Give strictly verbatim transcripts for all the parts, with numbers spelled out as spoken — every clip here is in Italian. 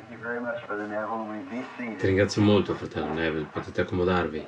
Ti ringrazio molto, fratello Neville, potete accomodarvi.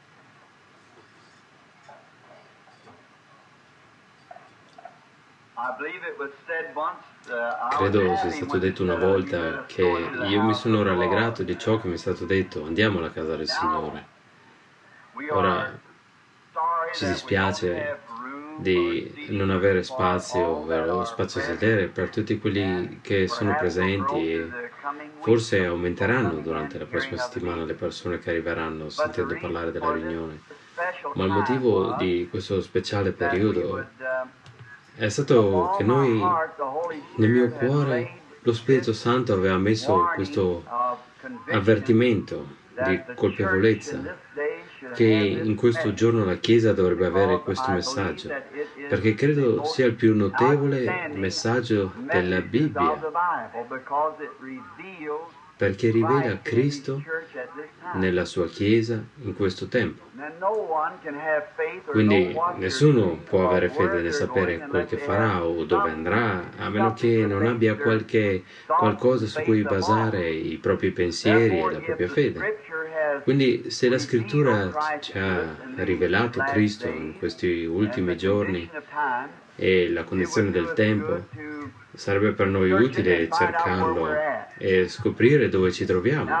Credo sia stato detto una volta che io mi sono rallegrato di ciò che mi è stato detto, andiamo alla casa del Signore. Ora ci dispiace di non avere spazio, ovvero spazio sedere per tutti quelli che sono presenti e forse aumenteranno durante la prossima settimana le persone che arriveranno sentendo parlare della riunione. Ma il motivo di questo speciale periodo è stato che noi, nel mio cuore, lo Spirito Santo aveva messo questo avvertimento di colpevolezza, che in questo giorno la Chiesa dovrebbe avere questo messaggio, perché credo sia il più notevole messaggio della Bibbia, perché rivela Cristo nella sua Chiesa in questo tempo. Quindi nessuno può avere fede nel sapere quel che farà o dove andrà, a meno che non abbia qualche, qualcosa su cui basare i propri pensieri e la propria fede. Quindi se la Scrittura ci ha rivelato Cristo in questi ultimi giorni e la condizione del tempo, sarebbe per noi utile cercarlo e scoprire dove ci troviamo.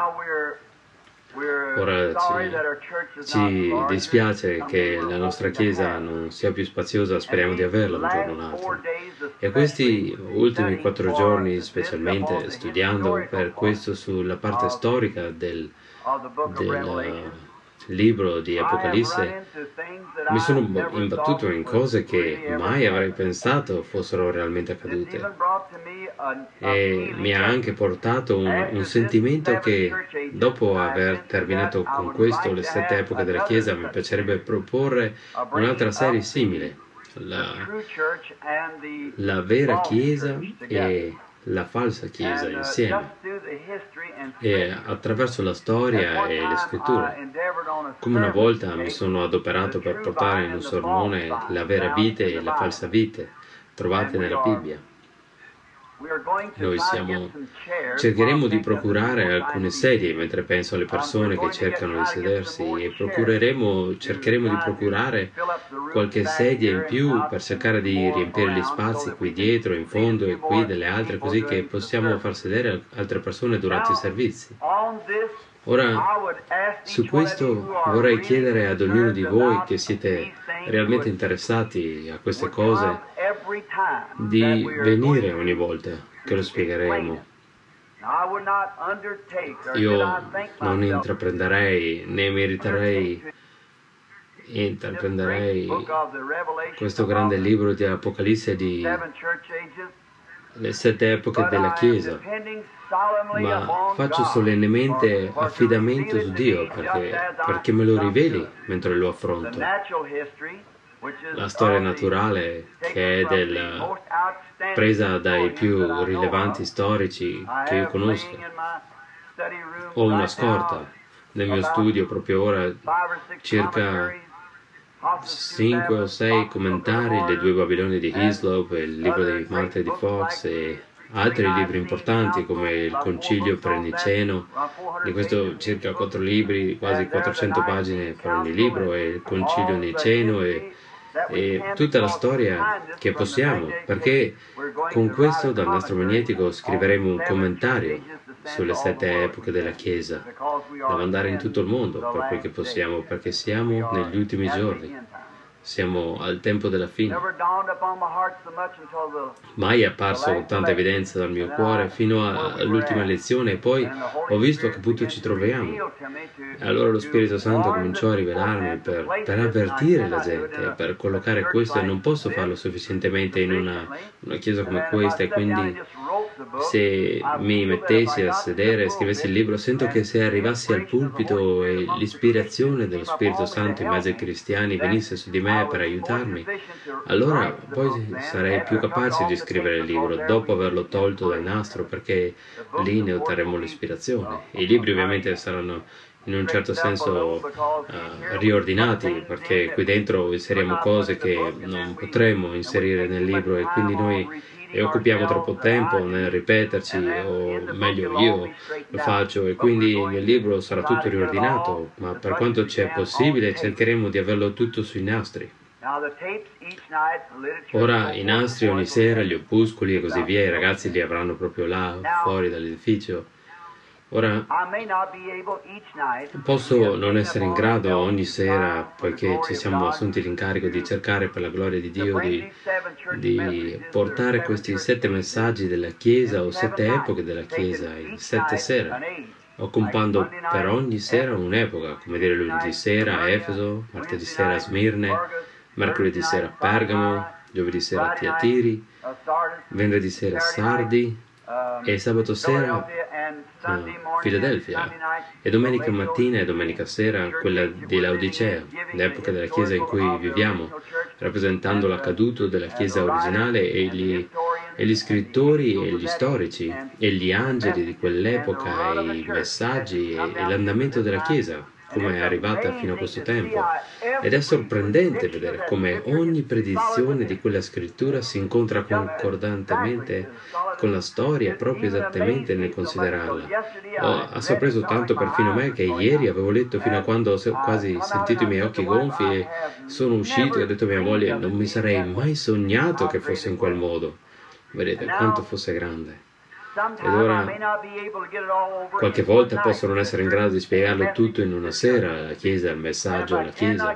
Ora ci, ci dispiace che la nostra Chiesa non sia più spaziosa, speriamo di averla un giorno o l'altro. E questi ultimi quattro giorni, specialmente studiando per questo sulla parte storica del, del libro di Apocalisse, mi sono imbattuto in cose che mai avrei pensato fossero realmente accadute, e mi ha anche portato un, un sentimento che dopo aver terminato con questo le sette epoche della Chiesa mi piacerebbe proporre un'altra serie simile, la, la vera Chiesa e la falsa Chiesa insieme, e attraverso la storia e le scritture. Come una volta mi sono adoperato per portare in un sermone la vera vite e la falsa vite trovate nella Bibbia. Noi siamo, cercheremo di procurare alcune sedie mentre penso alle persone che cercano di sedersi, e procureremo, cercheremo di procurare qualche sedia in più per cercare di riempire gli spazi qui dietro, in fondo e qui delle altre, così che possiamo far sedere altre persone durante i servizi. Ora, su questo vorrei chiedere ad ognuno di voi che siete realmente interessati a queste cose di venire ogni volta che lo spiegheremo. Io non intraprenderei né meriterei intraprenderei questo grande libro di Apocalisse di le sette epoche della Chiesa, ma faccio solennemente affidamento su Dio perché, perché me lo riveli mentre lo affronto. La storia naturale, che è del, presa dai più rilevanti storici che io conosco. Ho una scorta nel mio studio proprio ora, circa cinque o sei commentari, le due Babiloni di Hislop, il libro dei Martiri di Fox e altri libri importanti come il Concilio Preniceno, di questo circa quattro libri, quasi quattrocento pagine per ogni libro, e il Concilio Niceno e, e tutta la storia che possiamo, perché con questo dal nastro magnetico scriveremo un commentario sulle sette epoche della Chiesa, da mandare in tutto il mondo per quel che possiamo, perché siamo negli ultimi giorni, siamo al tempo della fine. Mai è apparso con tanta evidenza dal mio cuore fino all'ultima lezione, e poi ho visto a che punto ci troviamo. E allora lo Spirito Santo cominciò a rivelarmi per, per avvertire la gente, per collocare questo, e non posso farlo sufficientemente in una, una chiesa come questa, e quindi se mi mettessi a sedere e scrivessi il libro, sento che se arrivassi al pulpito e l'ispirazione dello Spirito Santo in mezzo ai cristiani venisse su di me per aiutarmi, allora poi sarei più capace di scrivere il libro dopo averlo tolto dal nastro, perché lì ne otterremo l'ispirazione. I libri ovviamente saranno in un certo senso uh, riordinati, perché qui dentro inseriamo cose che non potremo inserire nel libro, e quindi noi e occupiamo troppo tempo nel ripeterci, o meglio io lo faccio, e quindi nel libro sarà tutto riordinato, ma per quanto ci è possibile cercheremo di averlo tutto sui nastri. Ora i nastri ogni sera, gli opuscoli e così via, i ragazzi li avranno proprio là, fuori dall'edificio. Ora, posso non essere in grado ogni sera, poiché ci siamo assunti l'incarico di cercare per la gloria di Dio di, di portare questi sette messaggi della Chiesa o sette epoche della Chiesa in sette sere, occupando per ogni sera un'epoca, come dire lunedì sera a Efeso, martedì sera a Smirne, mercoledì sera a Pergamo, giovedì sera a Tiatiri, venerdì sera a Sardi e sabato sera a Filadelfia, e domenica mattina e domenica sera quella di Laodicea, l'epoca della Chiesa in cui viviamo, rappresentando l'accaduto della Chiesa originale e gli, e gli scrittori e gli storici e gli angeli di quell'epoca e i messaggi e, e l'andamento della Chiesa, come è arrivata fino a questo tempo. Ed è sorprendente vedere come ogni predizione di quella scrittura si incontra concordantemente con la storia, proprio esattamente nel considerarla. Oh, ha sorpreso tanto perfino me che ieri avevo letto fino a quando ho quasi sentito i miei occhi gonfi e sono uscito e ho detto a mia moglie: non mi sarei mai sognato che fosse in quel modo. Vedete quanto fosse grande. Ed ora, qualche volta posso non essere in grado di spiegarlo tutto in una sera, la Chiesa, il messaggio alla Chiesa.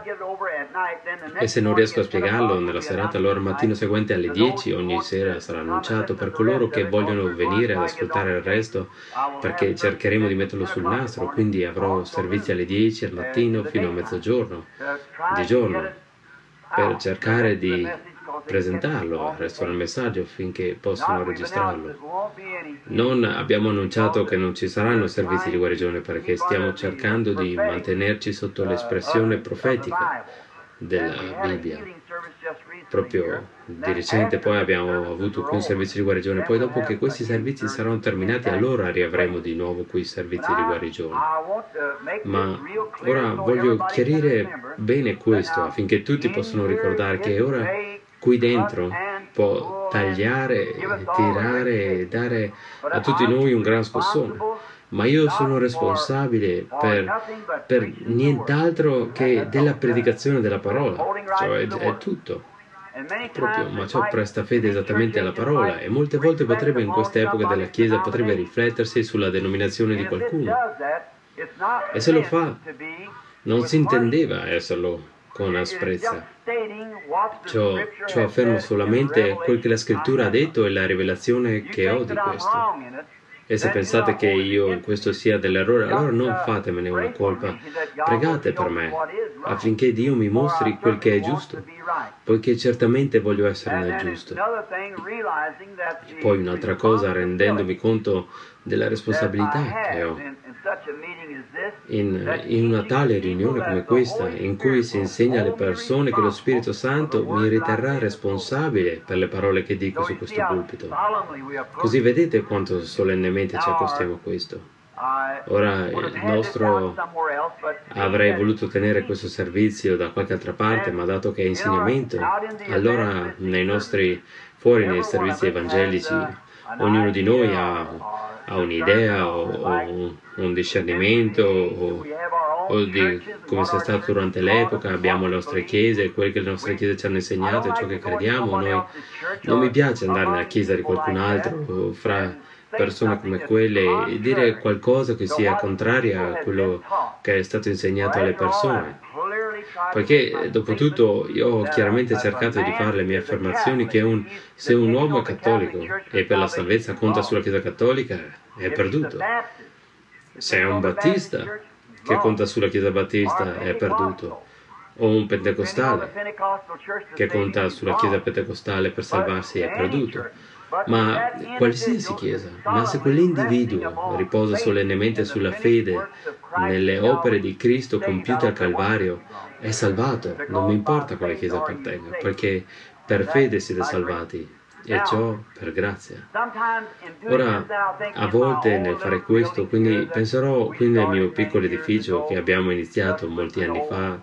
E se non riesco a spiegarlo nella serata, allora il mattino seguente alle dieci, ogni sera sarà annunciato per coloro che vogliono venire ad ascoltare il resto, perché cercheremo di metterlo sul nastro, quindi avrò servizi alle dieci al mattino fino a mezzogiorno, di giorno, per cercare di presentarlo al resto del messaggio finché possano registrarlo. Non abbiamo annunciato che non ci saranno servizi di guarigione perché stiamo cercando di mantenerci sotto l'espressione profetica della Bibbia. Proprio di recente poi abbiamo avuto qui un servizio di guarigione, poi dopo che questi servizi saranno terminati allora riavremo di nuovo qui servizi di guarigione. Ma ora voglio chiarire bene questo affinché tutti possano ricordare che ora qui dentro può tagliare, tirare e dare a tutti noi un gran scossone, ma io sono responsabile per, per nient'altro che della predicazione della parola, cioè è, è tutto. Proprio, ma ciò presta fede esattamente alla parola, e molte volte potrebbe in questa epoca della Chiesa potrebbe riflettersi sulla denominazione di qualcuno, e se lo fa non si intendeva esserlo con asprezza. Ciò, ciò afferma solamente quel che la scrittura ha detto e la rivelazione che ho di questo. E se pensate che io in questo sia dell'errore, allora non fatemene una colpa. Pregate per me, affinché Dio mi mostri quel che è giusto, poiché certamente voglio essere nel giusto. Poi un'altra cosa, rendendomi conto della responsabilità che ho in, in una tale riunione come questa, in cui si insegna alle persone che lo Spirito Santo mi riterrà responsabile per le parole che dico su questo pulpito. Così vedete quanto solennemente ci accostiamo a questo. Ora il nostro avrei voluto tenere questo servizio da qualche altra parte, ma dato che è insegnamento, allora nei nostri fuori nei servizi evangelici ognuno di noi ha ha un'idea o, o un, un discernimento o, o di come sia stato durante l'epoca, abbiamo le nostre chiese, quel che le nostre chiese ci hanno insegnato e ciò che crediamo. Noi, non mi piace andare nella chiesa di qualcun altro o fra persone come quelle e dire qualcosa che sia contraria a quello che è stato insegnato alle persone, poiché dopo tutto io ho chiaramente cercato di fare le mie affermazioni che un, se un uomo è cattolico e per la salvezza conta sulla Chiesa cattolica è perduto, se è un battista che conta sulla Chiesa battista è perduto, o un pentecostale che conta sulla Chiesa pentecostale per salvarsi è perduto. Ma qualsiasi chiesa, ma se quell'individuo riposa solennemente sulla fede nelle opere di Cristo compiute al Calvario, è salvato, non mi importa quale chiesa appartenga, perché per fede siete salvati, e ciò per grazia. Ora, a volte nel fare questo, quindi penserò qui nel mio piccolo edificio che abbiamo iniziato molti anni fa,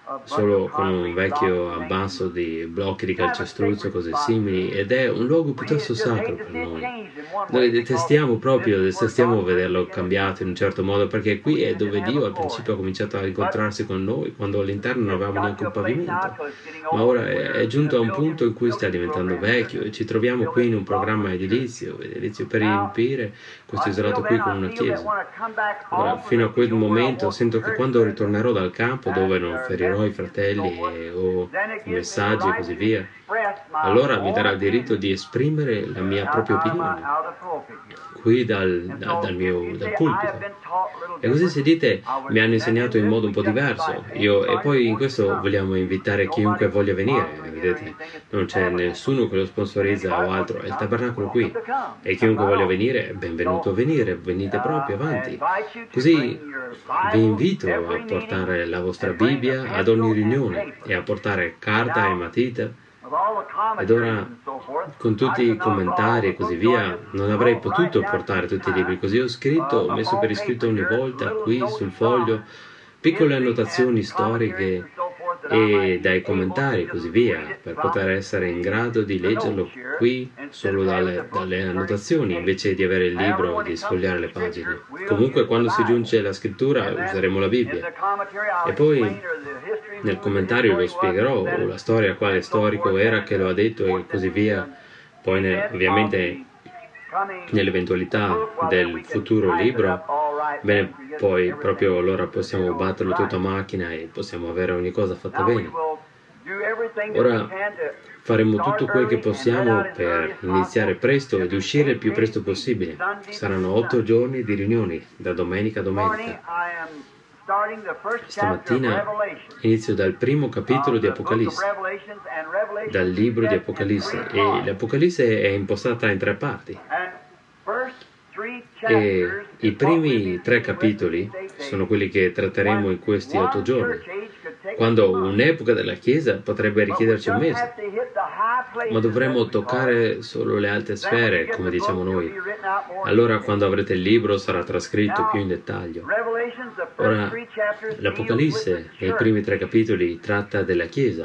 solo con un vecchio ammasso di blocchi di calcestruzzo, cose simili, ed è un luogo piuttosto sacro per noi. Noi detestiamo proprio, detestiamo vederlo cambiato in un certo modo, perché qui è dove Dio al principio ha cominciato a incontrarsi con noi, quando all'interno non avevamo neanche un pavimento. Ma ora è, è giunto a un punto in cui sta diventando vecchio e ci troviamo qui in un programma edilizio, edilizio per riempire questo isolato qui con una chiesa. Ora, fino a quel momento sento che quando ritornerò dal campo, dove non ferirò i fratelli e, o i messaggi e così via, allora mi darà il diritto di esprimere la mia propria opinione qui dal, da, dal mio dal pulpito. E così se dite mi hanno insegnato in modo un po' diverso, io, e poi in questo vogliamo invitare chiunque voglia venire, vedete, non c'è nessuno che lo sponsorizza o altro, è il tabernacolo qui, e chiunque voglia venire è benvenuto a venire, venite proprio avanti. Così vi invito a portare la vostra Bibbia ad ogni riunione e a portare carta e matita. Ed ora, con tutti i commentari e così via, non avrei potuto portare tutti i libri, così ho scritto, ho messo per iscritto ogni volta qui sul foglio piccole annotazioni storiche e dai commentari e così via, per poter essere in grado di leggerlo qui solo dalle, dalle annotazioni, invece di avere il libro e di sfogliare le pagine. Comunque quando si giunge alla scrittura useremo la Bibbia. E poi nel commentario lo spiegherò, o la storia, quale storico era che lo ha detto e così via. Poi ne, ovviamente nell'eventualità del futuro libro, bene, poi proprio allora possiamo batterlo tutto a macchina e possiamo avere ogni cosa fatta bene. Ora faremo tutto quel che possiamo per iniziare presto ed uscire il più presto possibile. Saranno otto giorni di riunioni, da domenica a domenica. Stamattina inizio dal primo capitolo di Apocalisse, dal libro di Apocalisse, e l'Apocalisse è impostata in tre parti. E i primi tre capitoli sono quelli che tratteremo in questi otto giorni, quando un'epoca della Chiesa potrebbe richiederci un mese, ma dovremmo toccare solo le alte sfere, come diciamo noi. Allora, quando avrete il libro, sarà trascritto più in dettaglio. Ora, l'Apocalisse, nei primi tre capitoli, tratta della Chiesa.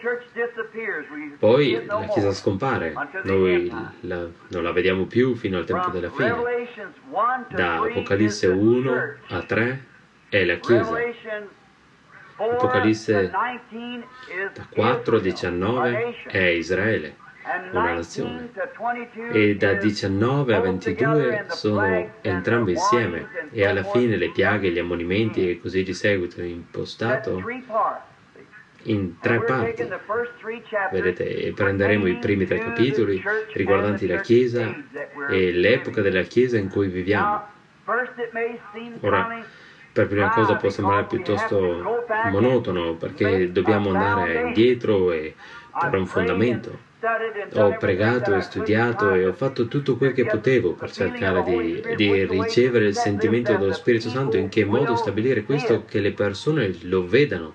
Poi la Chiesa scompare, noi la, non la vediamo più fino al tempo della fine. Da Apocalisse uno a tre è la Chiesa. Apocalisse da quattro a diciannove è Israele, una nazione, e da diciannove a ventidue sono entrambe insieme, e alla fine le piaghe, gli ammonimenti e così di seguito, impostato in tre parti. Vedete, e prenderemo i primi tre capitoli riguardanti la Chiesa e l'epoca della Chiesa in cui viviamo. Ora, per prima cosa può sembrare piuttosto monotono, perché dobbiamo andare indietro e porre un fondamento. Ho pregato e studiato e ho fatto tutto quel che potevo per cercare di, di ricevere il sentimento dello Spirito Santo, in che modo stabilire questo, che le persone lo vedano,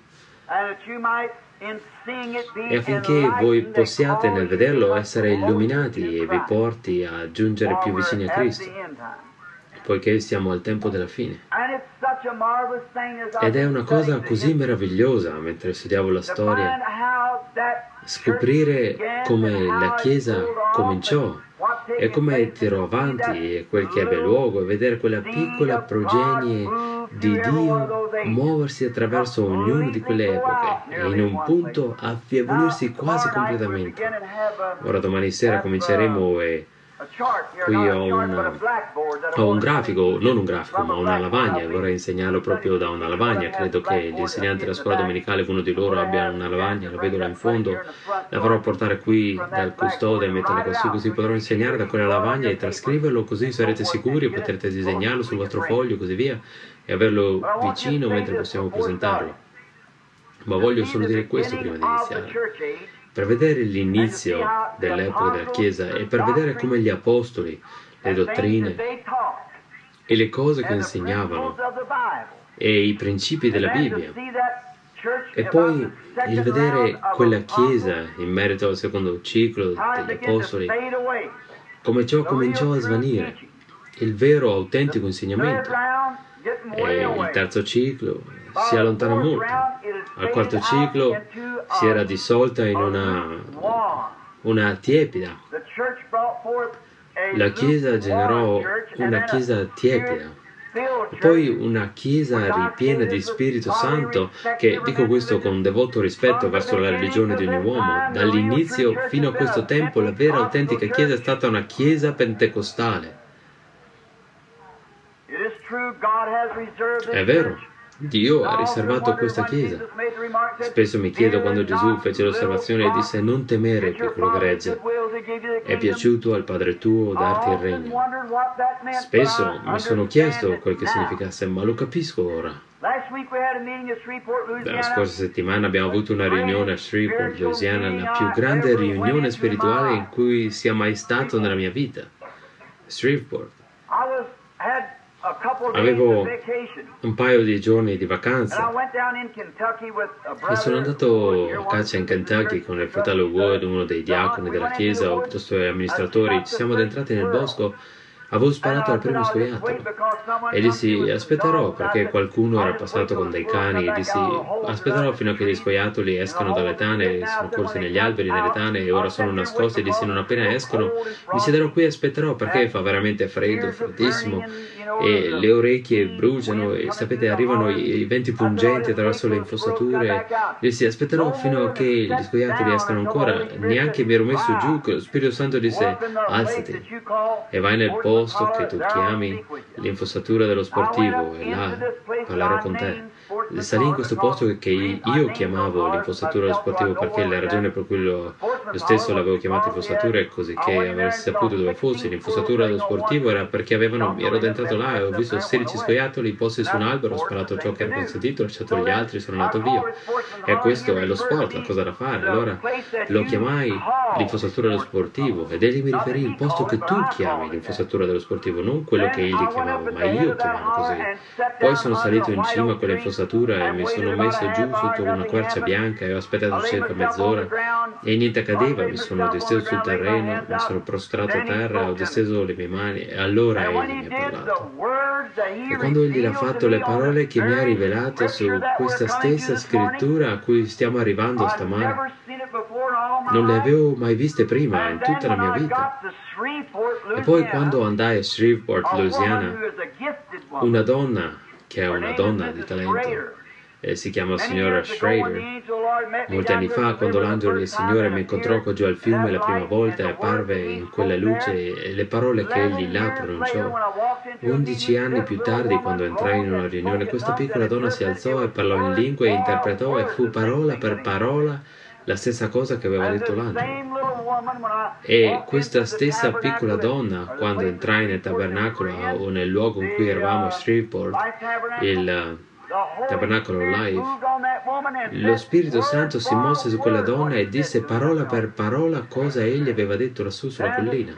e affinché voi possiate nel vederlo essere illuminati e vi porti a giungere più vicini a Cristo, poiché siamo al tempo della fine. Ed è una cosa così meravigliosa, mentre studiavo la storia, scoprire come la Chiesa cominciò e come tirò avanti e quel che ebbe luogo, e vedere quella piccola progenie di Dio muoversi attraverso ognuna di quelle epoche e in un punto affievolirsi quasi completamente. Ora domani sera cominceremo e qui ho un, ho un grafico, non un grafico, ma una lavagna, e vorrei insegnarlo proprio da una lavagna. Credo che gli insegnanti della scuola domenicale, uno di loro abbia una lavagna, la vedo là in fondo, la farò portare qui dal custode e metterla così, così potrò insegnare da quella lavagna e trascriverlo, così sarete sicuri e potrete disegnarlo sul vostro foglio e così via, e averlo vicino mentre possiamo presentarlo. Ma voglio solo dire questo prima di iniziare. Per vedere l'inizio dell'epoca della Chiesa e per vedere come gli apostoli, le dottrine e le cose che insegnavano e i principi della Bibbia, e poi il vedere quella Chiesa in merito al secondo ciclo degli apostoli, come ciò cominciò a svanire, il vero autentico insegnamento, e il terzo ciclo si allontana molto. al quarto ciclo si era dissolta in una, una tiepida. La Chiesa generò una Chiesa tiepida, e poi una Chiesa ripiena di Spirito Santo, che dico questo con devoto rispetto verso la religione di ogni uomo. Dall'inizio fino a questo tempo la vera autentica Chiesa è stata una Chiesa pentecostale. È vero, Dio ha riservato questa Chiesa. Spesso mi chiedo quando Gesù fece l'osservazione e disse: non temere, piccolo gregge, è piaciuto al Padre tuo darti il regno. Spesso mi sono chiesto quel che significasse, ma lo capisco ora. La scorsa settimana abbiamo avuto una riunione a Shreveport, Louisiana, la più grande riunione spirituale in cui sia mai stato nella mia vita. Shreveport. Avevo un paio di giorni di vacanza e sono andato a caccia in Kentucky con il fratello Wood, uno dei diaconi della chiesa, o i suoi amministratori. Ci siamo addentrati nel bosco. Avevo sparato al primo scoiattolo e dissi: aspetterò, perché qualcuno era passato con dei cani, e dissi: aspetterò fino a che gli scoiattoli escano dalle tane. Sono corsi negli alberi, nelle tane, e ora sono nascosti. E dissi: non appena escono mi siederò qui e aspetterò, perché fa veramente freddo, freddissimo, e le orecchie bruciano, e sapete, arrivano i venti pungenti attraverso le infossature. Dissi: aspetterò fino a che gli scoiattoli escano ancora. Neanche mi ero messo giù che lo Spirito Santo disse: alzati e vai nel posto che tu chiami l'infossatura dello sportivo, e là parlerò con te. Salì in questo posto che io chiamavo l'infossatura dello sportivo, perché la ragione per cui lo, io stesso l'avevo chiamato infossatura è così che avessi saputo dove fossi. L'infossatura dello sportivo era perché avevano, mi ero entrato là e ho visto sedici scoiattoli posti su un albero, ho sparato ciò che era consentito, ho lasciato gli altri, sono andato via. E questo è lo sport, la cosa da fare. Allora lo chiamai l'infossatura dello sportivo, ed egli mi riferì il posto che tu chiami l'infossatura dello sportivo, non quello che egli chiamava, ma io chiamavo così. Poi sono salito in cima a quella infossatura e mi sono messo giù sotto una quercia bianca e ho aspettato circa mezz'ora e niente accadeva. Mi sono disteso sul terreno, mi sono prostrato a terra, ho disteso le mie mani, e allora egli mi ha parlato. E quando egli ha fatto, le parole che mi ha rivelato su questa stessa scrittura a cui stiamo arrivando stamane, non le avevo mai viste prima in tutta la mia vita. E poi quando andai a Shreveport, Louisiana, una donna, che è una donna di talento, e si chiama signora Schrader, molti anni fa, quando l'angelo del Signore mi incontrò qua giù al fiume la prima volta, e apparve in quella luce, e le parole che egli là pronunciò. Undici anni più tardi, quando entrai in una riunione, questa piccola donna si alzò e parlò in lingue e interpretò, e fu parola per parola la stessa cosa che aveva detto l'angelo. E questa stessa piccola donna, quando entrai nel tabernacolo o nel luogo in cui eravamo a Shreveport, il tabernacolo live, lo Spirito Santo si mosse su quella donna e disse parola per parola cosa egli aveva detto lassù sulla collina.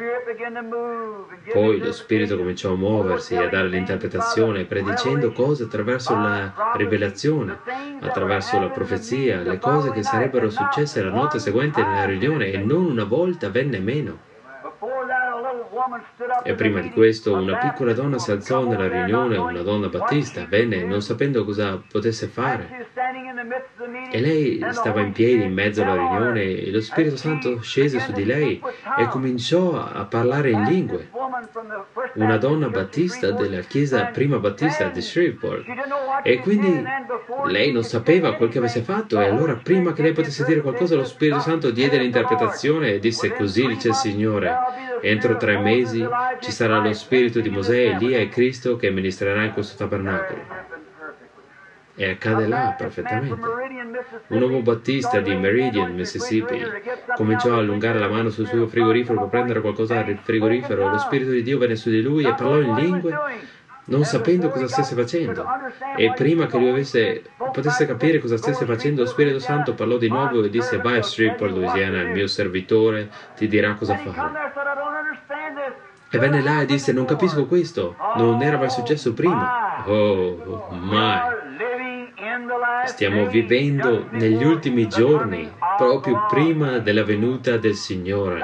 Poi lo Spirito cominciò a muoversi e a dare l'interpretazione, predicendo cose attraverso la rivelazione, attraverso la profezia, le cose che sarebbero successe la notte seguente nella riunione, e non una volta venne meno. E prima di questo una piccola donna si alzò nella riunione, una donna battista, venne non sapendo cosa potesse fare. E lei stava in piedi in mezzo alla riunione, e lo Spirito Santo scese su di lei e cominciò a parlare in lingue. Una donna battista della chiesa prima battista di Shreveport. E quindi lei non sapeva quel che avesse fatto, e allora prima che lei potesse dire qualcosa, lo Spirito Santo diede l'interpretazione e disse: così dice il Signore, entro tre mesi ci sarà lo spirito di Mosè, Elia e Cristo che ministrerà in questo tabernacolo. E accade là perfettamente. Un uomo battista di Meridian, Mississippi, cominciò a allungare la mano sul suo frigorifero per prendere qualcosa dal frigorifero. Lo Spirito di Dio venne su di lui e parlò in lingue, non sapendo cosa stesse facendo. E prima che lui avesse, potesse capire cosa stesse facendo, lo Spirito Santo parlò di nuovo e disse: vai a Shreveport, Louisiana, il mio servitore ti dirà cosa fare. E venne là e disse: non capisco questo, non era mai successo prima. Oh, mai. Stiamo vivendo negli ultimi giorni, proprio prima della venuta del Signore.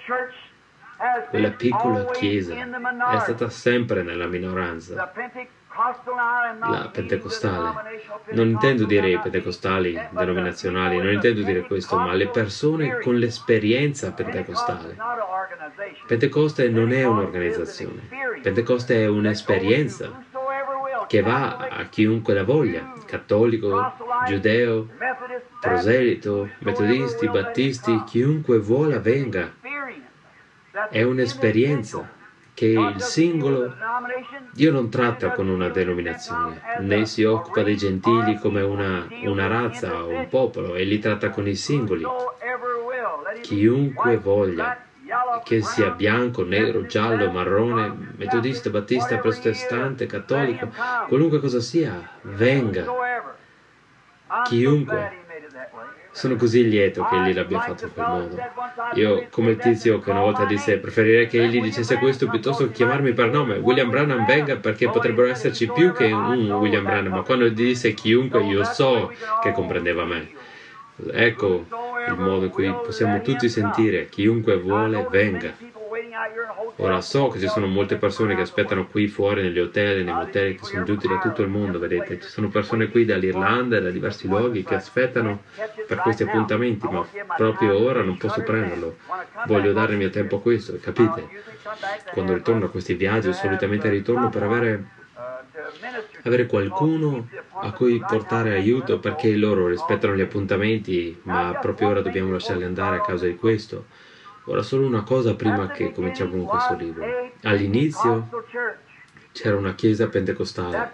Quella piccola chiesa è stata sempre nella minoranza. la pentecostale. Non intendo dire i pentecostali denominazionali, non intendo dire questo, ma le persone con l'esperienza pentecostale. Pentecoste non è un'organizzazione, Pentecoste è un'esperienza che va a chiunque la voglia, cattolico, giudeo, proselito, metodisti, battisti, chiunque vuole venga. È un'esperienza che il singolo, Dio non tratta con una denominazione, né si occupa dei gentili come una, una razza o un popolo, e li tratta con i singoli. Chiunque voglia, che sia bianco, nero, giallo, marrone, metodista, battista, protestante, cattolico, qualunque cosa sia, venga. Chiunque. Sono così lieto che egli l'abbia fatto in quel modo. Io, come il tizio che una volta disse, preferirei che egli dicesse questo piuttosto che chiamarmi per nome. William Branham venga, perché potrebbero esserci più che un William Branham, ma quando disse chiunque, io so che comprendeva me. Ecco il modo in cui possiamo tutti sentire, chiunque vuole venga. Ora so che ci sono molte persone che aspettano qui fuori negli hotel e nei motel, che sono giunti da tutto il mondo, vedete, ci sono persone qui dall'Irlanda e da diversi luoghi che aspettano per questi appuntamenti, ma proprio ora non posso prenderlo, voglio dare il mio tempo a questo, capite? Quando ritorno a questi viaggi, solitamente ritorno per avere, avere qualcuno a cui portare aiuto, perché loro rispettano gli appuntamenti, ma proprio ora dobbiamo lasciarli andare a causa di questo. Ora, solo una cosa prima che cominciamo con questo libro. All'inizio c'era una chiesa pentecostale.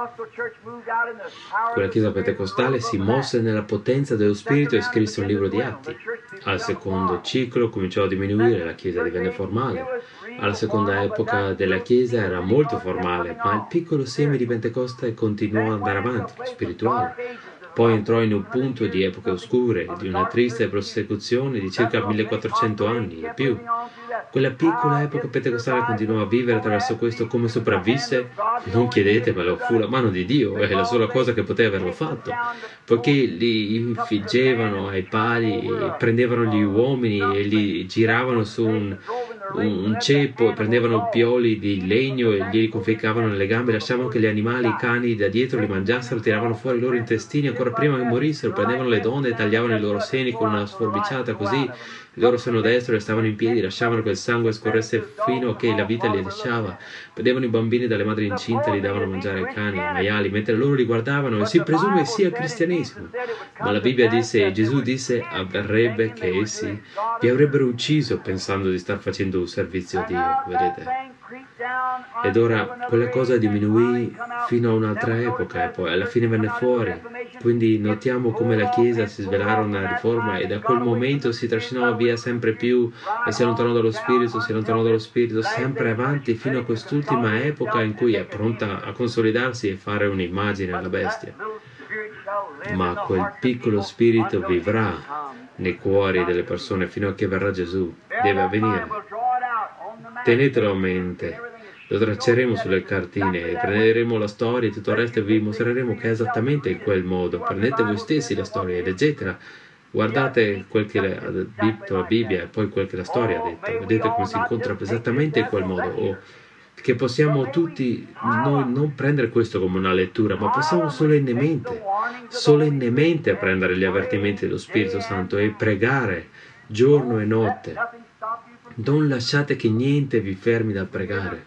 Quella chiesa pentecostale si mosse nella potenza dello Spirito e scrisse un libro di Atti. Al secondo ciclo cominciò a diminuire, la chiesa divenne formale. Alla seconda epoca della chiesa era molto formale, ma il piccolo seme di Pentecoste continuò ad andare avanti, spirituale. Poi entrò in un punto di epoche oscure, di una triste persecuzione di circa millequattrocento anni e più. Quella piccola epoca pentecostale continuò a vivere attraverso questo. Come sopravvisse? Non chiedetemelo, fu la mano di Dio, è la sola cosa che poteva averlo fatto, poiché li infiggevano ai pali, e prendevano gli uomini e li giravano su un, un, un ceppo, prendevano pioli di legno e glieli conficcavano nelle gambe, lasciavano che gli animali, i cani da dietro li mangiassero, tiravano fuori i loro intestini ancora prima che morissero, prendevano le donne e tagliavano i loro seni con una sforbiciata, così il loro seno destro restavano in piedi, lasciavano che il sangue scorresse fino a che la vita li lasciava, prendevano i bambini dalle madri incinte e li davano a mangiare ai cani, ai maiali, mentre loro li guardavano, e si presume sia cristianesimo. Ma la Bibbia disse, e Gesù disse, avverrebbe che essi vi avrebbero ucciso pensando di star facendo un servizio a Dio, vedete? Ed ora quella cosa diminuì fino a un'altra epoca e poi alla fine venne fuori. Quindi notiamo come la Chiesa si svelarono nella riforma, e da quel momento si trascinò via sempre più e si allontanò dallo Spirito, si allontanò dallo Spirito sempre avanti fino a quest'ultima epoca in cui è pronta a consolidarsi e fare un'immagine alla bestia. Ma quel piccolo spirito vivrà nei cuori delle persone fino a che verrà Gesù. Deve avvenire. Tenetelo a mente. Lo tracceremo sulle cartine, prenderemo la storia e tutto il resto e vi mostreremo che è esattamente in quel modo. Prendete voi stessi la storia e leggetela. Guardate quel che ha detto la Bibbia e poi quel che la storia ha detto. Vedete come si incontra esattamente in quel modo. Oh, che possiamo tutti noi non prendere questo come una lettura, ma possiamo solennemente, solennemente prendere gli avvertimenti dello Spirito Santo e pregare giorno e notte. Non lasciate che niente vi fermi dal pregare.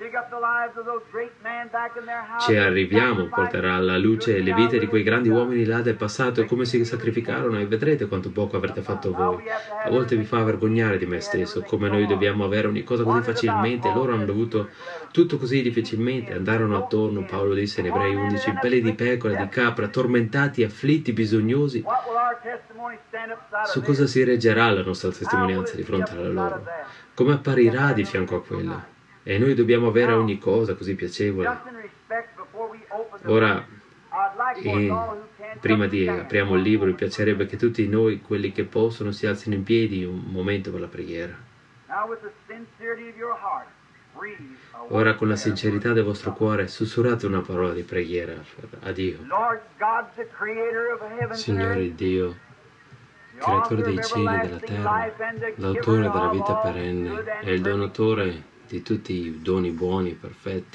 Ci arriviamo, porterà alla luce le vite di quei grandi uomini là del passato e come si sacrificarono, e vedrete quanto poco avrete fatto voi. A volte vi fa vergognare di me stesso, come noi dobbiamo avere ogni cosa così facilmente. Loro hanno dovuto tutto così difficilmente. Andarono attorno, Paolo disse in Ebrei undici, belli di pecora, di capra, tormentati, afflitti, bisognosi. Su cosa si reggerà la nostra testimonianza di fronte alla loro? Come apparirà di fianco a quella? E noi dobbiamo avere ogni cosa così piacevole. Ora, e prima di apriamo il libro, mi piacerebbe che tutti noi, quelli che possono, si alzino in piedi un momento per la preghiera. Ora, con la sincerità del vostro cuore, sussurrate una parola di preghiera a Dio. Signore Dio, creatore dei cieli e della terra, l'autore della vita perenne e il donatore di tutti i doni buoni e perfetti.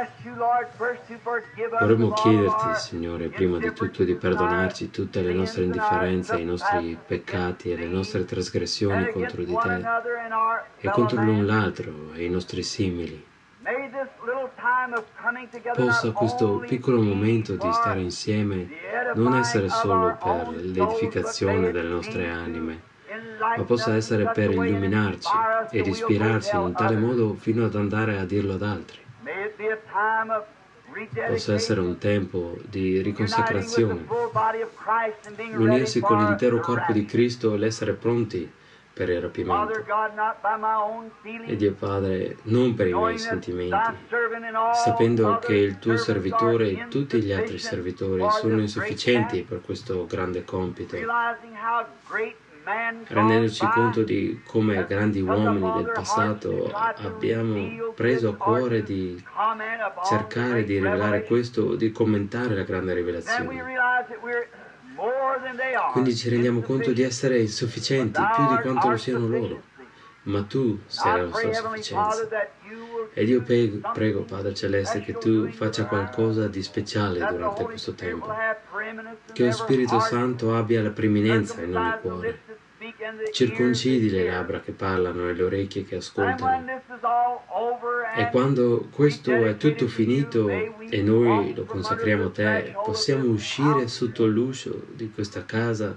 Vorremmo chiederti, Signore, prima di tutto di perdonarci tutte le nostre indifferenze, i nostri peccati e le nostre trasgressioni contro di te e contro l'un l'altro e i nostri simili. Possa questo piccolo momento di stare insieme non essere solo per l'edificazione delle nostre anime, ma possa essere per illuminarci ed ispirarci in un tale modo fino ad andare a dirlo ad altri. Possa essere un tempo di riconsacrazione, l'unirsi con l'intero corpo di Cristo e l'essere pronti per il rapimento. E Dio Padre, non per i miei sentimenti, sapendo che il tuo servitore e tutti gli altri servitori sono insufficienti per questo grande compito, rendendoci conto di come grandi uomini del passato abbiamo preso a cuore di cercare di rivelare questo, di commentare la grande rivelazione. Quindi ci rendiamo conto di essere insufficienti più di quanto lo siano loro, ma tu sei la nostra sufficienza. Ed io prego, Padre Celeste, che tu faccia qualcosa di speciale durante questo tempo, che lo Spirito Santo abbia la preeminenza in ogni cuore. Circoncidi le labbra che parlano e le orecchie che ascoltano. E quando questo è tutto finito e noi lo consacriamo a te, possiamo uscire sotto l'uscio di questa casa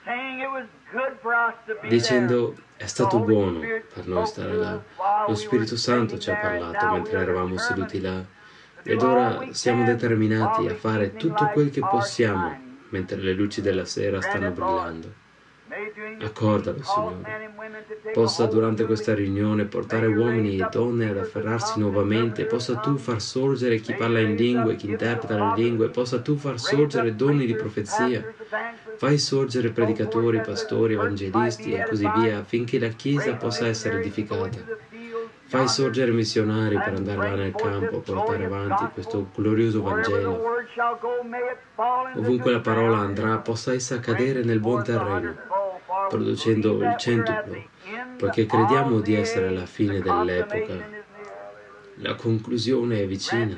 dicendo: è stato buono per noi stare là. Lo Spirito Santo ci ha parlato mentre eravamo seduti là. Ed ora siamo determinati a fare tutto quel che possiamo mentre le luci della sera stanno brillando. Accordalo, Signore. Possa durante questa riunione portare uomini e donne ad afferrarsi nuovamente. Possa tu far sorgere chi parla in lingue, chi interpreta le lingue. Possa tu far sorgere doni di profezia. Fai sorgere predicatori, pastori, evangelisti e così via, affinché la Chiesa possa essere edificata. Fai sorgere missionari per andare là nel campo a portare avanti questo glorioso Vangelo. Ovunque la parola andrà, possa essa cadere nel buon terreno, producendo il centuplo, poiché crediamo di essere alla fine dell'epoca. La conclusione è vicina.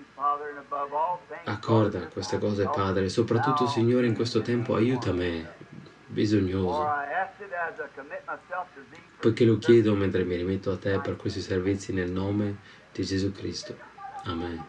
Accorda queste cose, Padre, e soprattutto, Signore, in questo tempo aiuta me, bisognoso, poiché lo chiedo mentre mi rimetto a te per questi servizi nel nome di Gesù Cristo. Amen.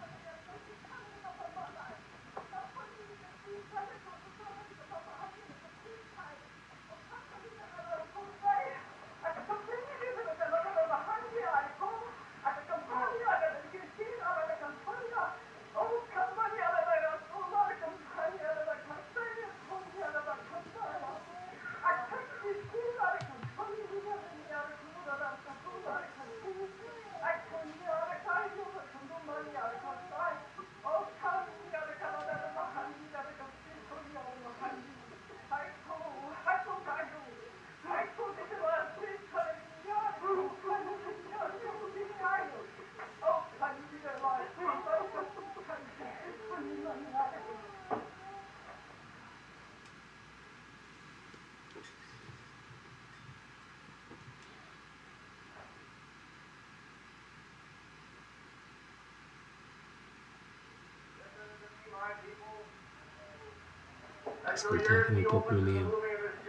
Ascoltatemi, popolo mio,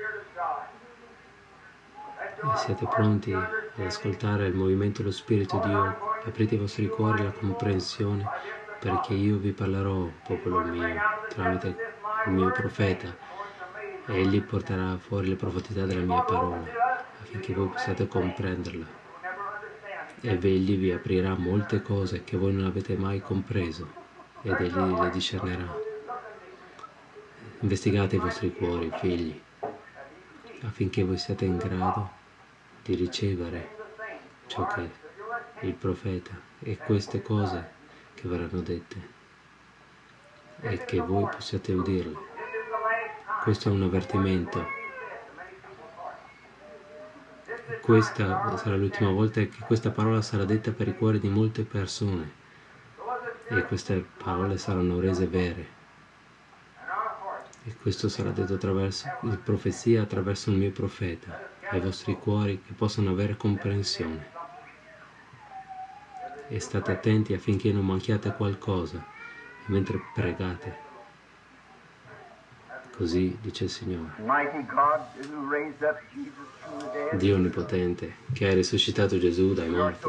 e siete pronti ad ascoltare il movimento dello Spirito di Dio. Aprite i vostri cuori alla comprensione, perché io vi parlerò, popolo mio, tramite il mio profeta, e egli porterà fuori le profondità della mia parola, affinché voi possiate comprenderla. E egli vi aprirà molte cose che voi non avete mai compreso, ed egli le discernerà. Investigate i vostri cuori, figli, affinché voi siate in grado di ricevere ciò che il profeta e queste cose che verranno dette e che voi possiate udirle. Questo è un avvertimento. Questa sarà l'ultima volta che questa parola sarà detta per i cuori di molte persone e queste parole saranno rese vere. E questo sarà detto attraverso la profezia, attraverso il mio profeta, ai vostri cuori che possano avere comprensione. e state attenti affinché non manchiate qualcosa mentre pregate. Così dice il Signore. Dio Onnipotente, che ha risuscitato Gesù dai morti,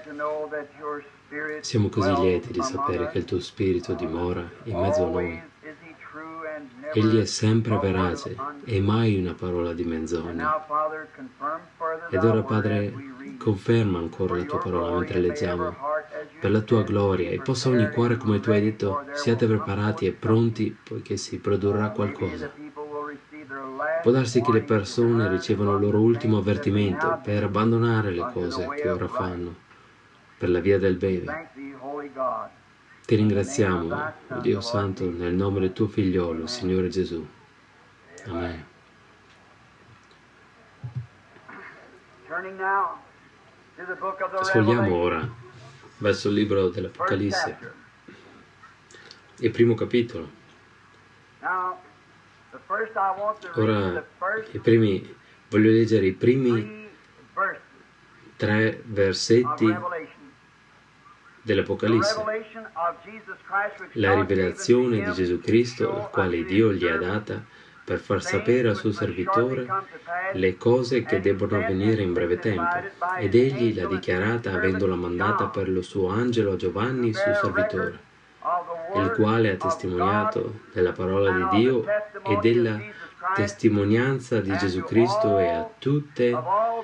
siamo così lieti di sapere che il tuo Spirito dimora in mezzo a noi. Egli è sempre verace e mai una parola di menzogna. Ed ora, Padre, conferma ancora la tua parola mentre leggiamo, per la tua gloria, e possa ogni cuore, come tu hai detto, siate preparati e pronti, poiché si produrrà qualcosa. Può darsi che le persone ricevano il loro ultimo avvertimento per abbandonare le cose che ora fanno, per la via del bene. Ti ringraziamo, oh Dio Santo, nel nome del tuo Figliolo, Signore Gesù. Amen. Sfogliamo ora verso il libro dell'Apocalisse, il primo capitolo. Ora, i primi, voglio leggere i primi tre versetti dell'Apocalisse, la rivelazione di Gesù Cristo, la quale Dio gli ha data per far sapere al suo servitore le cose che debbono avvenire in breve tempo, ed egli l'ha dichiarata avendola mandata per lo suo angelo a Giovanni, suo servitore, il quale ha testimoniato della parola di Dio e della testimonianza di Gesù Cristo e a tutte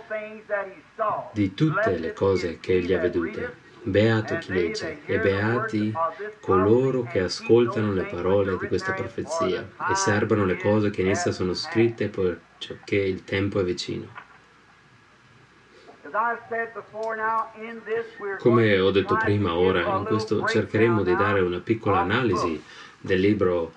di tutte le cose che egli ha vedute. Beato chi legge, e beati coloro che ascoltano le parole di questa profezia e serbano le cose che in essa sono scritte, perché il tempo è vicino. Come ho detto prima, ora in questo cercheremo di dare una piccola analisi del libro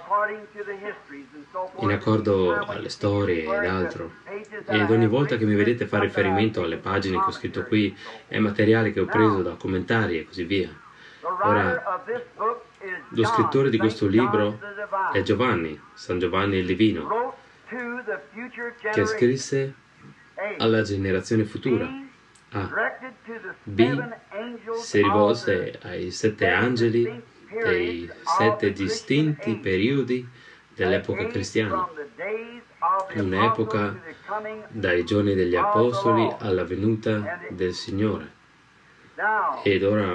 in accordo alle storie ed altro, ed ogni volta che mi vedete fare riferimento alle pagine che ho scritto qui è materiale che ho preso da commentari e così via. Ora, lo scrittore di questo libro è Giovanni, San Giovanni il Divino, che scrisse alla generazione futura. A. B. Si rivolse ai sette angeli dei sette distinti periodi dell'epoca cristiana, un'epoca dai giorni degli Apostoli alla venuta del Signore. Ed ora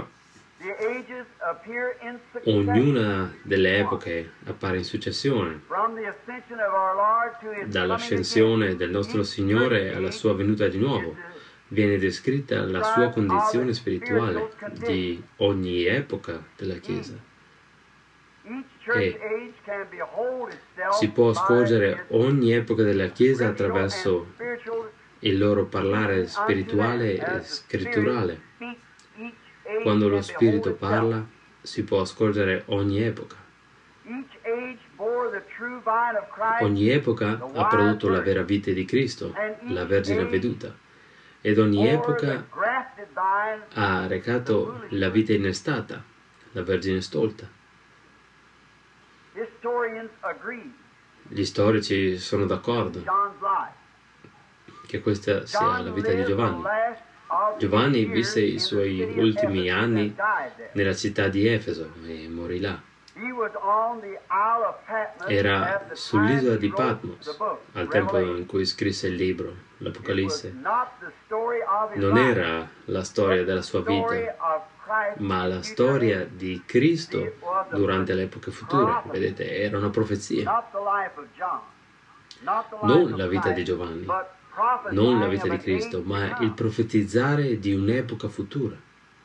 ognuna delle epoche appare in successione, dall'ascensione del nostro Signore alla sua venuta di nuovo. Viene descritta la sua condizione spirituale di ogni epoca della Chiesa. E si può scorgere ogni epoca della Chiesa attraverso il loro parlare spirituale e scritturale. Quando lo Spirito parla, si può scorgere ogni epoca. Ogni epoca ha prodotto la vera vite di Cristo, la Vergine veduta, ed ogni epoca ha recato la vita innestata, la Vergine stolta. Gli storici sono d'accordo che questa sia la vita di Giovanni. Giovanni visse i suoi ultimi anni nella città di Efeso e morì là. Era sull'isola di Patmos al tempo in cui scrisse il libro, l'Apocalisse. Non era la storia della sua vita, ma la storia di Cristo durante le epoche future. Vedete, era una profezia. Non la vita di Giovanni, non la vita di Cristo, ma il profetizzare di un'epoca futura.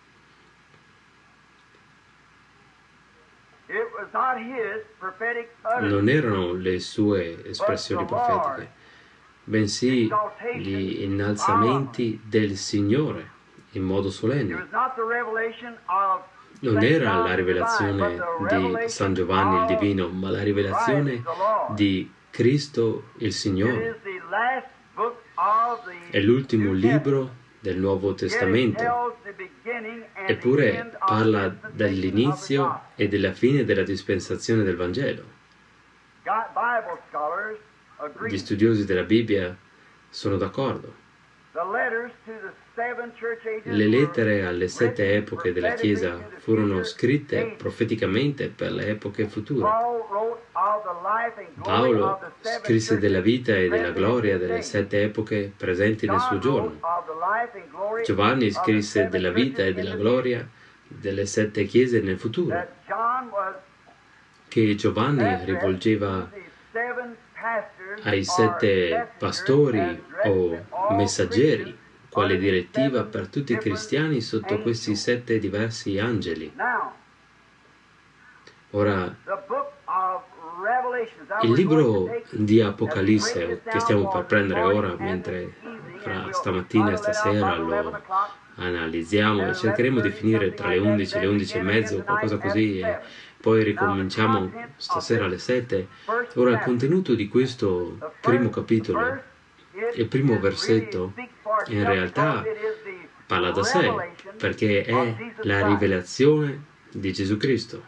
Non erano le sue espressioni profetiche, bensì gli innalzamenti del Signore in modo solenne. Non era la rivelazione di San Giovanni il Divino, ma la rivelazione di Cristo il Signore. È l'ultimo libro del Nuovo Testamento, eppure parla dell'inizio e della fine della dispensazione del Vangelo. Gli studiosi della Bibbia sono d'accordo. Le lettere alle sette epoche della Chiesa furono scritte profeticamente per le epoche future. Paolo scrisse della vita e della gloria delle sette epoche presenti nel suo giorno. Giovanni scrisse della vita e della gloria delle sette chiese nel futuro, che Giovanni rivolgeva ai sette pastori o messaggeri, quale direttiva per tutti i cristiani sotto questi sette diversi angeli. Ora, il libro di Apocalisse, che stiamo per prendere ora, mentre fra stamattina e stasera lo analizziamo e cercheremo di finire tra le undici e le undici e mezzo, qualcosa così, e poi ricominciamo stasera alle sette. Ora, il contenuto di questo primo capitolo, il primo versetto, in realtà parla da sé, perché è la rivelazione di Gesù Cristo.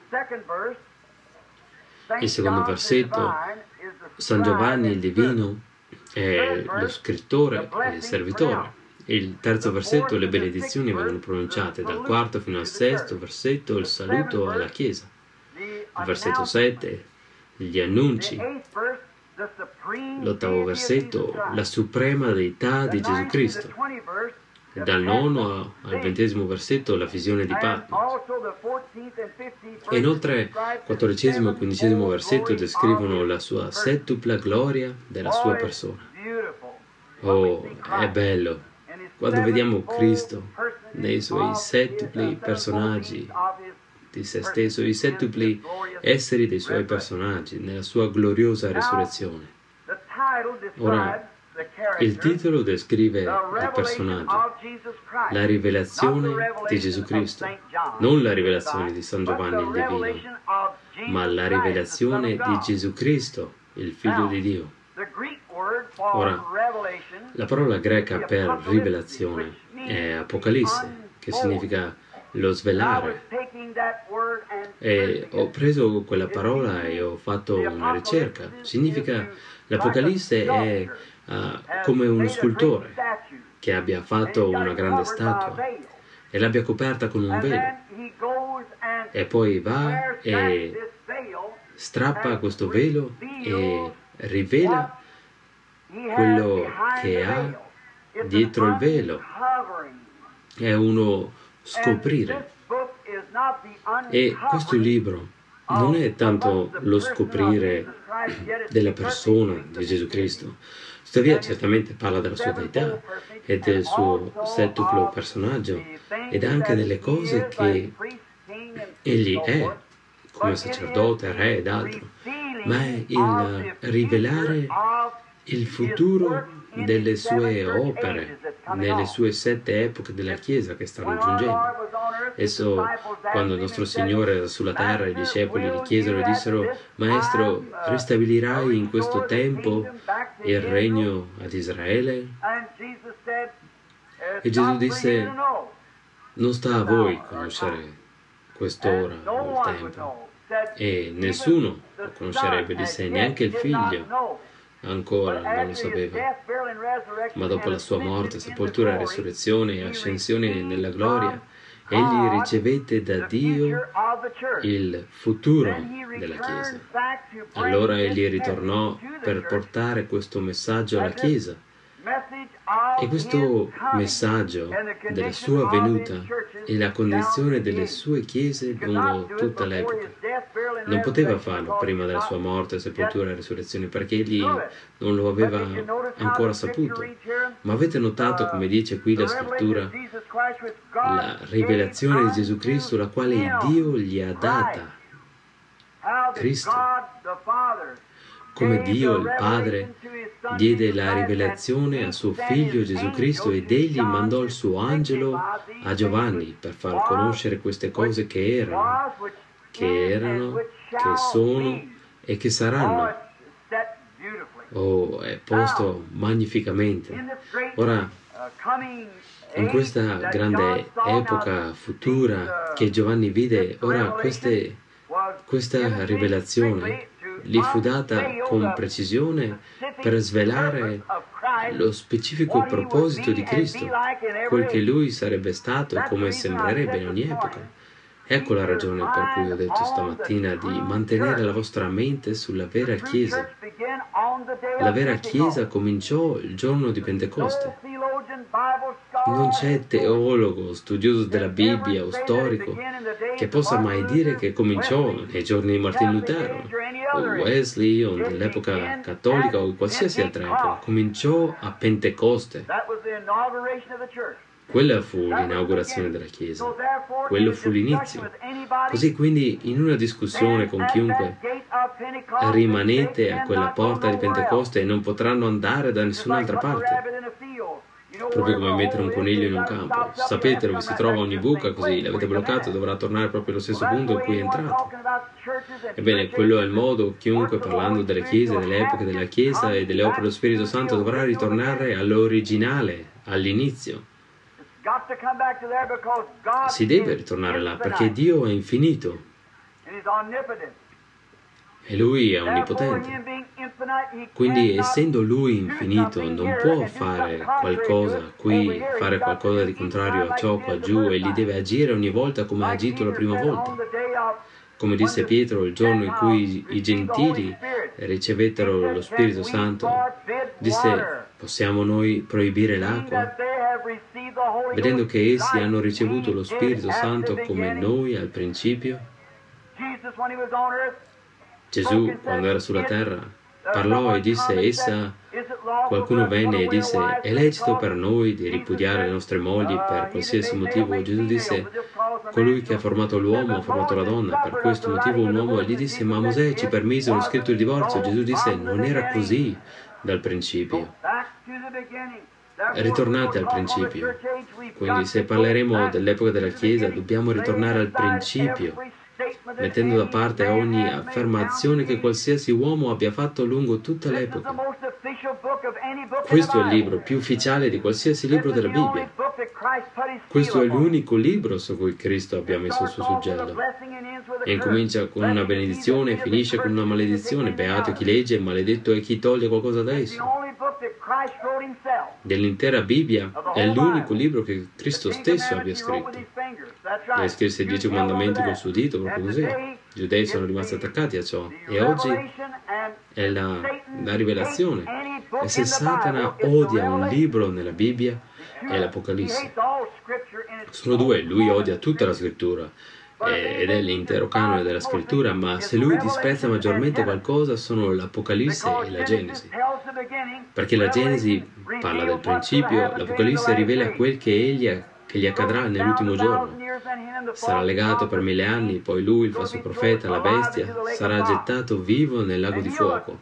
Il secondo versetto, San Giovanni il Divino è lo scrittore e il servitore. Il terzo versetto, le benedizioni vengono pronunciate. Dal quarto fino al sesto versetto, il saluto alla Chiesa. Il versetto sette, gli annunci. L'ottavo versetto, la suprema deità di Gesù Cristo. Dal nono al ventesimo versetto, la visione di Patmos. E inoltre, il quattordicesimo e quindicesimo versetto descrivono la sua settupla gloria della sua persona. Oh, è bello quando vediamo Cristo nei suoi settupli personaggi di se stesso, i settupli esseri dei suoi personaggi, nella sua gloriosa risurrezione. Ora, il titolo descrive il personaggio, la rivelazione di Gesù Cristo, non la rivelazione di San Giovanni il Divino, ma la rivelazione di Gesù Cristo, il Figlio di Dio. Ora, la parola greca per rivelazione è Apocalisse, che significa lo svelare. E ho preso quella parola e ho fatto una ricerca. Significa, l'Apocalisse è uh, come uno scultore che abbia fatto una grande statua e l'abbia coperta con un velo, e poi va e strappa questo velo e rivela quello che ha dietro il velo. È uno scoprire. E questo libro non è tanto lo scoprire della persona di Gesù Cristo, tuttavia certamente parla della sua deità e del suo settuplo personaggio ed anche delle cose che egli è come sacerdote, re ed altro, ma è il rivelare il futuro delle sue opere nelle sue sette epoche della Chiesa che stanno giungendo. Esso, quando il nostro Signore era sulla terra, i discepoli gli chiesero e dissero: Maestro, ristabilirai in questo tempo il regno ad Israele? E Gesù disse: non sta a voi conoscere quest'ora o il tempo, e nessuno lo conoscerebbe, disse, neanche il figlio ancora non lo sapeva, ma dopo la sua morte, sepoltura, resurrezione e ascensione nella gloria, egli ricevette da Dio il futuro della Chiesa. Allora egli ritornò per portare questo messaggio alla Chiesa, e questo messaggio della sua venuta e la condizione delle sue chiese lungo tutta l'epoca. Non poteva farlo prima della sua morte, sepoltura e risurrezione, perché egli non lo aveva ancora saputo. Ma avete notato, come dice qui la scrittura, la rivelazione di Gesù Cristo, la quale Dio gli ha data. Cristo. Come Dio, il Padre, diede la rivelazione a suo Figlio Gesù Cristo ed egli mandò il suo angelo a Giovanni per far conoscere queste cose che erano, che erano, che sono e che saranno. Oh, è posto magnificamente. Ora, in questa grande epoca futura che Giovanni vide, ora queste, questa rivelazione gli fu data con precisione per svelare lo specifico proposito di Cristo, quel che Lui sarebbe stato e come sembrerebbe in ogni epoca. Ecco la ragione per cui ho detto stamattina di mantenere la vostra mente sulla vera Chiesa. La vera Chiesa cominciò il giorno di Pentecoste. Non c'è teologo, studioso della Bibbia o storico che possa mai dire che cominciò nei giorni di Martin Lutero o Wesley o nell'epoca cattolica o in qualsiasi altra epoca. Cominciò a Pentecoste. Quella fu l'inaugurazione della Chiesa, quello fu l'inizio. Così quindi in una discussione con chiunque rimanete a quella porta di Pentecoste e non potranno andare da nessun'altra parte. Proprio come mettere un coniglio in un campo. Sapete dove si trova ogni buca, così l'avete bloccato e dovrà tornare proprio allo stesso punto in cui è entrato. Ebbene, quello è il modo, chiunque parlando delle chiese, delle epoche della Chiesa e delle opere dello Spirito Santo dovrà ritornare all'originale, all'inizio. Si deve ritornare là perché Dio è infinito e Lui è onnipotente. Quindi, essendo Lui infinito, non può fare qualcosa qui, fare qualcosa di contrario a ciò qua giù, e gli deve agire ogni volta come ha agito la prima volta. Come disse Pietro il giorno in cui i gentili ricevettero lo Spirito Santo, disse: possiamo noi proibire l'acqua? Vedendo che essi hanno ricevuto lo Spirito Santo come noi al principio, Gesù, quando era sulla terra, parlò e disse: essa, qualcuno venne e disse: è lecito per noi di ripudiare le nostre mogli per qualsiasi motivo? Gesù disse: colui che ha formato l'uomo ha formato la donna, per questo motivo un uomo. Gli disse: ma Mosè ci permise uno scritto di divorzio. Gesù disse: non era così dal principio. Ritornate al principio. Quindi se parleremo dell'epoca della Chiesa dobbiamo ritornare al principio, mettendo da parte ogni affermazione che qualsiasi uomo abbia fatto lungo tutta l'epoca. Questo è il libro più ufficiale di qualsiasi libro della Bibbia. Questo è l'unico libro su cui Cristo abbia messo il suo suggello. E incomincia con una benedizione e finisce con una maledizione. Beato chi legge, maledetto è chi toglie qualcosa da esso. Dell'intera Bibbia è l'unico libro che Cristo stesso abbia scritto. Lei scrisse i dieci comandamenti col suo dito, proprio così. I giudei sono rimasti attaccati a ciò. E oggi è la, la rivelazione. E se Satana odia un libro nella Bibbia, è l'Apocalisse. Sono due, lui odia tutta la scrittura ed è l'intero canone della scrittura, ma se lui disprezza maggiormente qualcosa sono l'Apocalisse e la Genesi, perché la Genesi parla del principio, l'Apocalisse rivela quel che egli ha, che gli accadrà nell'ultimo giorno. Sarà legato per mille anni, poi lui, il falso profeta, la bestia, sarà gettato vivo nel lago di fuoco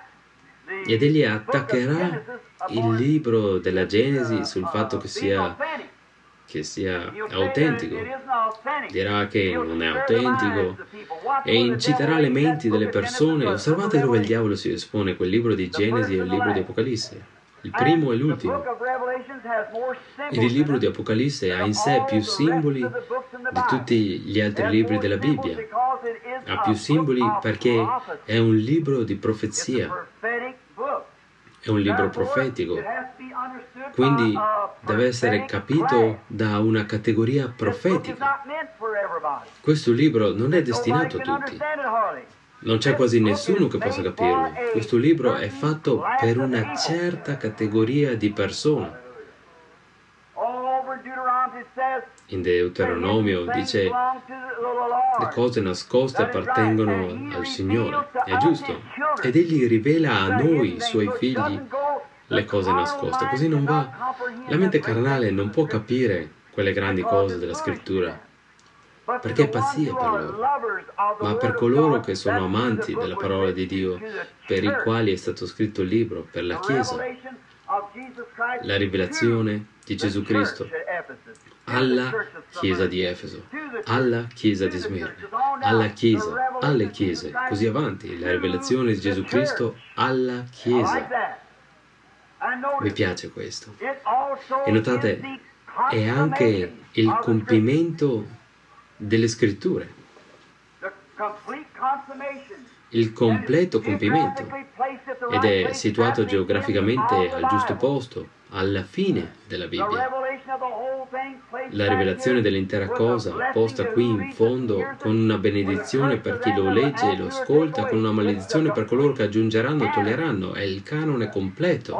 ed egli attaccherà il libro della Genesi sul fatto che sia che sia autentico, dirà che non è autentico e inciterà le menti delle persone. Osservate dove il diavolo si espone, quel libro di Genesi e il libro di Apocalisse, il primo e l'ultimo. Ed il libro di Apocalisse ha in sé più simboli di tutti gli altri libri della Bibbia. Ha più simboli perché è un libro di profezia, è un libro profetico. Quindi deve essere capito da una categoria profetica. Questo libro non è destinato a tutti. Non c'è quasi nessuno che possa capirlo. Questo libro è fatto per una certa categoria di persone. In Deuteronomio dice: le cose nascoste appartengono al Signore. È giusto. Ed Egli rivela a noi, i Suoi figli, le cose nascoste. Così non va. La mente carnale non può capire quelle grandi cose della Scrittura, perché è pazzia per loro. Ma per coloro che sono amanti della parola di Dio, per i quali è stato scritto il libro, per la Chiesa, la rivelazione di Gesù Cristo alla Chiesa di Efeso, alla Chiesa di Smirne, alla Chiesa, alle Chiese, così avanti, la rivelazione di Gesù Cristo alla Chiesa. Mi piace questo. E notate, è anche il compimento delle Scritture. il completo compimento, ed è situato geograficamente al giusto posto, alla fine della Bibbia. La rivelazione dell'intera cosa, posta qui in fondo, con una benedizione per chi lo legge e lo ascolta, con una maledizione per coloro che aggiungeranno o toglieranno, è il canone completo.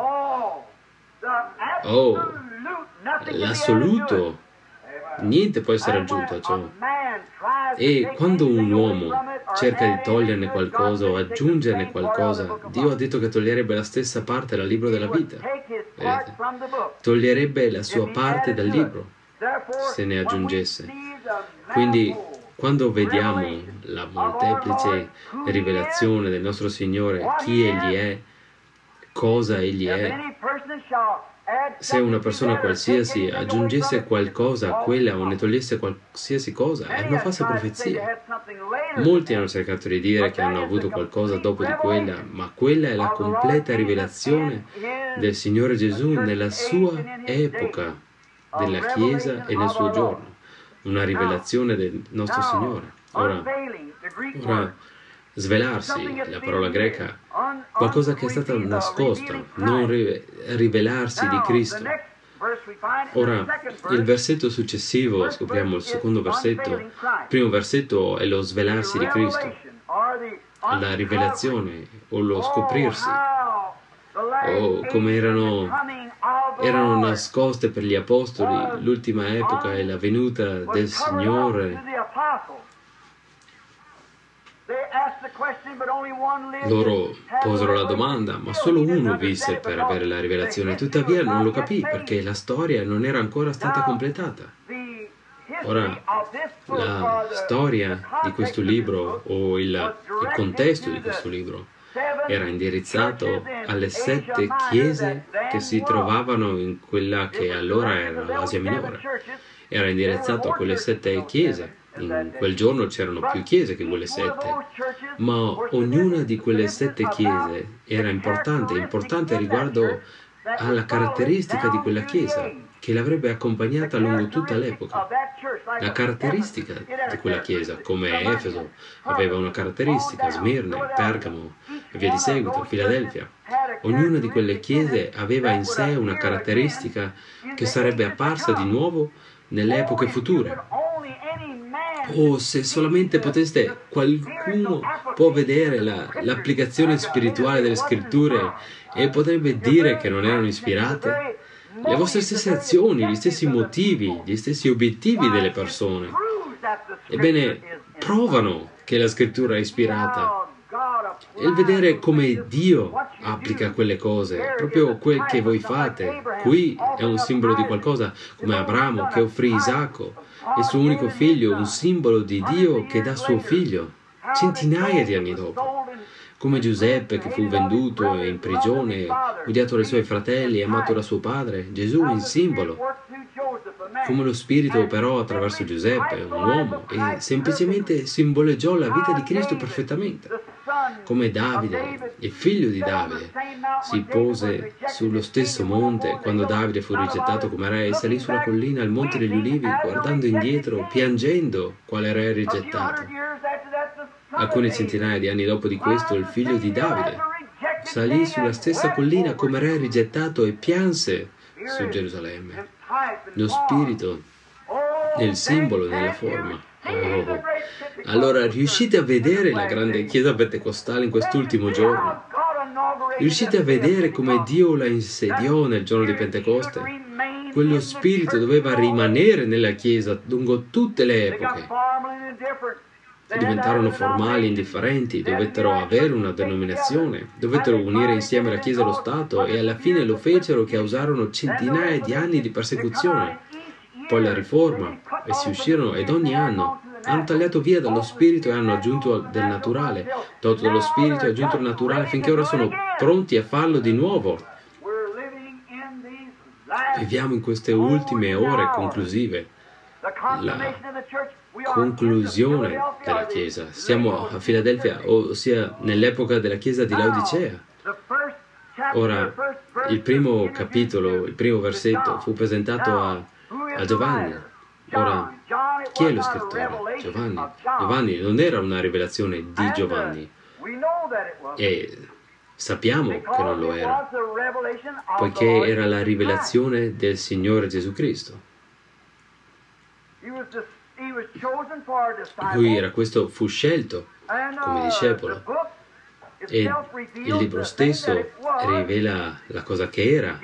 Oh, l'assoluto, niente può essere aggiunto a ciò. E quando un uomo cerca di toglierne qualcosa o aggiungerne qualcosa, Dio ha detto che toglierebbe la stessa parte dal libro della vita. Vedete? Toglierebbe la sua parte dal libro se ne aggiungesse. Quindi, quando vediamo la molteplice rivelazione del nostro Signore, chi Egli è, cosa Egli è, se una persona qualsiasi aggiungesse qualcosa a quella o ne togliesse qualsiasi cosa, è una falsa profezia. Molti hanno cercato di dire che hanno avuto qualcosa dopo di quella, ma quella è la completa rivelazione del Signore Gesù nella sua epoca, della Chiesa e nel suo giorno. Una rivelazione del nostro Signore. Ora, ora svelarsi, la parola greca, qualcosa che è stata nascosta, non rivelarsi di Cristo. Ora, il versetto successivo, scopriamo il secondo versetto, il primo versetto è lo svelarsi di Cristo, la rivelazione o lo scoprirsi, o come erano, erano nascoste per gli apostoli l'ultima epoca e la venuta del Signore. Loro posero la domanda, ma solo uno visse per avere la rivelazione, tuttavia non lo capì perché la storia non era ancora stata completata. Ora, la storia di questo libro o il, il contesto di questo libro era indirizzato alle sette chiese che si trovavano in quella che allora era l'Asia Minore. Era indirizzato a quelle sette chiese. In quel giorno c'erano più chiese che quelle sette, ma ognuna di quelle sette chiese era importante, importante riguardo alla caratteristica di quella chiesa, che l'avrebbe accompagnata lungo tutta l'epoca. La caratteristica di quella chiesa, come Efeso aveva una caratteristica, Smirne, Pergamo e via di seguito, Filadelfia. Ognuna di quelle chiese aveva in sé una caratteristica che sarebbe apparsa di nuovo nelle epoche future. O se solamente poteste, qualcuno può vedere la, l'applicazione spirituale delle scritture e potrebbe dire che non erano ispirate? Le vostre stesse azioni, gli stessi motivi, gli stessi obiettivi delle persone, ebbene, provano che la scrittura è ispirata. E il vedere come Dio applica quelle cose, proprio quel che voi fate, qui è un simbolo di qualcosa, come Abramo che offrì Isacco, il suo unico figlio, un simbolo di Dio che dà suo figlio, centinaia di anni dopo. Come Giuseppe che fu venduto e in prigione, odiato dai suoi fratelli e amato da suo padre, Gesù è il simbolo. Come lo Spirito operò attraverso Giuseppe, un uomo, e semplicemente simboleggiò la vita di Cristo perfettamente. Come Davide, il figlio di Davide, si pose sullo stesso monte quando Davide fu rigettato come re e salì sulla collina al Monte degli Ulivi, guardando indietro, piangendo quale re rigettato. Alcune centinaia di anni dopo di questo, il figlio di Davide salì sulla stessa collina come re rigettato e pianse su Gerusalemme. Lo Spirito nel simbolo, nella forma. Oh. Allora, riuscite a vedere la grande chiesa pentecostale in quest'ultimo giorno? Riuscite a vedere come Dio la insediò nel giorno di Pentecoste? Quello Spirito doveva rimanere nella chiesa lungo tutte le epoche. Diventarono formali, indifferenti, dovettero avere una denominazione, dovettero unire insieme la Chiesa e lo Stato e alla fine lo fecero, che causarono centinaia di anni di persecuzione. Poi la riforma, e si uscirono, ed ogni anno hanno tagliato via dallo spirito e hanno aggiunto del naturale, tolto dallo spirito e aggiunto il naturale, finché ora sono pronti a farlo di nuovo. Viviamo in queste ultime ore conclusive, la conclusione della Chiesa. Siamo a Filadelfia, ossia nell'epoca della Chiesa di Laodicea. Ora, il primo capitolo, il primo versetto fu presentato a, a Giovanni. Ora, Chi è lo scrittore? Giovanni. Giovanni non era una rivelazione di Giovanni. E sappiamo che non lo era, poiché era la rivelazione del Signore Gesù Cristo. Lui era questo, fu scelto come discepolo. E il libro stesso rivela la cosa che era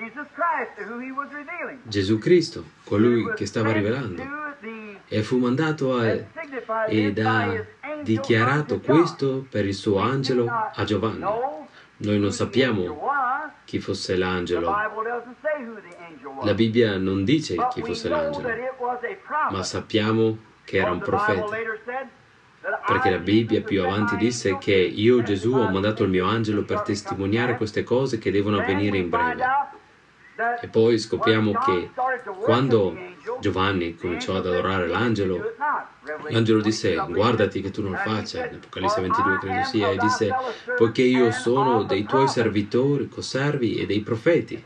Gesù Cristo, colui che stava rivelando, e fu mandato a, ed ha dichiarato questo per il suo angelo a Giovanni. Noi non sappiamo chi fosse l'angelo, la Bibbia non dice chi fosse l'angelo, ma sappiamo che era un profeta. Perché la Bibbia più avanti disse che io, Gesù, ho mandato il mio angelo per testimoniare queste cose che devono avvenire in breve. E poi scopriamo che quando Giovanni cominciò ad adorare l'angelo, l'angelo disse: guardati che tu non lo faccia, in Apocalisse ventidue credo sia, e disse: poiché io sono dei tuoi servitori, conservi e dei profeti.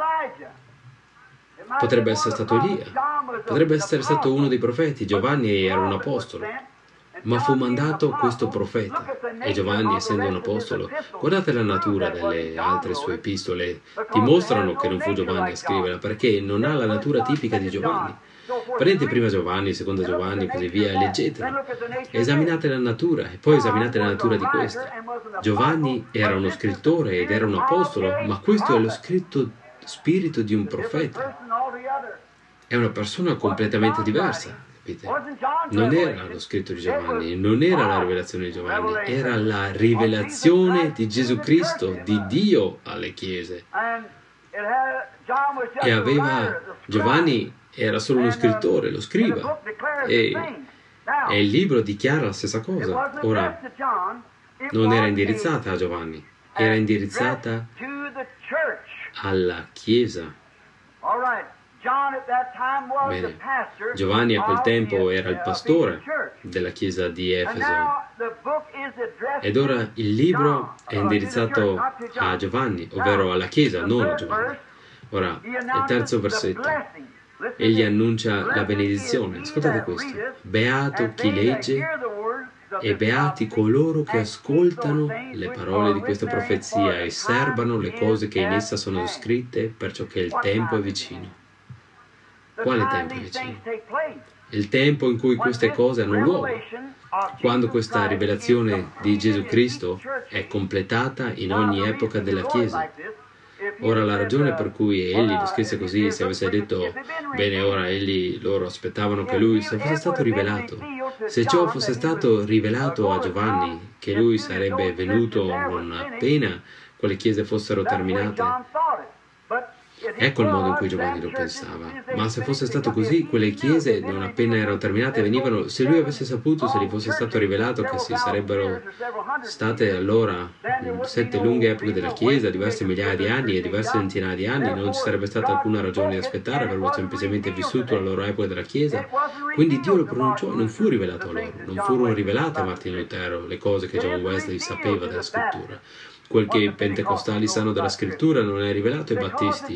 Potrebbe essere stato Elia, potrebbe essere stato uno dei profeti. Giovanni era un apostolo, ma fu mandato questo profeta. E Giovanni, essendo un apostolo, guardate la natura delle altre sue epistole, dimostrano che non fu Giovanni a scriverla, perché non ha la natura tipica di Giovanni. Prendete prima Giovanni, seconda Giovanni e così via, e leggetela. Esaminate la natura e poi esaminate la natura di questa. Giovanni era uno scrittore ed era un apostolo, ma questo è lo scritto spirito di un profeta. È una persona completamente diversa. Capite? Non era lo scritto di Giovanni, non era la rivelazione di Giovanni, era la rivelazione di Gesù Cristo, di Dio alle chiese. E aveva, Giovanni era solo uno scrittore, lo scriva, e, e il libro dichiara la stessa cosa. Ora, non era indirizzata a Giovanni, era indirizzata alla chiesa. Bene. Giovanni a quel tempo era il pastore della chiesa di Efeso, ed ora il libro è indirizzato a Giovanni, ovvero alla chiesa, non a Giovanni. Ora, il terzo versetto, egli annuncia la benedizione. Ascoltate questo: beato chi legge e beati coloro che ascoltano le parole di questa profezia e serbano le cose che in essa sono scritte, perciò che il tempo è vicino. Quale tempo è vicino? Il tempo in cui queste cose hanno luogo, quando questa rivelazione di Gesù Cristo è completata in ogni epoca della Chiesa. Ora, la ragione per cui egli lo scrisse così, se avesse detto, bene, ora egli, loro aspettavano che lui se fosse stato rivelato, se ciò fosse stato rivelato a Giovanni, che lui sarebbe venuto non appena quelle chiese fossero terminate, ecco il modo in cui Giovanni lo pensava. Ma se fosse stato così, quelle chiese non appena erano terminate venivano, se lui avesse saputo, se gli fosse stato rivelato che si sarebbero state allora sette lunghe epoche della chiesa, diverse migliaia di anni e diverse centinaia di anni, non ci sarebbe stata alcuna ragione di aspettare, avrebbero semplicemente vissuto la loro epoca della chiesa. Quindi Dio lo pronunciò e non fu rivelato a loro, non furono rivelate a Martin Lutero le cose che John Wesley sapeva della scrittura. Quel che i pentecostali sanno della scrittura non è rivelato ai battisti,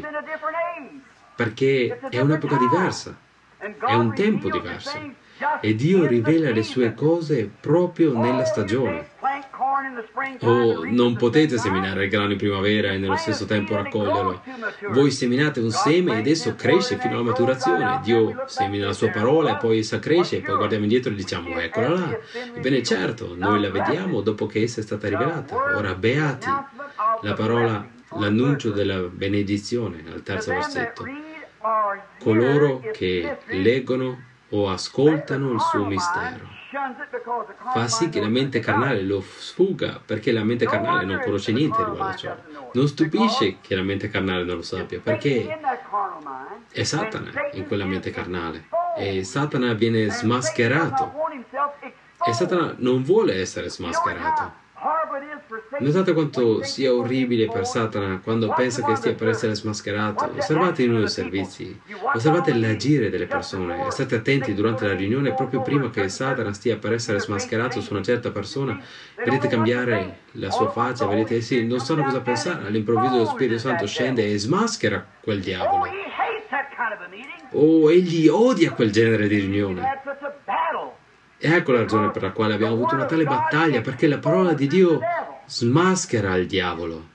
perché è un'epoca diversa, è un tempo diverso, e Dio rivela le sue cose proprio nella stagione. Oh, non potete seminare il grano in primavera e nello stesso tempo raccoglierlo. Voi seminate un seme ed esso cresce fino alla maturazione. Dio semina la sua parola e poi essa cresce, e poi guardiamo indietro e diciamo, eccola là. Ebbene certo, noi la vediamo dopo che essa è stata rivelata. Ora, beati, la parola, l'annuncio della benedizione, al terzo versetto. Coloro che leggono o ascoltano il suo mistero. Fa sì che la mente carnale lo sfuga, perché la mente carnale non conosce niente riguardo a ciò. Non stupisce che la mente carnale non lo sappia, perché è Satana in quella mente carnale, e Satana viene smascherato, e Satana non vuole essere smascherato. Notate quanto sia orribile per Satana quando pensa che stia per essere smascherato. Osservate in uno dei servizi, osservate l'agire delle persone, e state attenti durante la riunione, proprio prima che Satana stia per essere smascherato su una certa persona, vedete cambiare la sua faccia, vedete, sì, non sanno cosa pensare, all'improvviso lo Spirito Santo scende e smaschera quel diavolo. Oh, egli odia quel genere di riunione. E ecco la ragione per la quale abbiamo avuto una tale battaglia, perché la parola di Dio smaschera il diavolo.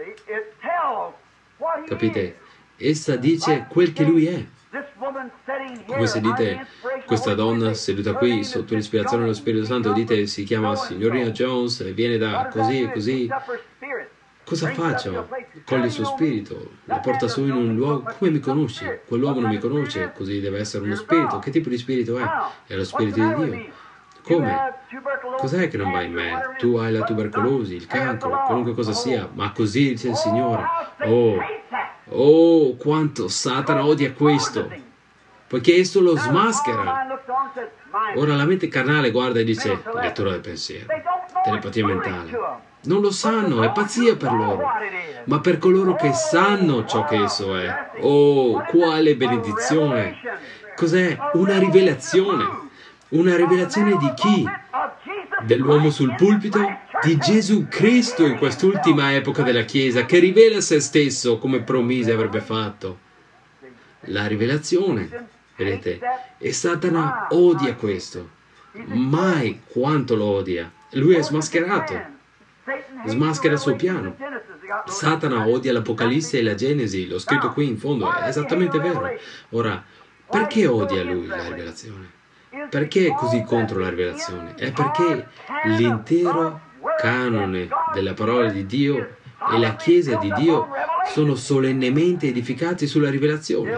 Capite? Essa dice quel che lui è. Come se dite, questa donna seduta qui sotto l'ispirazione dello Spirito Santo, dite si chiama signorina Jones e viene da così e così. Cosa faccio? Coglie il suo spirito, la porta su in un luogo. Come mi conosci? Quell'uomo non mi conosce, così deve essere uno spirito. Che tipo di spirito è? È lo spirito di Dio. Come? Cos'è che non va in me? Tu hai la tubercolosi, il cancro, qualunque cosa sia, ma così dice il Signore. Oh, oh, quanto Satana odia questo, poiché esso lo smaschera. Ora la mente carnale guarda e dice, lettura del pensiero, telepatia mentale. Non lo sanno, è pazzia per loro. Ma per coloro che sanno ciò che esso è, oh, quale benedizione! Cos'è? Una rivelazione. Una rivelazione di chi? Dell'uomo sul pulpito? Di Gesù Cristo in quest'ultima epoca della Chiesa, che rivela se stesso come promise avrebbe fatto. La rivelazione, vedete? E Satana odia questo. Mai quanto lo odia. Lui è smascherato. Smaschera il suo piano. Satana odia l'Apocalisse e la Genesi, l'ho scritto qui in fondo, è esattamente vero. Ora, perché odia lui la rivelazione? Perché è così contro la rivelazione? È perché l'intero canone della parola di Dio e la Chiesa di Dio sono solennemente edificati sulla rivelazione.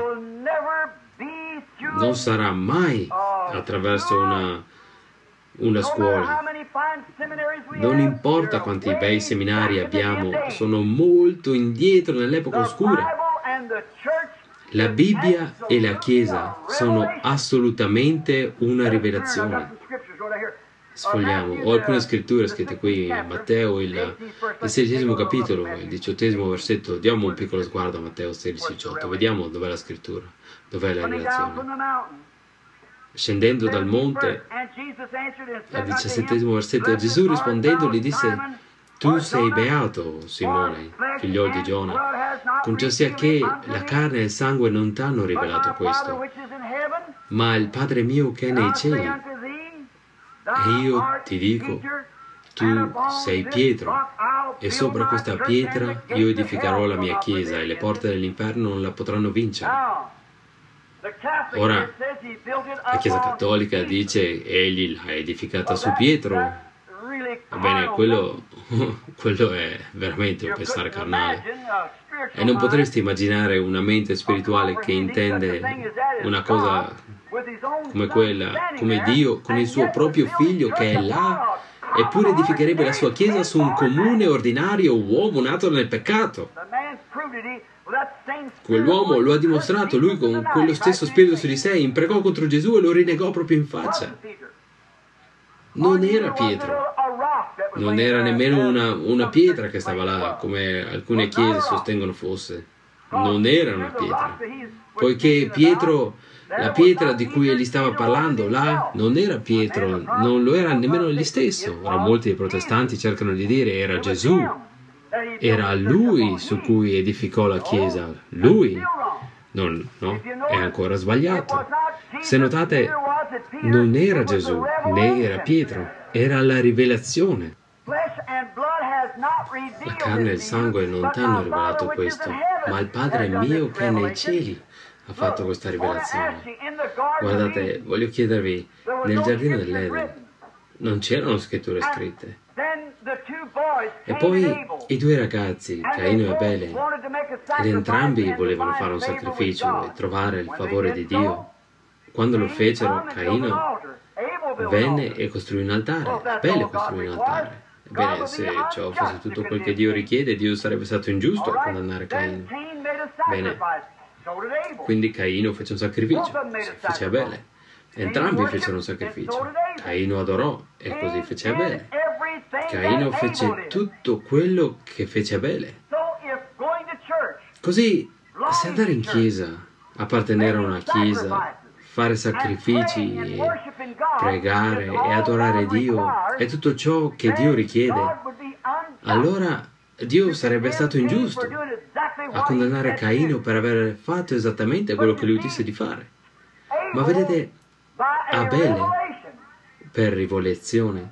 Non sarà mai attraverso una, una scuola. Non importa quanti bei seminari abbiamo, sono molto indietro nell'epoca oscura. La Bibbia e la Chiesa sono assolutamente una rivelazione. Sfogliamo, ho alcune scritture scritte qui, Matteo, il, il sedicesimo capitolo, il diciottesimo versetto. Diamo un piccolo sguardo a Matteo sedici diciotto, vediamo dov'è la scrittura, dov'è la rivelazione. Scendendo dal monte, al diciassettesimo versetto, Gesù rispondendo gli disse: tu sei beato, Simone, figliol di Giona, con sia che la carne e il sangue non ti hanno rivelato questo, ma il Padre mio che è nei cieli. E io ti dico, tu sei Pietro, e sopra questa pietra io edificherò la mia chiesa, e le porte dell'inferno non la potranno vincere. Ora, la Chiesa Cattolica dice, egli l'ha edificata su Pietro. Ebbene, quello, quello è veramente un pensare carnale. E non potresti immaginare una mente spirituale che intende una cosa come quella, come Dio, con il suo proprio figlio che è là, eppure edificherebbe la sua chiesa su un comune, ordinario uomo nato nel peccato. Quell'uomo lo ha dimostrato, lui con quello stesso spirito su di sé imprecò contro Gesù e lo rinnegò proprio in faccia. Non era Pietro, non era nemmeno una, una pietra che stava là, come alcune chiese sostengono fosse. Non era una pietra, poiché Pietro, la pietra di cui egli stava parlando là, non era Pietro, non lo era nemmeno egli stesso. Ora molti dei protestanti cercano di dire era Gesù, era lui su cui edificò la Chiesa, lui. Non, no, è ancora sbagliato. Se notate, non era Gesù, né era Pietro, era la rivelazione. La carne e il sangue non ti hanno rivelato questo, ma il Padre mio che è nei cieli ha fatto questa rivelazione. Guardate, voglio chiedervi, nel giardino dell'Eden non c'erano scritture scritte. E poi i due ragazzi, Caino e Abele, ed entrambi volevano fare un sacrificio e trovare il favore di Dio. Quando lo fecero, Caino venne e costruì un altare, Abele costruì un altare. Ebbene, se ciò fosse tutto quel che Dio richiede, Dio sarebbe stato ingiusto a condannare Caino. Bene, quindi Caino fece un sacrificio, fece Abele. Entrambi fecero un sacrificio. Caino adorò e così fece Abele. Caino fece tutto quello che fece Abele. Così, se andare in chiesa, appartenere a una chiesa, fare sacrifici, e pregare e adorare Dio è tutto ciò che Dio richiede, allora Dio sarebbe stato ingiusto a condannare Caino per aver fatto esattamente quello che lui disse di fare. Ma vedete, Abele, per rivelazione.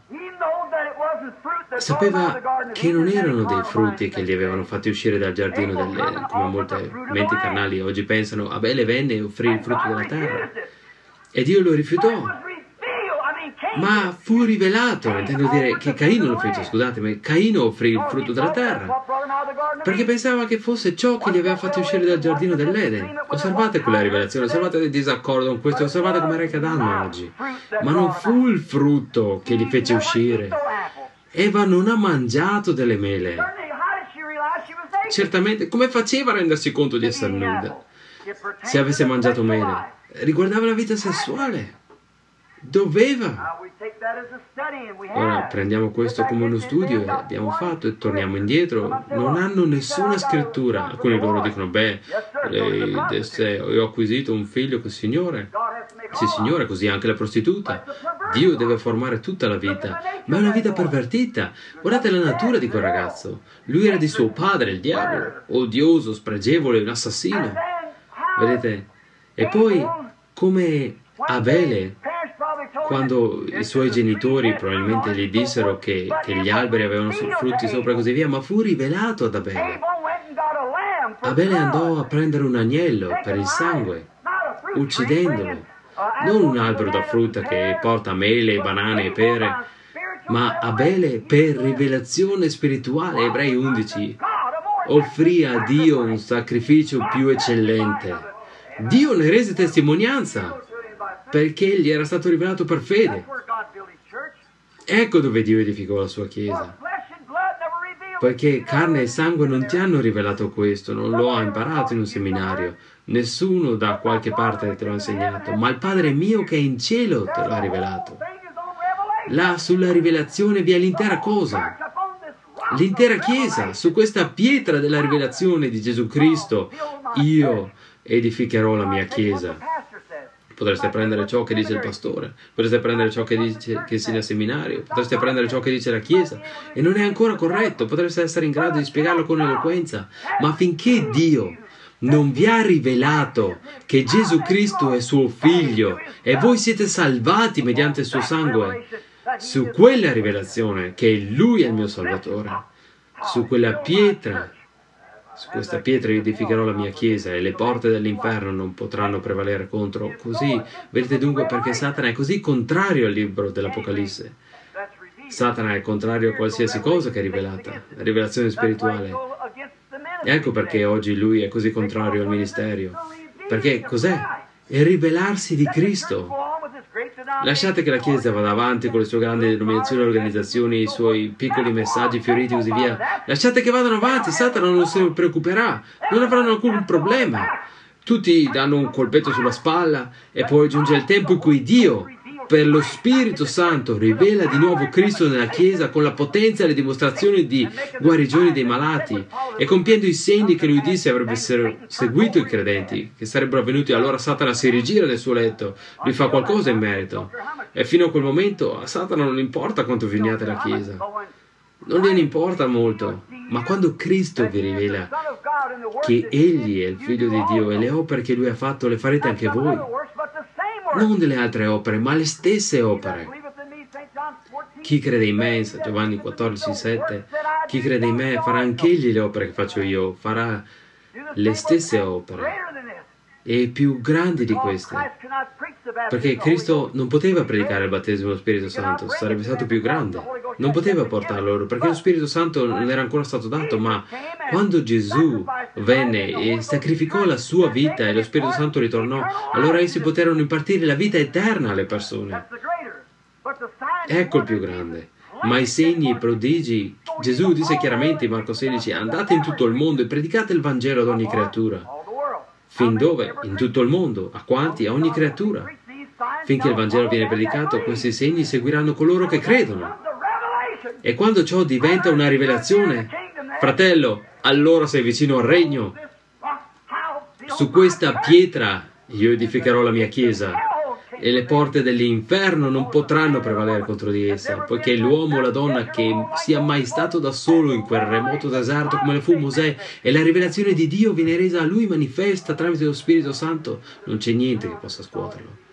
Sapeva che non erano dei frutti che li avevano fatti uscire dal giardino dell'Eden, come molte menti carnali oggi pensano. Abele venne e offrì il frutto della terra e Dio lo rifiutò, ma fu rivelato, intendo dire che Caino lo fece, scusate, ma Caino offrì il frutto della terra perché pensava che fosse ciò che li aveva fatti uscire dal giardino dell'Eden. Osservate quella rivelazione, osservate il disaccordo con questo, osservate come Re Adamo oggi. Ma non fu il frutto che li fece uscire. Eva non ha mangiato delle mele. Certamente, come faceva a rendersi conto di essere nuda? Se avesse mangiato mele, riguardava la vita sessuale. Doveva. Ora prendiamo questo come uno studio e abbiamo fatto e torniamo indietro. Non hanno nessuna scrittura. Alcuni loro dicono, beh, eh, se ho acquisito un figlio col Signore. Sì, Signore, così anche la prostituta. Dio deve formare tutta la vita, ma è una vita pervertita. Guardate la natura di quel ragazzo. Lui era di suo padre, il diavolo, odioso, spregevole, un assassino. Vedete? E poi, come Abele, quando i suoi genitori probabilmente gli dissero che, che gli alberi avevano frutti sopra e così via, ma fu rivelato ad Abele. Abele andò a prendere un agnello per il sangue, uccidendolo. Non un albero da frutta che porta mele, banane e pere, ma Abele per rivelazione spirituale. Ebrei undici offrì a Dio un sacrificio più eccellente. Dio ne rese testimonianza perché gli era stato rivelato per fede. Ecco dove Dio edificò la sua Chiesa. Poiché carne e sangue non ti hanno rivelato questo, non lo ha imparato in un seminario, nessuno da qualche parte te lo ha insegnato, ma il Padre mio che è in cielo te lo ha rivelato. Là sulla rivelazione vi è l'intera cosa, l'intera Chiesa, su questa pietra della rivelazione di Gesù Cristo, io edificherò la mia Chiesa. Potreste prendere ciò che dice il pastore, potreste prendere ciò che dice che insegna al seminario, potreste prendere ciò che dice la Chiesa, e non è ancora corretto, potreste essere in grado di spiegarlo con eloquenza, ma finché Dio non vi ha rivelato che Gesù Cristo è suo Figlio e voi siete salvati mediante il suo sangue, su quella rivelazione che Lui è il mio Salvatore, su quella pietra, su questa pietra edificherò la mia Chiesa e le porte dell'inferno non potranno prevalere contro. Così, vedete dunque perché Satana è così contrario al libro dell'Apocalisse. Satana è contrario a qualsiasi cosa che è rivelata, la rivelazione spirituale. Ecco perché oggi lui è così contrario al ministero. Perché cos'è? È rivelarsi di Cristo. Lasciate che la Chiesa vada avanti con le sue grandi denominazioni, organizzazioni, i suoi piccoli messaggi fioriti e così via. Lasciate che vadano avanti, Satana non se ne preoccuperà, non avranno alcun problema. Tutti danno un colpetto sulla spalla e poi giunge il tempo in cui Dio, per lo Spirito Santo, rivela di nuovo Cristo nella Chiesa con la potenza e le dimostrazioni di guarigioni dei malati e compiendo i segni che lui disse avrebbero seguito i credenti, che sarebbero avvenuti. Allora Satana si rigira nel suo letto, lui fa qualcosa in merito e fino a quel momento a Satana non importa quanto vi uniate la Chiesa, non gliene importa molto, ma quando Cristo vi rivela che Egli è il Figlio di Dio e le opere che Lui ha fatto le farete anche voi, non delle altre opere, ma le stesse opere. Chi crede in me, in Giovanni quattordici sette, chi crede in me farà anch'egli le opere che faccio io, farà le stesse opere e più grandi di queste, perché Cristo non poteva predicare il battesimo dello Spirito Santo, sarebbe stato più grande, non poteva portarlo loro perché lo Spirito Santo non era ancora stato dato, ma quando Gesù venne e sacrificò la sua vita e lo Spirito Santo ritornò, allora essi poterono impartire la vita eterna alle persone. Ecco il più grande. Ma i segni, i prodigi, Gesù disse chiaramente in Marco sedici, andate in tutto il mondo e predicate il Vangelo ad ogni creatura. Fin dove? In tutto il mondo. A quanti? A ogni creatura. Finché il Vangelo viene predicato, questi segni seguiranno coloro che credono. E quando ciò diventa una rivelazione, fratello, allora sei vicino al regno. Su questa pietra io edificherò la mia Chiesa e le porte dell'inferno non potranno prevalere contro di essa, poiché l'uomo o la donna che sia mai stato da solo in quel remoto deserto come lo fu Mosè e la rivelazione di Dio viene resa a lui manifesta tramite lo Spirito Santo, non c'è niente che possa scuoterlo.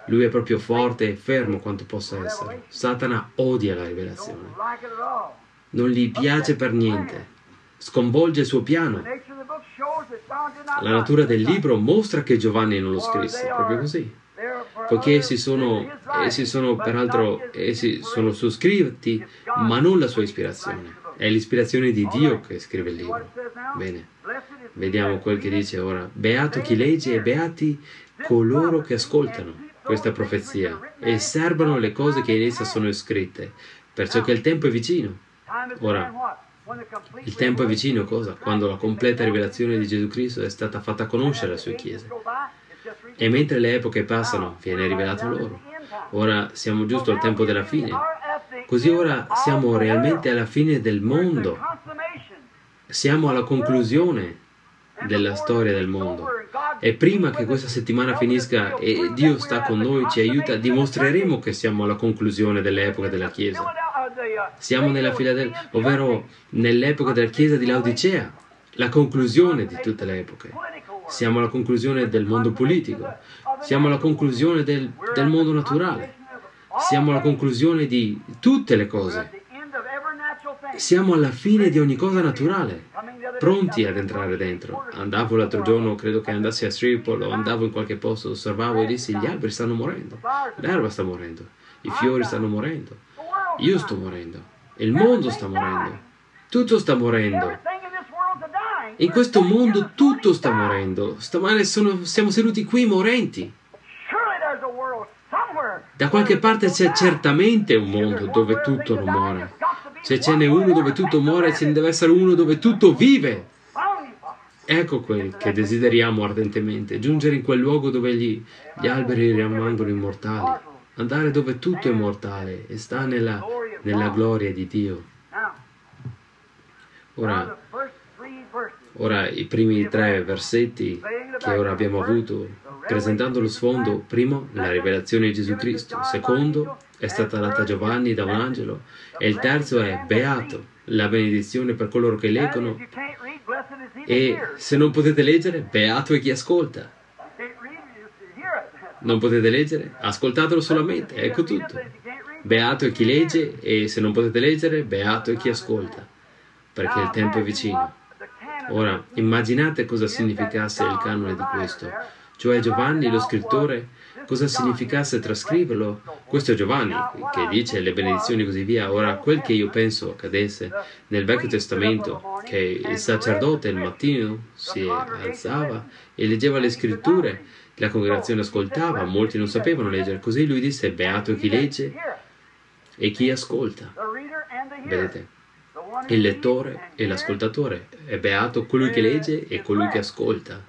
Lui è proprio forte e fermo quanto possa essere. Satana odia la rivelazione. Non gli piace per niente. Sconvolge il suo piano. La natura del libro mostra che Giovanni non lo scrisse, proprio così. Poiché essi sono, essi sono peraltro, essi sono scritti, ma non la sua ispirazione. È l'ispirazione di Dio che scrive il libro. Bene, vediamo quel che dice ora. Beato chi legge e beati coloro che ascoltano questa profezia e serbano le cose che in essa sono scritte, perciò che il tempo è vicino. Ora, il tempo è vicino cosa? Quando la completa rivelazione di Gesù Cristo è stata fatta conoscere alle sue chiese. E mentre le epoche passano, viene rivelato loro. Ora siamo giusto al tempo della fine. Così ora siamo realmente alla fine del mondo. Siamo alla conclusione della storia del mondo. E prima che questa settimana finisca e Dio sta con noi, ci aiuta, dimostreremo che siamo alla conclusione dell'epoca della Chiesa. Siamo nella Filadelfia, ovvero nell'epoca della Chiesa di Laodicea, la conclusione di tutte le epoche. Siamo alla conclusione del mondo politico, siamo alla conclusione del, del mondo naturale, siamo alla conclusione di tutte le cose. Siamo alla fine di ogni cosa naturale, pronti ad entrare dentro. Andavo l'altro giorno, credo che andassi a Shreveport, o andavo in qualche posto, osservavo e dissi: gli alberi stanno morendo, l'erba sta morendo, i fiori stanno morendo, io sto morendo, il mondo sta morendo, tutto sta morendo. In questo mondo tutto sta morendo. Stamane sono, siamo seduti qui morenti. Da qualche parte c'è certamente un mondo dove tutto non muore. Se ce n'è uno dove tutto muore, ce ne deve essere uno dove tutto vive. Ecco quel che desideriamo ardentemente, giungere in quel luogo dove gli, gli alberi rimangono immortali, andare dove tutto è mortale e sta nella, nella gloria di Dio. Ora, ora i primi tre versetti che ora abbiamo avuto, presentando lo sfondo: primo, la rivelazione di Gesù Cristo; secondo, è stata data a Giovanni da un angelo; e il terzo è beato, la benedizione per coloro che leggono. E se non potete leggere, beato è chi ascolta. Non potete leggere? Ascoltatelo solamente, ecco tutto. Beato è chi legge, e se non potete leggere, beato è chi ascolta, perché il tempo è vicino. Ora, immaginate cosa significasse il canone di questo, cioè Giovanni, lo scrittore, cosa significasse trascriverlo. Questo è Giovanni, che dice le benedizioni e così via. Ora, quel che io penso accadesse nel Vecchio Testamento, che il sacerdote il mattino si alzava e leggeva le scritture, la congregazione ascoltava, molti non sapevano leggere, così lui disse: beato chi legge e chi ascolta. Vedete? Il lettore e l'ascoltatore. È beato colui che legge e colui che ascolta.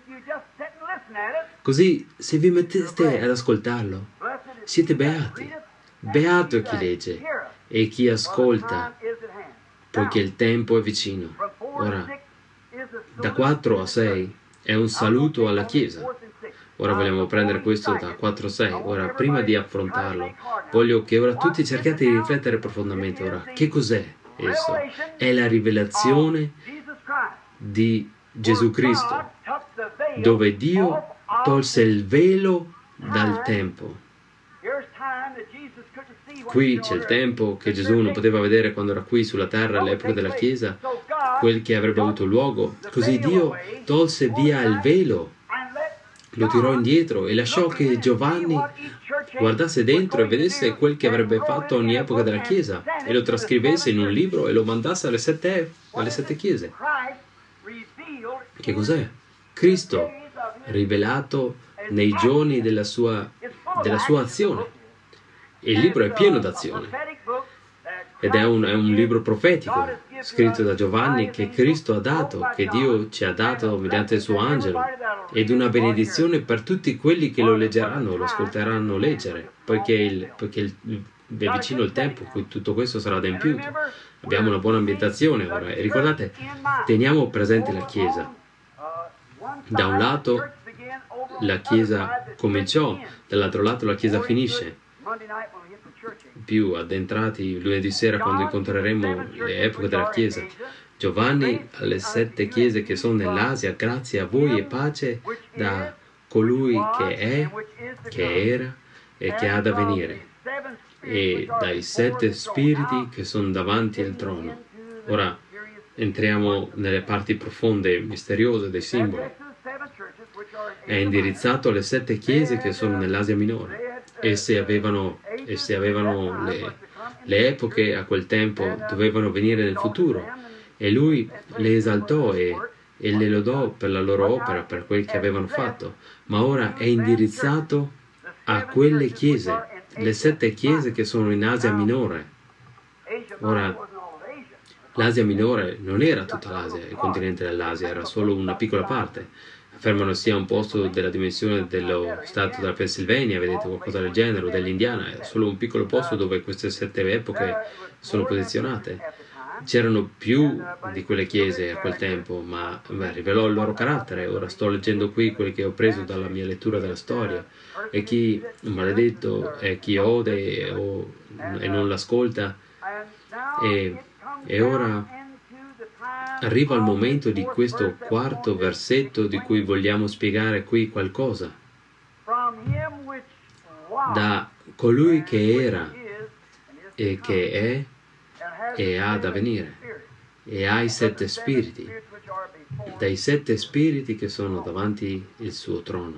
Così, se vi metteste ad ascoltarlo, siete beati. Beato è chi legge e chi ascolta, poiché il tempo è vicino. Ora, da quattro a sei è un saluto alla Chiesa. Ora vogliamo prendere questo da quattro a sei. Ora, prima di affrontarlo, voglio che ora tutti cerchiate di riflettere profondamente. Ora, che cos'è esso? È la rivelazione di Gesù Cristo, dove Dio tolse il velo dal tempo. Qui c'è il tempo che Gesù non poteva vedere quando era qui sulla terra all'epoca della Chiesa, quel che avrebbe avuto luogo. Così Dio tolse via il velo, lo tirò indietro e lasciò che Giovanni guardasse dentro e vedesse quel che avrebbe fatto ogni epoca della Chiesa, e lo trascrivesse in un libro e lo mandasse alle sette, alle sette chiese. Che cos'è? Cristo rivelato nei giorni della sua, della sua azione. Il libro è pieno d'azione ed è un, è un libro profetico scritto da Giovanni, che Cristo ha dato, che Dio ci ha dato mediante il suo angelo, ed una benedizione per tutti quelli che lo leggeranno, lo ascolteranno leggere, poiché, il, poiché il, è vicino il tempo in cui tutto questo sarà adempiuto. Abbiamo una buona ambientazione ora, e ricordate, teniamo presente la Chiesa. Da un lato la Chiesa cominciò, dall'altro lato la Chiesa finisce. Più addentrati lunedì sera, quando incontreremo le epoche della Chiesa. Giovanni alle sette chiese che sono nell'Asia: grazie a voi e pace da colui che è, che era e che ha da venire, e dai sette spiriti che sono davanti al trono. Ora entriamo nelle parti profonde e misteriose dei simboli. È indirizzato alle sette chiese che sono nell'Asia Minore. Esse avevano, esse avevano le, le epoche a quel tempo, dovevano venire nel futuro, e lui le esaltò e, e le lodò per la loro opera, per quel che avevano fatto. Ma ora è indirizzato a quelle chiese, le sette chiese che sono in Asia Minore. Ora, l'Asia Minore non era tutta l'Asia, il continente dell'Asia, era solo una piccola parte. Affermano sia un posto della dimensione dello stato della Pennsylvania, vedete, qualcosa del genere, o dell'Indiana, è solo un piccolo posto dove queste sette epoche sono posizionate. C'erano più di quelle chiese a quel tempo, ma beh, rivelò il loro carattere. Ora sto leggendo qui quelli che ho preso dalla mia lettura della storia. E chi maledetto è chi ode o, e non l'ascolta. E, e ora arriva il momento di questo quarto versetto di cui vogliamo spiegare qui qualcosa. Da colui che era e che è e ha da venire, e ha i sette spiriti, dai sette spiriti che sono davanti il suo trono.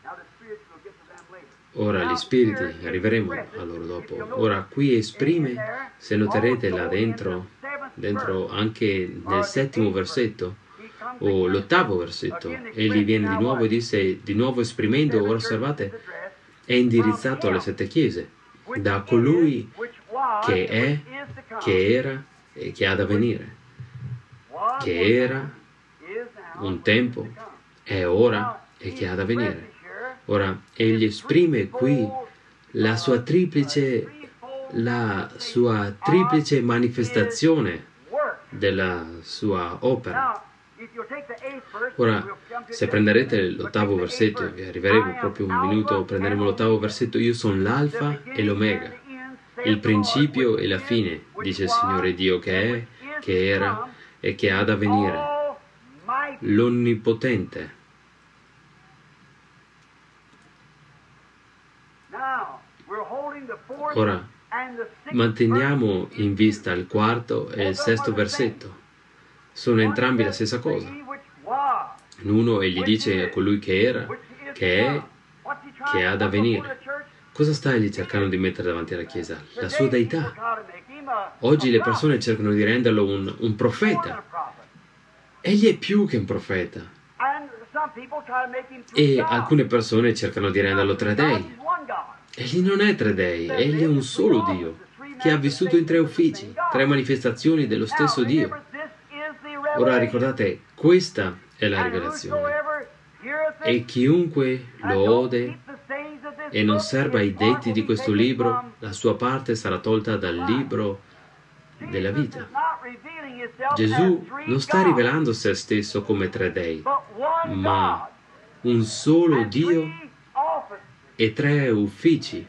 Ora gli spiriti, arriveremo a loro dopo. Ora qui esprime, se noterete là dentro, dentro anche nel settimo versetto, o l'ottavo versetto, egli viene di nuovo e disse, di nuovo esprimendo, ora osservate, è indirizzato alle sette chiese, da colui che è, che era e che ha da venire, che era un tempo, è ora e che ha da venire. Ora, egli esprime qui la sua triplice, la sua triplice manifestazione della sua opera. Ora, se prenderete l'ottavo versetto, e arriveremo proprio un minuto, prenderemo l'ottavo versetto, io sono l'alfa e l'omega, il principio e la fine, dice il Signore Dio, che è, che era e che ha da venire, l'onnipotente. Ora, manteniamo in vista il quarto e il sesto versetto. Sono entrambi la stessa cosa. In uno egli dice a colui che era, che è, che ha da venire. Cosa sta egli cercando di mettere davanti alla Chiesa? La sua deità. Oggi le persone cercano di renderlo un, un profeta. Egli è più che un profeta. E alcune persone cercano di renderlo tre dei. Egli non è tre dei, egli è un solo Dio, che ha vissuto in tre uffici, tre manifestazioni dello stesso Dio. Ora ricordate, questa è la rivelazione. E chiunque lo ode e non serba i detti di questo libro, la sua parte sarà tolta dal libro della vita. Gesù non sta rivelando se stesso come tre dei, ma un solo Dio e tre uffici.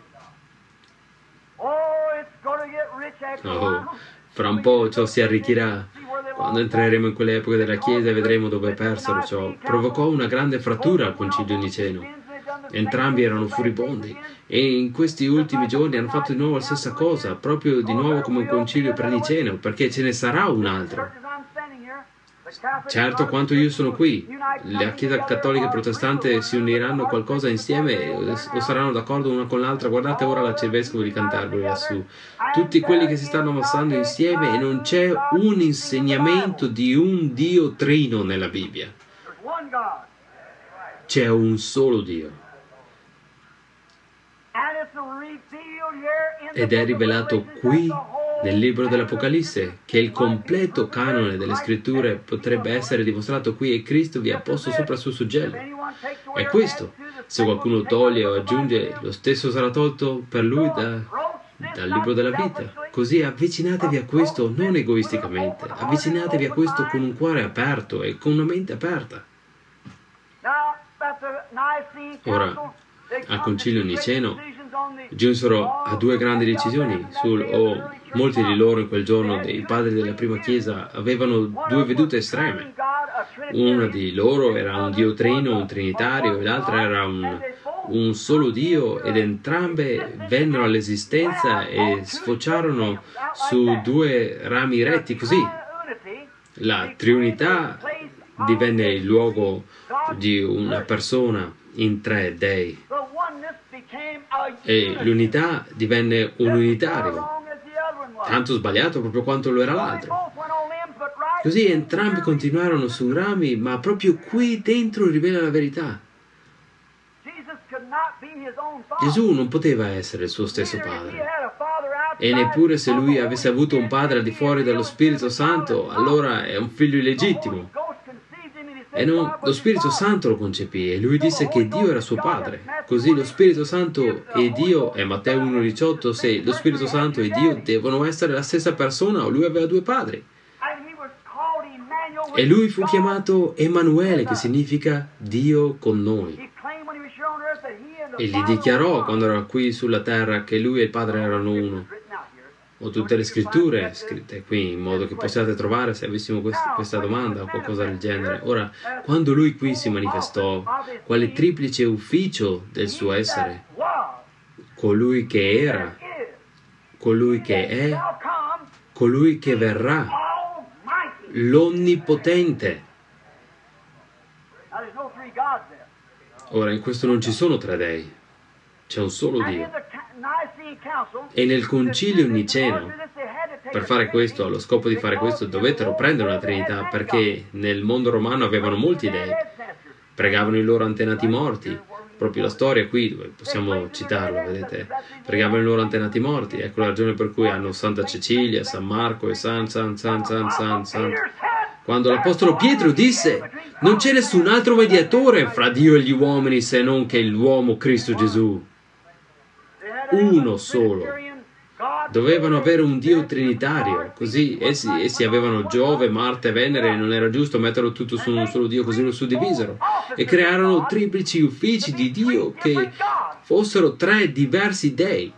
Oh, fra un po' ciò si arricchirà. Quando entreremo in quelle epoche della Chiesa vedremo dove persero ciò. Provocò una grande frattura al Concilio Niceno. Entrambi erano furibondi e in questi ultimi giorni hanno fatto di nuovo la stessa cosa, proprio di nuovo come un concilio preniceno, perché ce ne sarà un altro. Certo, quanto io sono qui, la Chiesa cattolica e protestante si uniranno qualcosa insieme o saranno d'accordo una con l'altra. Guardate ora l'arcivescovo di Canterbury lassù, tutti quelli che si stanno ammassando insieme, e non c'è un insegnamento di un Dio trino nella Bibbia. C'è un solo Dio. Ed è rivelato qui nel libro dell'Apocalisse che il completo canone delle scritture potrebbe essere dimostrato qui, e Cristo vi ha posto sopra il suo suggello. È questo. Se qualcuno toglie o aggiunge, lo stesso sarà tolto per lui da, dal libro della vita. Così avvicinatevi a questo non egoisticamente, avvicinatevi a questo con un cuore aperto e con una mente aperta. Ora, al Concilio Niceno giunsero a due grandi decisioni sul, o molti di loro in quel giorno, dei padri della prima Chiesa, avevano due vedute estreme. Una di loro era un Dio trino, un trinitario, e l'altra era un, un solo Dio ed entrambe vennero all'esistenza e sfociarono su due rami retti così. La Trinità divenne il luogo di una persona in tre dei e l'unità divenne un unitario, tanto sbagliato proprio quanto lo era l'altro. Così entrambi continuarono su rami, ma proprio qui dentro rivela la verità. Gesù non poteva essere il suo stesso padre, e neppure se lui avesse avuto un padre al di fuori dello Spirito Santo, allora è un figlio illegittimo. E non, lo Spirito Santo lo concepì e lui disse che Dio era suo padre. Così lo Spirito Santo e Dio, è Matteo uno diciotto, se lo Spirito Santo e Dio devono essere la stessa persona o lui aveva due padri. E lui fu chiamato Emanuele, che significa Dio con noi. E gli dichiarò quando era qui sulla terra che lui e il Padre erano uno. Ho tutte le scritture scritte qui in modo che possiate trovare se avessimo quest- questa domanda o qualcosa del genere. Ora, quando lui qui si manifestò, quale triplice ufficio del suo essere, colui che era, colui che è, colui che verrà, l'Onnipotente. Ora, in questo non ci sono tre dei, c'è un solo Dio. E nel concilio niceno, per fare questo, allo scopo di fare questo, dovettero prendere una Trinità, perché nel mondo romano avevano molti dei, pregavano i loro antenati morti, proprio la storia qui, dove possiamo citarlo, vedete, pregavano i loro antenati morti, ecco la ragione per cui hanno Santa Cecilia, San Marco e San San San San San San. Quando l'Apostolo Pietro disse, non c'è nessun altro mediatore fra Dio e gli uomini se non che l'uomo Cristo Gesù. Uno solo. Dovevano avere un Dio trinitario, così essi, essi avevano Giove, Marte e Venere e non era giusto metterlo tutto su un solo Dio, così lo suddivisero e crearono triplici uffici di Dio che fossero tre diversi dei.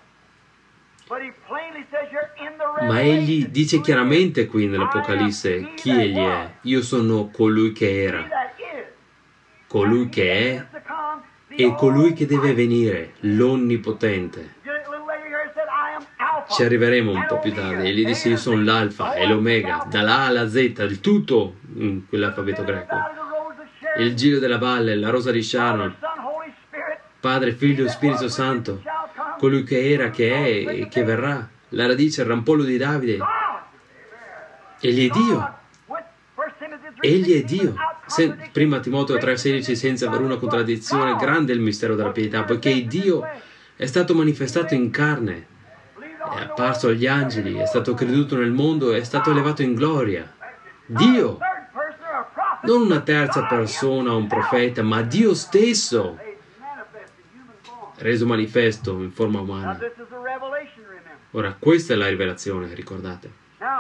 Ma egli dice chiaramente qui nell'Apocalisse chi egli è. Io sono colui che era, colui che è e colui che deve venire, l'Onnipotente. Ci arriveremo un po' più tardi. Egli disse io sono l'Alfa e l'Omega, dall'A alla Z, il tutto in quell'alfabeto greco. Il Giglio della valle, la rosa di Sharon, Padre, Figlio e Spirito Santo, colui che era, che è e che verrà, la radice, il rampollo di Davide. Egli è Dio. Egli è Dio. Se, prima Timoteo tre sedici, senza avere una contraddizione, grande è il mistero della pietà, poiché Dio è stato manifestato in carne, è apparso agli angeli, è stato creduto nel mondo, è stato elevato in gloria. Dio, non una terza persona, un profeta, ma Dio stesso, reso manifesto in forma umana. Ora, questa è la rivelazione, ricordate.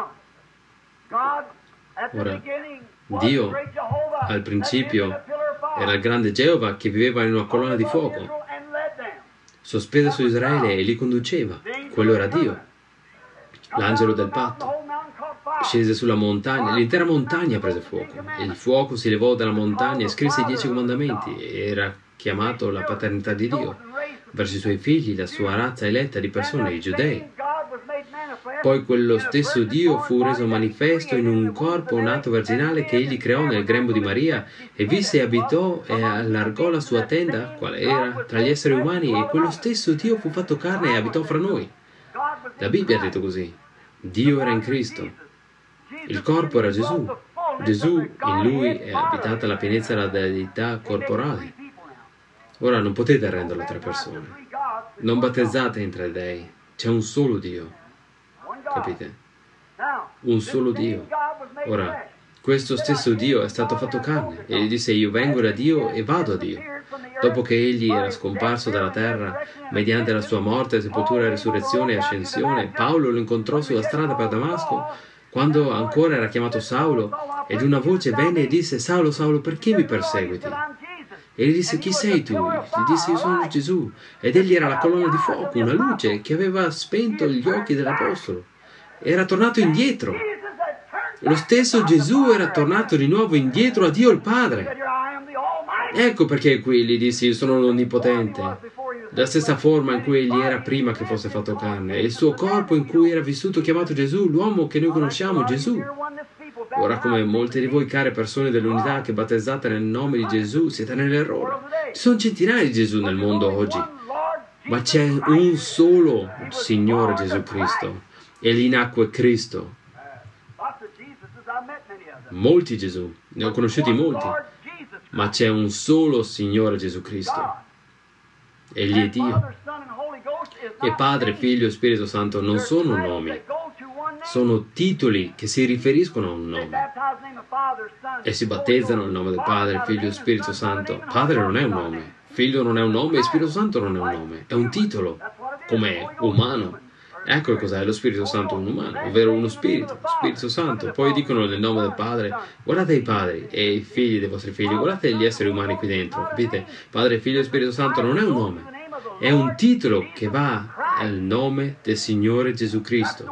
Ora, Dio, al principio, era il grande Geova che viveva in una colonna di fuoco, sospesa su Israele e li conduceva. Quello era Dio. L'angelo del patto scese sulla montagna, l'intera montagna prese fuoco. E il fuoco si levò dalla montagna e scrisse i dieci comandamenti. Era chiamato la paternità di Dio verso i suoi figli, la sua razza eletta di persone, i giudei. Poi quello stesso Dio fu reso manifesto in un corpo nato virginale che egli creò nel grembo di Maria e visse e abitò e allargò la sua tenda, quale era, tra gli esseri umani, e quello stesso Dio fu fatto carne e abitò fra noi. La Bibbia ha detto così. Dio era in Cristo. Il corpo era Gesù. Gesù, in lui è abitata la pienezza della deità corporale. Ora non potete renderlo tre persone. Non battezzate in tre dei. C'è un solo Dio. Capite? Un solo Dio. Ora, questo stesso Dio è stato fatto carne. E gli disse, io vengo da Dio e vado a Dio. Dopo che egli era scomparso dalla terra, mediante la sua morte, sepoltura, resurrezione e ascensione, Paolo lo incontrò sulla strada per Damasco, quando ancora era chiamato Saulo, ed una voce venne e disse, Saulo, Saulo, perché mi perseguiti? E gli disse, chi sei tu? Gli disse, io sono Gesù. Ed egli era la colonna di fuoco, una luce che aveva spento gli occhi dell'Apostolo. Era tornato indietro. Lo stesso Gesù era tornato di nuovo indietro a Dio il Padre. Ecco perché qui gli disse: io sono l'Onnipotente. La stessa forma in cui egli era prima che fosse fatto carne, il suo corpo in cui era vissuto, chiamato Gesù, l'uomo che noi conosciamo, Gesù. Ora, come molti di voi, care persone dell'unità, che battezzate nel nome di Gesù, siete nell'errore. Ci sono centinaia di Gesù nel mondo oggi, ma c'è un solo Signore Gesù Cristo. Egli nacque Cristo. Molti Gesù, ne ho conosciuti molti, ma c'è un solo Signore Gesù Cristo. Egli è Dio. E Padre, Figlio e Spirito Santo non sono nomi, sono titoli che si riferiscono a un nome. E si battezzano nel nome del Padre, Figlio e Spirito Santo. Padre non è un nome, Figlio non è un nome e Spirito Santo non è un nome, è un titolo, come umano. Ecco cos'è lo Spirito Santo, un umano, ovvero uno spirito, Spirito Santo. Poi dicono nel nome del Padre: guardate i padri e i figli dei vostri figli, guardate gli esseri umani qui dentro, capite? Padre, Figlio e Spirito Santo non è un nome, è un titolo che va al nome del Signore Gesù Cristo.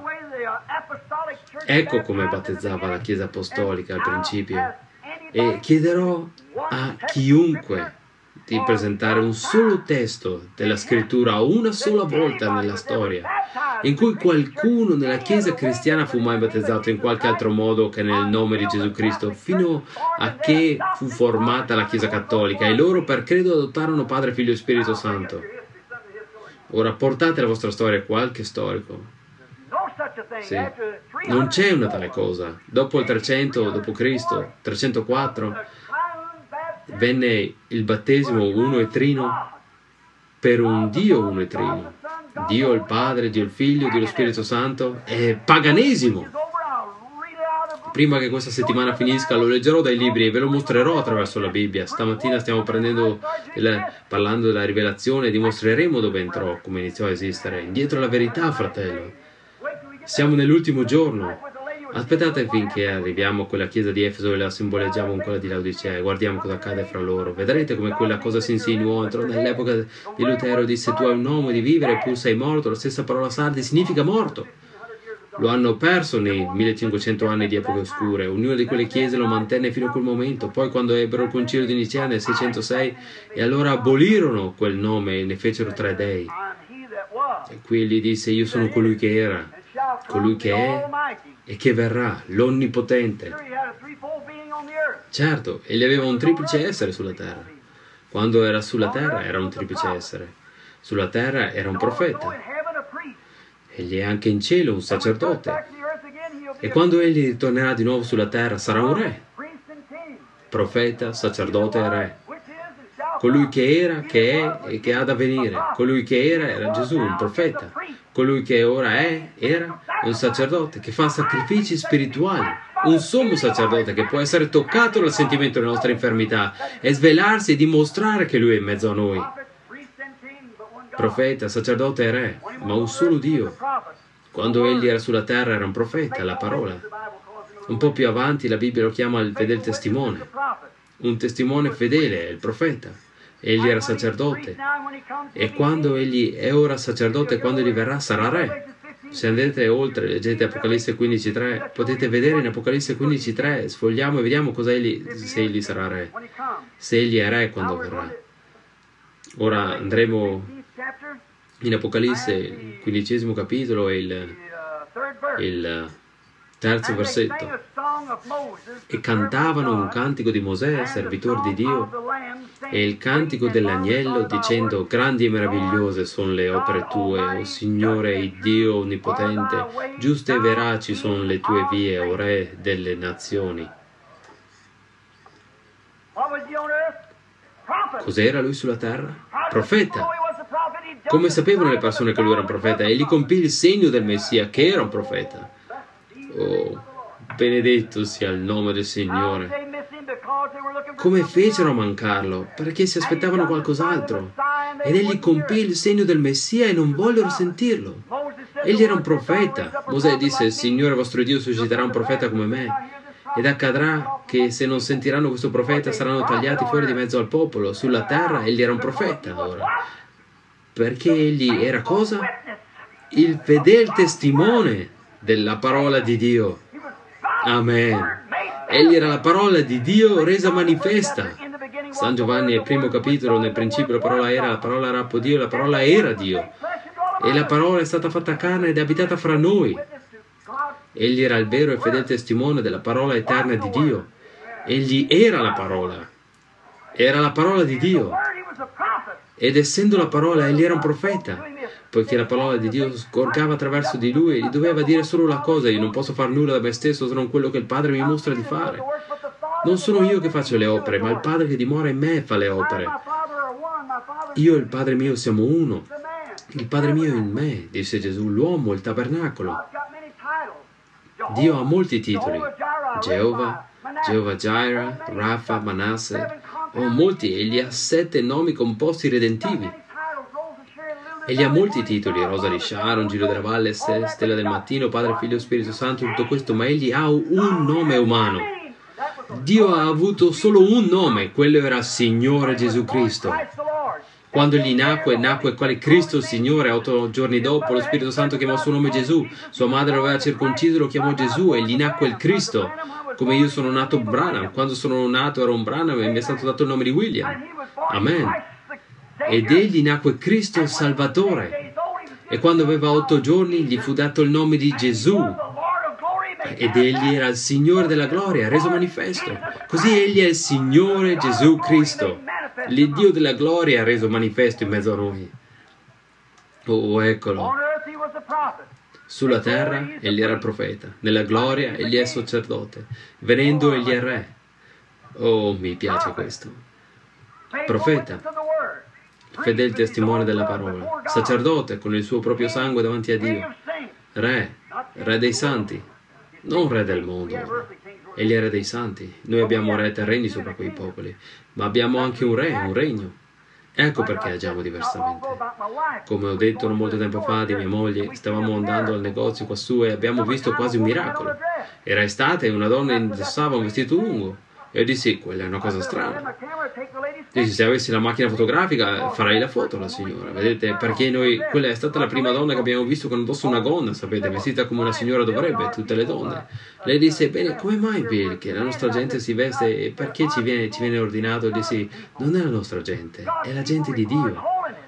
Ecco come battezzava la Chiesa Apostolica al principio. E chiederò a chiunque di presentare un solo testo della Scrittura una sola volta nella storia in cui qualcuno nella Chiesa cristiana fu mai battezzato in qualche altro modo che nel nome di Gesù Cristo, fino a che fu formata la Chiesa cattolica e loro per credo adottarono Padre, Figlio e Spirito Santo. Ora portate la vostra storia a qualche storico. Sì. Non c'è una tale cosa. Dopo il trecento dopo Cristo, trecentoquattro, venne il battesimo uno e trino per un Dio uno e trino. Dio il Padre, Dio il Figlio, Dio lo Spirito Santo. È paganesimo. Prima che questa settimana finisca lo leggerò dai libri e ve lo mostrerò attraverso la Bibbia. Stamattina stiamo prendendo il, parlando della rivelazione e dimostreremo dove entrò, come iniziò a esistere. Indietro la verità, fratello. Siamo nell'ultimo giorno. Aspettate finché arriviamo a quella chiesa di Efeso e la simboleggiamo con quella di Laodicea e guardiamo cosa accade fra loro. Vedrete come quella cosa si insinuò. Entrò nell'epoca di Lutero, disse: tu hai un nome di vivere e pur sei morto. La stessa parola sardi significa morto. Lo hanno perso nei millecinquecento anni di epoche oscure. Ognuna di quelle chiese lo mantenne fino a quel momento. Poi quando ebbero il concilio di Nicea nel seicentosei, e allora abolirono quel nome e ne fecero tre dei. E qui gli disse: io sono colui che era, colui che è e che verrà, l'Onnipotente. Certo, egli aveva un triplice essere sulla terra. Quando era sulla terra era un triplice essere. Sulla terra era un profeta. Egli è anche in cielo un sacerdote. E quando egli ritornerà di nuovo sulla terra sarà un re. Profeta, sacerdote e re. Colui che era, che è e che ha da venire. Colui che era era Gesù, un profeta. Colui che ora è, era, un sacerdote che fa sacrifici spirituali. Un sommo sacerdote che può essere toccato dal sentimento delle nostre infermità e svelarsi e dimostrare che lui è in mezzo a noi. Profeta, sacerdote e re, ma un solo Dio. Quando egli era sulla terra era un profeta, la parola. Un po' più avanti la Bibbia lo chiama il fedele testimone. Un testimone fedele è il profeta. Egli era sacerdote. E quando egli è ora sacerdote, quando egli verrà sarà re. Se andate oltre, leggete Apocalisse quindici tre, potete vedere in Apocalisse quindici tre, sfogliamo e vediamo cosa egli, se egli sarà re. Se egli è re quando verrà. Ora andremo in Apocalisse, il quindicesimo capitolo e il, il terzo versetto. E cantavano un cantico di Mosè, servitore di Dio, e il cantico dell'agnello, dicendo: grandi e meravigliose sono le opere tue, o Signore Dio onnipotente, giuste e veraci sono le tue vie, o Re delle nazioni. Cos'era lui sulla terra? Profeta. Come sapevano le persone che lui era un profeta? Egli compì il segno del Messia, che era un profeta. Oh, benedetto sia il nome del Signore. Come fecero a mancarlo? Perché si aspettavano qualcos'altro. Ed egli compì il segno del Messia e non vollero sentirlo. Egli era un profeta. Mosè disse: il Signore vostro Dio susciterà un profeta come me. Ed accadrà che se non sentiranno questo profeta saranno tagliati fuori di mezzo al popolo. Sulla terra egli era un profeta ora. Perché egli era cosa? Il fedele testimone della parola di Dio. Amen. Egli era la parola di Dio resa manifesta. San Giovanni nel primo capitolo, nel principio la parola era, la parola era appunto Dio, la parola era Dio. E la parola è stata fatta carne ed è abitata fra noi. Egli era il vero e fedele testimone della parola eterna di Dio. Egli era la parola. Era la parola di Dio. Ed essendo la parola, egli era un profeta. Poiché la parola di Dio sgorgava attraverso di lui, gli doveva dire solo una cosa: io non posso fare nulla da me stesso se non quello che il Padre mi mostra di fare. Non sono io che faccio le opere, ma il Padre che dimora in me fa le opere. Io e il Padre mio siamo uno. Il Padre mio è in me, disse Gesù, l'uomo, il tabernacolo. Dio ha molti titoli: Geova, Geova Jireh, Rafa, Manasse. Oh, molti, egli ha sette nomi composti redentivi. Egli ha molti titoli: Rosa di Sharon, Giro della Valle, Stella del Mattino, Padre, Figlio, Spirito Santo, tutto questo, ma egli ha un nome umano. Dio ha avuto solo un nome, quello era Signore Gesù Cristo. Quando egli nacque, nacque quale Cristo il Signore. Otto giorni dopo lo Spirito Santo chiamò il suo nome Gesù. Sua madre lo aveva circonciso, lo chiamò Gesù, e gli nacque il Cristo. Come io sono nato Branham, quando sono nato ero un Branham e mi è stato dato il nome di William. Amen. Ed egli nacque Cristo il Salvatore. E quando aveva otto giorni gli fu dato il nome di Gesù. Ed egli era il Signore della gloria, reso manifesto. Così egli è il Signore Gesù Cristo, l'Iddio della gloria reso manifesto in mezzo a noi. Oh, eccolo. Sulla terra egli era il profeta, nella gloria egli è sacerdote, venendo egli è re. Oh, mi piace questo. Profeta, fedele testimone della parola, sacerdote con il suo proprio sangue davanti a Dio, re, re dei santi, non re del mondo. Egli è re dei santi. Noi abbiamo re terreni sopra quei popoli, ma abbiamo anche un re, un regno. Ecco perché agiamo diversamente. Come ho detto non molto tempo fa di mia moglie, stavamo andando al negozio quassù e abbiamo visto quasi un miracolo. Era estate e una donna indossava un vestito lungo. E io dissi: quella è una cosa strana. Dissi: se avessi la macchina fotografica farei la foto alla signora. Vedete, perché noi, quella è stata la prima donna che abbiamo visto con addosso una gonna, sapete, vestita come una signora dovrebbe, tutte le donne. Lei disse: bene, come mai Bill, che la nostra gente si veste e perché ci viene, ci viene ordinato? Dissi: non è la nostra gente, è la gente di Dio.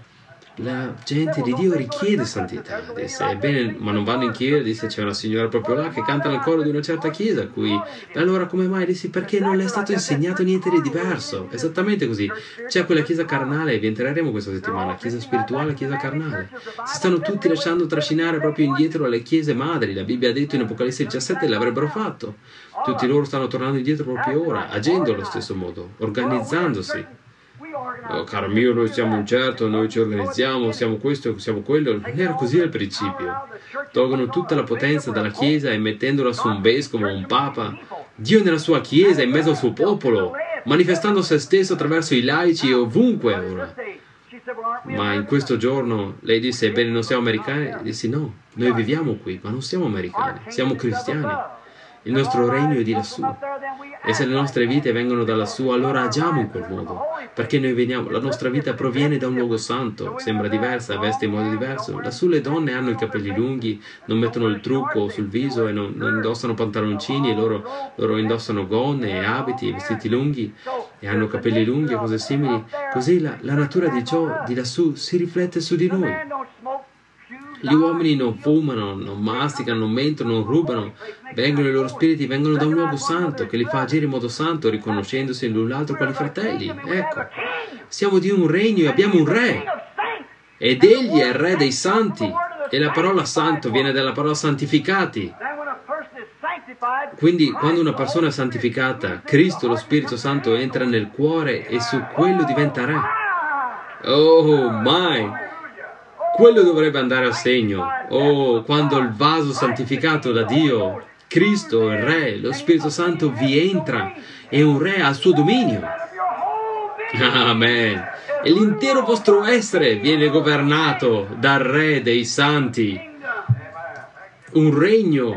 La gente di Dio richiede santità. Disse: ebbene, ma non vanno in chiesa? Disse: c'è una signora proprio là che canta nel coro di una certa chiesa a cui... E allora come mai? Dissi: perché non le è stato insegnato niente di diverso. Esattamente così. C'è quella chiesa carnale, e vi entreremo questa settimana, chiesa spirituale, chiesa carnale. Si stanno tutti lasciando trascinare proprio indietro alle chiese madri. La Bibbia ha detto in Apocalisse diciassette che l'avrebbero fatto. Tutti loro stanno tornando indietro proprio ora, agendo allo stesso modo, organizzandosi. Oh, caro mio, noi siamo un certo, noi ci organizziamo, siamo questo, siamo quello. Non era così al principio. Tolgono tutta la potenza dalla Chiesa e mettendola su un vescovo o un papa. Dio nella sua Chiesa, in mezzo al suo popolo, manifestando se stesso attraverso i laici ovunque ora. Ma in questo giorno lei disse: ebbene, non siamo americani? Dissi: no, noi viviamo qui, ma non siamo americani, siamo cristiani. Il nostro regno è di lassù. E se le nostre vite vengono da lassù, allora agiamo in quel modo. Perché noi veniamo, la nostra vita proviene da un luogo santo. Sembra diversa, veste in modo diverso. Lassù le donne hanno i capelli lunghi, non mettono il trucco sul viso e non, non indossano pantaloncini, e loro, loro indossano gonne e abiti e vestiti lunghi e hanno capelli lunghi e cose simili. Così la, la natura di ciò di lassù si riflette su di noi. Gli uomini non fumano, non masticano, non mentono, non rubano. Vengono, i loro spiriti vengono da un luogo santo che li fa agire in modo santo, riconoscendosi l'un l'altro quali fratelli. Ecco, siamo di un regno e abbiamo un re. Ed egli è il re dei santi. E la parola santo viene dalla parola santificati. Quindi quando una persona è santificata, Cristo, lo Spirito Santo, entra nel cuore e su quello diventa re. Oh, mai! Quello dovrebbe andare a segno. Oh, quando il vaso santificato da Dio, Cristo, il Re, lo Spirito Santo vi entra e un Re ha il suo dominio. Amen. E l'intero vostro essere viene governato dal Re dei Santi. Un regno.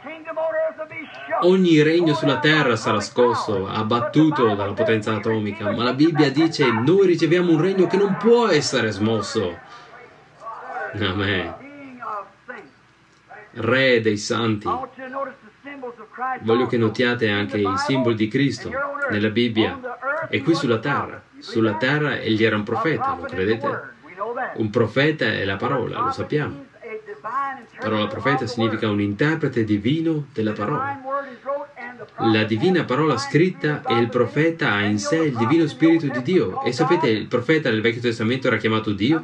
Ogni regno sulla terra sarà scosso, abbattuto dalla potenza atomica, ma la Bibbia dice: noi riceviamo un regno che non può essere smosso. Amen. Re dei santi. Voglio che notiate anche i simboli di Cristo nella Bibbia e qui sulla terra. Sulla terra egli era un profeta, lo credete? Un profeta è la parola, lo sappiamo. Parola profeta significa un interprete divino della parola. La divina parola scritta e il profeta ha in sé il divino spirito di Dio. E sapete, il profeta nel Vecchio Testamento era chiamato Dio?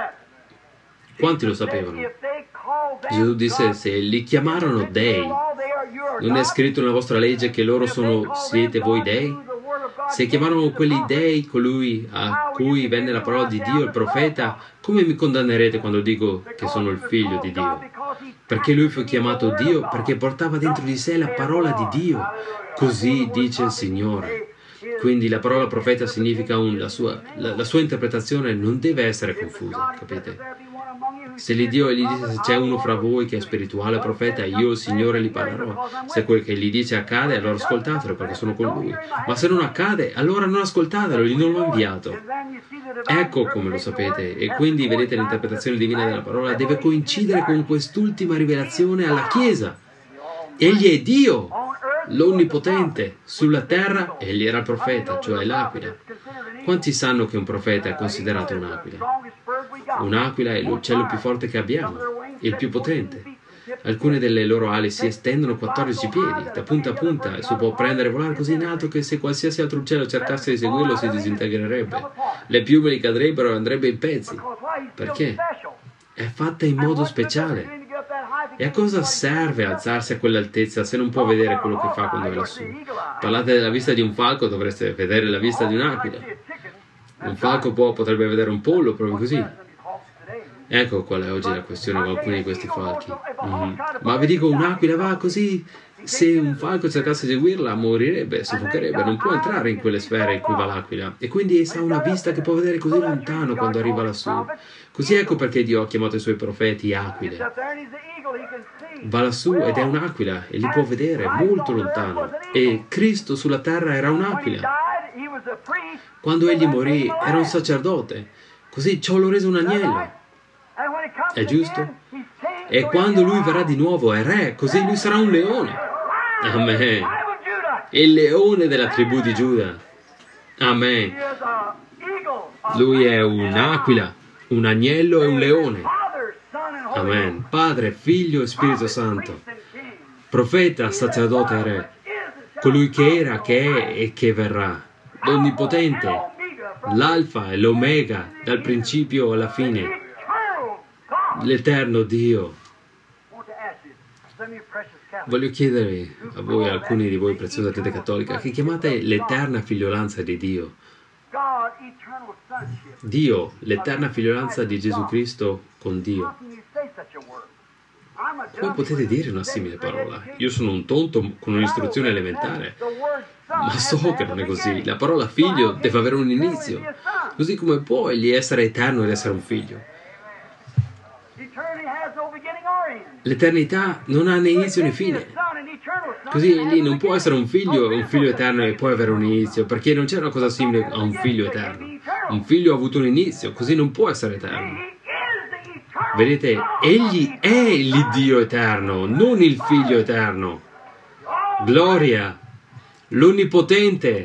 Quanti lo sapevano? Gesù disse, se li chiamarono dei, non è scritto nella vostra legge che loro sono, siete voi dei? Se chiamarono quelli dei colui a cui venne la parola di Dio, il profeta, come mi condannerete quando dico che sono il figlio di Dio? Perché lui fu chiamato Dio? Perché portava dentro di sé la parola di Dio. Così dice il Signore. Quindi la parola profeta significa un, la, sua, la, la sua interpretazione non deve essere confusa, capite? Se l'Iddio gli dice se c'è uno fra voi che è spirituale profeta, io il Signore gli parlerò. Se quel che gli dice accade, allora ascoltatelo perché sono con lui. Ma se non accade, allora non ascoltatelo, gli non l'ho inviato. Ecco come lo sapete. E quindi vedete l'interpretazione divina della parola deve coincidere con quest'ultima rivelazione alla Chiesa. Egli è Dio, l'Onnipotente. Sulla terra egli era il profeta, cioè l'aquila. Quanti sanno che un profeta è considerato un'aquila? Un'aquila è l'uccello più forte che abbiamo, il più potente. Alcune delle loro ali si estendono quattordici piedi, da punta a punta, e si può prendere e volare così in alto che se qualsiasi altro uccello cercasse di seguirlo si disintegrerebbe. Le piume gli cadrebbero e andrebbe in pezzi. Perché? È fatta in modo speciale. E a cosa serve alzarsi a quell'altezza se non può vedere quello che fa quando è lassù? Parlate della vista di un falco, dovreste vedere la vista di un'aquila. Un falco può, potrebbe vedere un pollo, proprio così. Ecco qual è oggi la questione con alcuni di questi falchi. Mm. Ma vi dico, un'aquila va così, se un falco cercasse di seguirla morirebbe, soffocherebbe, non può entrare in quelle sfere in cui va l'aquila. E quindi essa ha una vista che può vedere così lontano quando arriva lassù. Così ecco perché Dio ha chiamato i suoi profeti aquile. Va lassù ed è un'aquila e li può vedere molto lontano. E Cristo sulla terra era un'aquila. Quando egli morì era un sacerdote, così ciò lo rese un agnello. È giusto? E quando lui verrà di nuovo è re, così lui sarà un leone. Amen. Il leone della tribù di Giuda. Amen. Lui è un'aquila, un agnello e un leone. Amen. Padre, Figlio e Spirito Santo. Profeta, sacerdote e re. Colui che era, che è e che verrà. L'Onnipotente. L'Alfa e l'Omega, dal principio alla fine. L'Eterno Dio. Voglio chiedere a voi, a alcuni di voi preziosa gente cattolica, che chiamate l'eterna figliolanza di Dio. Dio, l'eterna figliolanza di Gesù Cristo con Dio. Come potete dire una simile parola? Io sono un tonto con un'istruzione elementare, ma so che non è così. La parola figlio deve avere un inizio, così come può egli essere eterno ed essere un figlio. L'eternità non ha né inizio né fine. Così egli non può essere un figlio, un figlio eterno e poi avere un inizio, perché non c'è una cosa simile a un figlio eterno. Un figlio ha avuto un inizio, così non può essere eterno. Vedete, egli è l'Iddio eterno, non il figlio eterno. Gloria, l'Onnipotente,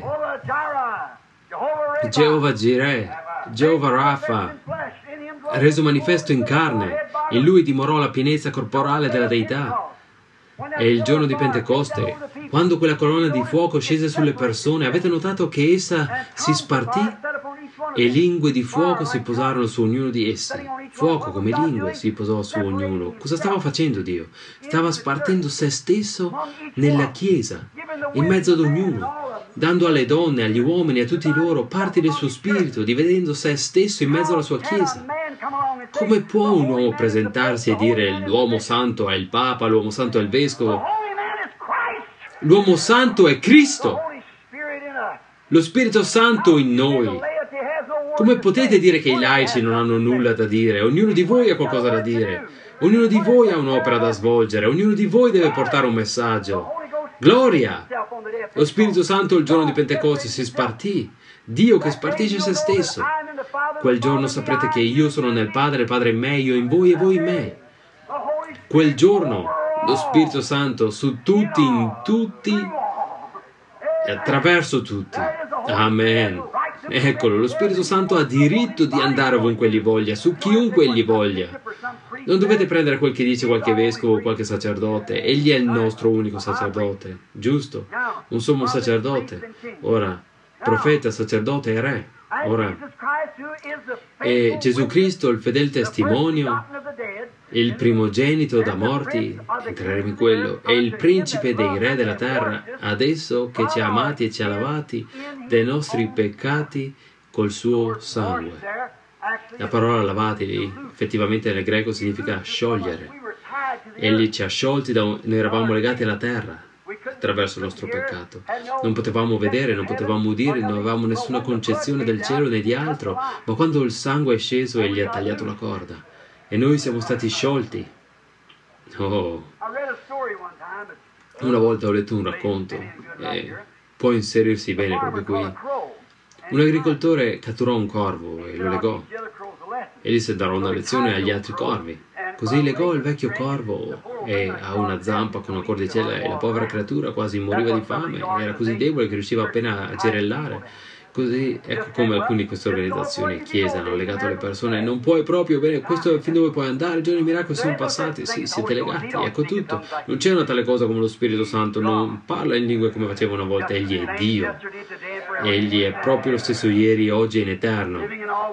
Geova Jireh, Geova Rapha, reso manifesto in carne. In lui dimorò la pienezza corporale della Deità. E il giorno di Pentecoste, quando quella colonna di fuoco scese sulle persone, avete notato che essa si spartì e lingue di fuoco si posarono su ognuno di essi. Fuoco come lingue si posò su ognuno. Cosa stava facendo Dio? Stava spartendo se stesso nella Chiesa, in mezzo ad ognuno, dando alle donne, agli uomini, a tutti loro parti del suo spirito, dividendo se stesso in mezzo alla sua Chiesa. Come può un uomo presentarsi e dire l'uomo santo è il Papa, l'uomo santo è il Vescovo? L'uomo santo è Cristo, lo Spirito Santo in noi. Come potete dire che i laici non hanno nulla da dire? Ognuno di voi ha qualcosa da dire. Ognuno di voi ha un'opera da svolgere. Ognuno di voi deve portare un messaggio. Gloria! Lo Spirito Santo il giorno di Pentecoste si spartì. Dio che spartisce se stesso. Quel giorno saprete che io sono nel Padre, il Padre in me, io in voi e voi in me. Quel giorno lo Spirito Santo su tutti, in tutti e attraverso tutti. Amen. Eccolo, lo Spirito Santo ha diritto di andare ovunque egli voglia, su chiunque egli voglia. Non dovete prendere quel che dice qualche vescovo o qualche sacerdote. Egli è il nostro unico sacerdote, giusto? Un sommo sacerdote. Ora, profeta, sacerdote e re. Ora, e Gesù Cristo, il fedele testimonio, il primogenito da morti, entreremo in quello, è il principe dei re della terra, adesso che ci ha amati e ci ha lavati dei nostri peccati col suo sangue. La parola lavati lì, effettivamente nel greco significa sciogliere. Egli ci ha sciolti, da un... noi eravamo legati alla terra attraverso il nostro peccato. Non potevamo vedere, non potevamo udire, non avevamo nessuna concezione del cielo né di altro, ma quando il sangue è sceso egli ha tagliato la corda e noi siamo stati sciolti. Oh, una volta ho letto un racconto e può inserirsi bene proprio qui. Un agricoltore catturò un corvo e lo legò e disse: darò una lezione agli altri corvi. Così legò il vecchio corvo e a una zampa con una cordicella e la povera creatura quasi moriva di fame, era così debole che riusciva appena a girellare. Così, ecco come alcune di queste organizzazioni e chiese hanno legato le persone. Non puoi proprio, bene, questo è fin dove puoi andare, i giorni di miracoli sono passati, sì, siete legati, ecco tutto. Non c'è una tale cosa come lo Spirito Santo, non parla in lingue come faceva una volta, egli è Dio. Egli è proprio lo stesso ieri, oggi e in eterno.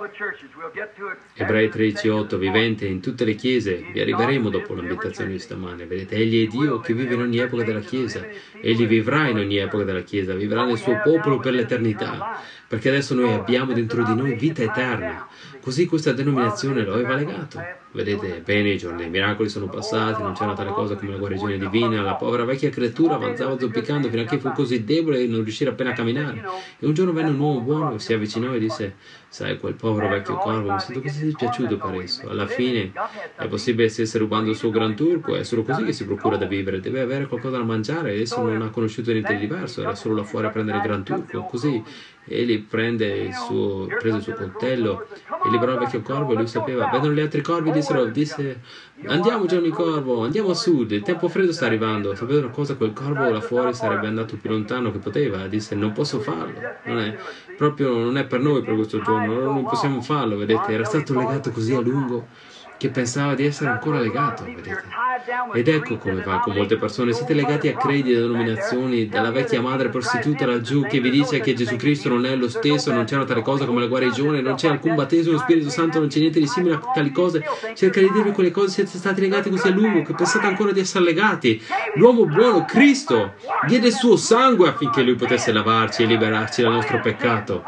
Ebrei tredici otto, vivente in tutte le chiese, vi arriveremo dopo l'ambientazione di stamane, vedete, egli è Dio che vive in ogni epoca della Chiesa, egli vivrà in ogni epoca della Chiesa, vivrà nel suo popolo per l'eternità, perché adesso noi abbiamo dentro di noi vita eterna. Così questa denominazione lo aveva legato. Vedete bene, i giorni dei miracoli sono passati, non c'era tale cosa come la guarigione divina, la povera vecchia creatura avanzava zoppicando fino a che fu così debole che non riuscì appena a camminare. E un giorno venne un uomo buono, si avvicinò e disse: sai, quel povero vecchio corvo, mi sento così dispiaciuto per esso. Alla fine è possibile se stesse rubando il suo gran turco, è solo così che si procura da vivere, deve avere qualcosa da mangiare, esso non ha conosciuto niente di diverso, era solo là fuori a prendere il gran turco. Così egli prende il suo, prese il suo coltello e liberò il vecchio corvo e lui sapeva. Vedono gli altri corvi, dissero, disse: andiamo Gianni Corvo, andiamo a sud, il tempo freddo sta arrivando. Sapete una cosa, quel corvo là fuori sarebbe andato più lontano che poteva, disse: non posso farlo, non è proprio, non è per noi per questo giorno, non possiamo farlo, vedete, era stato legato così a lungo che pensava di essere ancora legato, vedete. Ed ecco come va con molte persone, siete legati a credi e denominazioni, dalla vecchia madre prostituta laggiù che vi dice che Gesù Cristo non è lo stesso, non c'è una tale cosa come la guarigione, non c'è alcun battesimo, lo Spirito Santo, non c'è niente di simile a tali cose. Cerca di dirvi quelle cose, siete stati legati così a lungo che pensate ancora di essere legati. L'uomo buono, Cristo, diede il suo sangue affinché lui potesse lavarci e liberarci dal nostro peccato.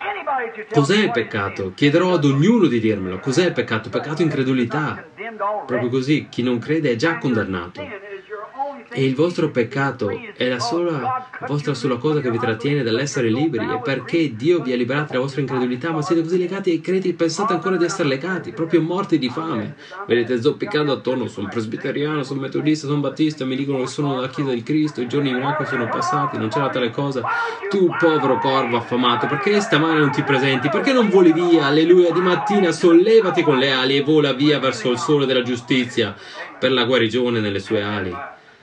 Cos'è il peccato? Chiederò ad ognuno di dirmelo. Cos'è il peccato? Peccato incredulità. Proprio così, chi non crede è già condannato. E il vostro peccato è la sola, la vostra sola cosa che vi trattiene dall'essere liberi, è perché Dio vi ha liberati dalla vostra incredulità, ma siete così legati ai credi, pensate ancora di essere legati, proprio morti di fame. Vedete, zoppicando attorno, sono presbiteriano, sono metodista, sono battista, mi dicono che sono della Chiesa di Cristo, i giorni miracoli sono passati, non c'era tale cosa. Tu, povero corvo affamato, perché stamane non ti presenti? Perché non voli via? Alleluia, di mattina sollevati con le ali e vola via verso il sole della giustizia per la guarigione nelle sue ali.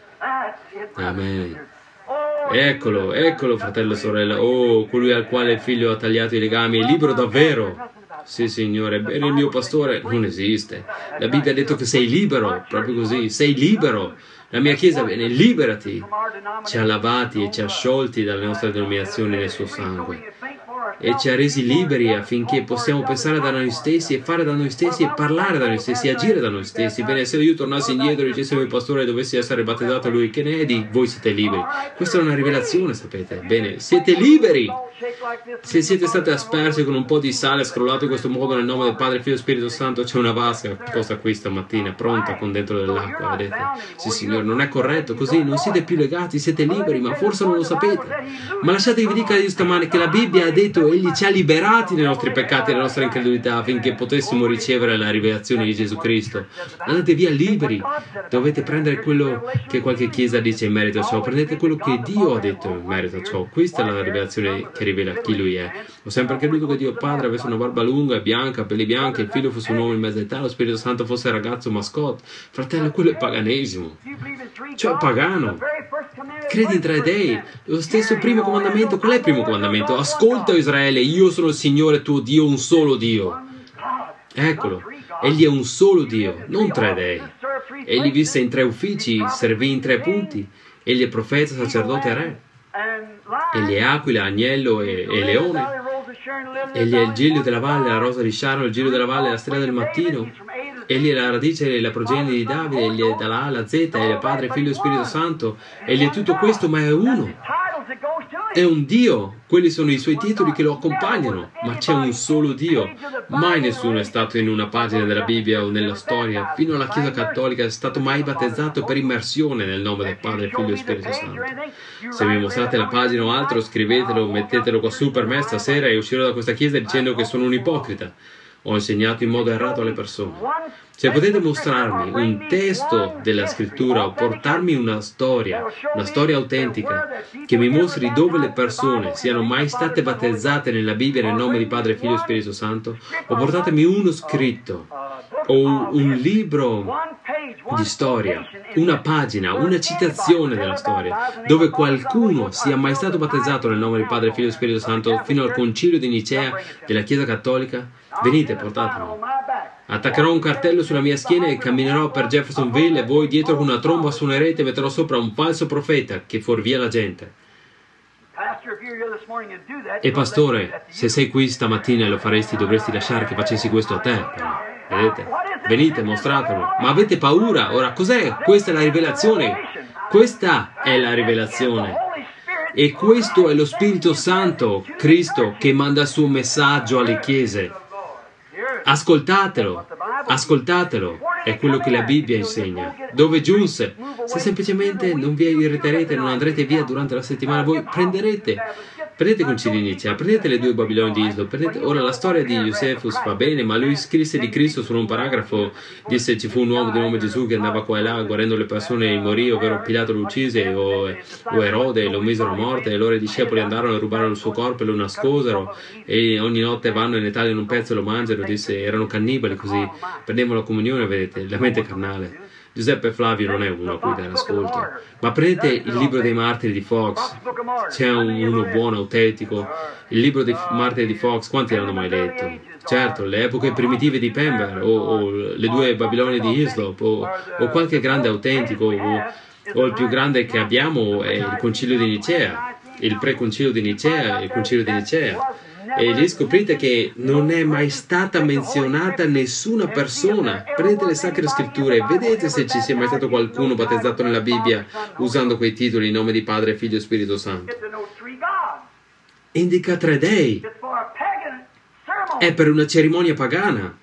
Amen. Eccolo, eccolo, fratello e sorella. Oh, colui al quale il figlio ha tagliato i legami è libero davvero. Sì, Signore, bene, il mio pastore non esiste. La Bibbia ha detto che sei libero, proprio così, sei libero. La mia Chiesa, bene, liberati. Ci ha lavati e ci ha sciolti dalle nostre denominazioni nel suo sangue. E ci ha resi liberi affinché possiamo pensare da noi stessi e fare da noi stessi e parlare da noi stessi e agire da noi stessi. Bene, se io tornassi indietro e dicessi al mio pastore dovessi essere battezzato lui, che ne è di voi siete liberi? Questa è una rivelazione, sapete? Bene, siete liberi! Se siete stati aspersi con un po' di sale scrollato in questo modo nel nome del Padre, Figlio e Spirito Santo, c'è una vasca posta qui stamattina, pronta con dentro dell'acqua, vedete? Sì, Signore, non è corretto così, non siete più legati, siete liberi, ma forse non lo sapete. Ma lasciate che vi dica io stamane che la Bibbia ha detto Dio, Egli ci ha liberati dai nostri peccati e dalla nostra incredulità affinché potessimo ricevere la rivelazione di Gesù Cristo. Andate via liberi, dovete prendere quello che qualche chiesa dice in merito a ciò, prendete quello che Dio ha detto in merito a ciò. Questa è la rivelazione che rivela chi Lui è. Ho sempre creduto che Dio Padre avesse una barba lunga e bianca, pelli bianchi, il Figlio fosse un uomo in mezza età, lo Spirito Santo fosse ragazzo mascotte. Fratello, quello è paganesimo, cioè pagano. Credi in tre dei, lo stesso primo comandamento. Qual è il primo comandamento? Ascolta Israele, io sono il Signore tuo Dio, un solo Dio. Eccolo, Egli è un solo Dio, non tre dei. Egli visse in tre uffici, servì in tre punti. Egli è profeta, sacerdote e re. Egli è aquila, agnello e, e leone. Egli è il giglio della valle, la rosa di Sharon, il giglio della valle, la stella del mattino. Egli è la radice e la progenie di Davide, egli è dalla A alla Z, egli è Padre, Figlio e Spirito Santo. Egli è tutto questo, ma è uno. È un Dio. Quelli sono i suoi titoli che lo accompagnano, ma c'è un solo Dio. Mai nessuno è stato in una pagina della Bibbia o nella storia, fino alla Chiesa Cattolica, è stato mai battezzato per immersione nel nome del Padre, Figlio e Spirito Santo. Se mi mostrate la pagina o altro, scrivetelo, mettetelo qua su per me stasera e uscirò da questa chiesa dicendo che sono un ipocrita. Ho insegnato in modo errato alle persone. Se potete mostrarmi un testo della scrittura o portarmi una storia, una storia autentica, che mi mostri dove le persone siano mai state battezzate nella Bibbia nel nome di Padre, Figlio e Spirito Santo, o portatemi uno scritto, o un libro di storia, una pagina, una citazione della storia, dove qualcuno sia mai stato battezzato nel nome di Padre, Figlio e Spirito Santo fino al concilio di Nicea della Chiesa Cattolica, venite, portatelo. Attaccherò un cartello sulla mia schiena e camminerò per Jeffersonville e voi dietro con una tromba suonerete e metterò sopra un falso profeta che fuorvia la gente. E pastore, se sei qui stamattina e lo faresti, dovresti lasciare che facessi questo a te, però. Vedete? Venite, mostratelo. Ma avete paura? Ora, cos'è? Questa è la rivelazione. Questa è la rivelazione. E questo è lo Spirito Santo, Cristo, che manda il suo messaggio alle chiese. Ascoltatelo, ascoltatelo, è quello che la Bibbia insegna. Dove giunse? Se semplicemente non vi irriterete, non andrete via durante la settimana, voi prenderete, prendete concili iniziali, prendete le due Babiloni di Islo, prendete... Ora la storia di Josephus va bene, ma lui scrisse di Cristo solo un paragrafo, disse ci fu un uomo di nome Gesù che andava qua e là guarendo le persone e morì, ovvero Pilato lo uccise o, o Erode lo misero a morte, e loro i discepoli andarono e rubarono il suo corpo e lo nascosero e ogni notte vanno e ne tagliano un pezzo e lo mangiano, disse erano cannibali così, prendevano la comunione, vedete, la mente carnale. Giuseppe Flavio non è uno a cui dare ascolto, ma prendete il libro dei martiri di Fox, c'è un, uno buono, autentico, il libro dei martiri di Fox, quanti l'hanno mai letto? Certo, le epoche primitive di Pember, o, o le due Babilonie di Hislop, o, o qualche grande autentico, o, o il più grande che abbiamo è il concilio di Nicea, il preconcilio di Nicea, il concilio di Nicea. E lì scoprite che non è mai stata menzionata nessuna persona. Prendete le sacre scritture e vedete se ci sia mai stato qualcuno battezzato nella Bibbia usando quei titoli in nome di Padre, Figlio e Spirito Santo. Indica tre dei. È per una cerimonia pagana.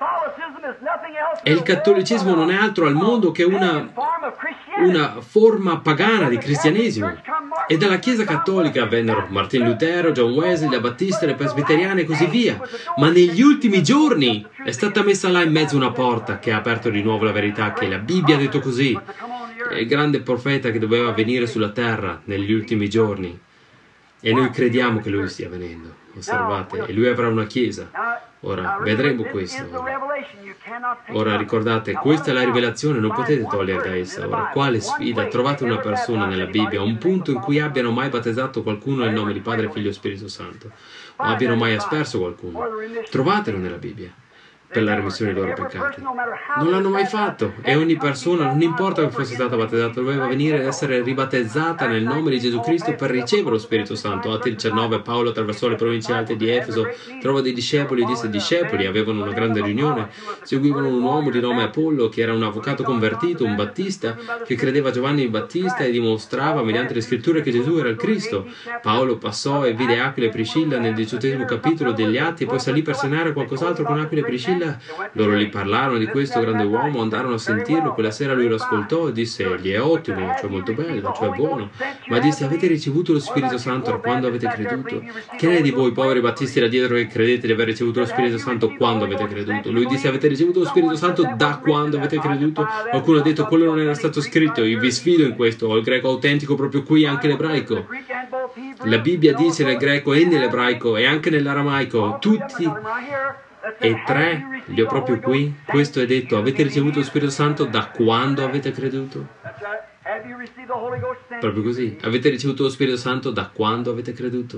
E il cattolicesimo non è altro al mondo che una, una forma pagana di cristianesimo. E dalla Chiesa Cattolica vennero Martin Lutero, John Wesley, la Battista, le Presbiteriane e così via. Ma negli ultimi giorni è stata messa là in mezzo una porta che ha aperto di nuovo la verità, che la Bibbia ha detto così. È il grande profeta che doveva venire sulla terra negli ultimi giorni. E noi crediamo che lui stia venendo. Osservate, e lui avrà una chiesa. Ora, vedremo questo. Ora, ora ricordate, questa è la rivelazione, non potete togliere da essa. Ora, quale sfida? Trovate una persona nella Bibbia, un punto in cui abbiano mai battezzato qualcuno nel nome di Padre, Figlio e Spirito Santo, o abbiano mai asperso qualcuno. Trovatelo nella Bibbia. Per la remissione dei loro peccati. Non l'hanno mai fatto e ogni persona, non importa che fosse stata battezzata, doveva venire ad essere ribattezzata nel nome di Gesù Cristo per ricevere lo Spirito Santo. Atti diciannove, Paolo attraversò le province alte di Efeso, trovò dei discepoli e disse discepoli, avevano una grande riunione, seguivano un uomo di nome Apollo che era un avvocato convertito, un battista, che credeva a Giovanni il Battista e dimostrava mediante le scritture che Gesù era il Cristo. Paolo passò e vide Aquila e Priscilla nel diciottesimo capitolo degli Atti e poi salì per cenare qualcos'altro con Aquila e Priscilla duemila, loro gli parlarono di questo grande uomo, andarono a sentirlo, quella sera lui lo ascoltò e disse, egli è ottimo, cioè molto bello, cioè buono, ma disse, avete ricevuto lo Spirito Santo da quando avete creduto? Che ne è di voi poveri battisti là dietro che credete di aver ricevuto lo Spirito Santo quando avete creduto? Lui disse, avete ricevuto lo Spirito Santo da quando avete creduto? Qualcuno ha detto, quello non era stato scritto, io vi sfido in questo, ho il greco autentico proprio qui, anche l'ebraico. La Bibbia dice nel greco e nell'ebraico e anche nell'aramaico, tutti e tre, li ho proprio qui, questo è detto, avete ricevuto lo Spirito Santo da quando avete creduto? Proprio così, avete ricevuto lo Spirito Santo da quando avete creduto?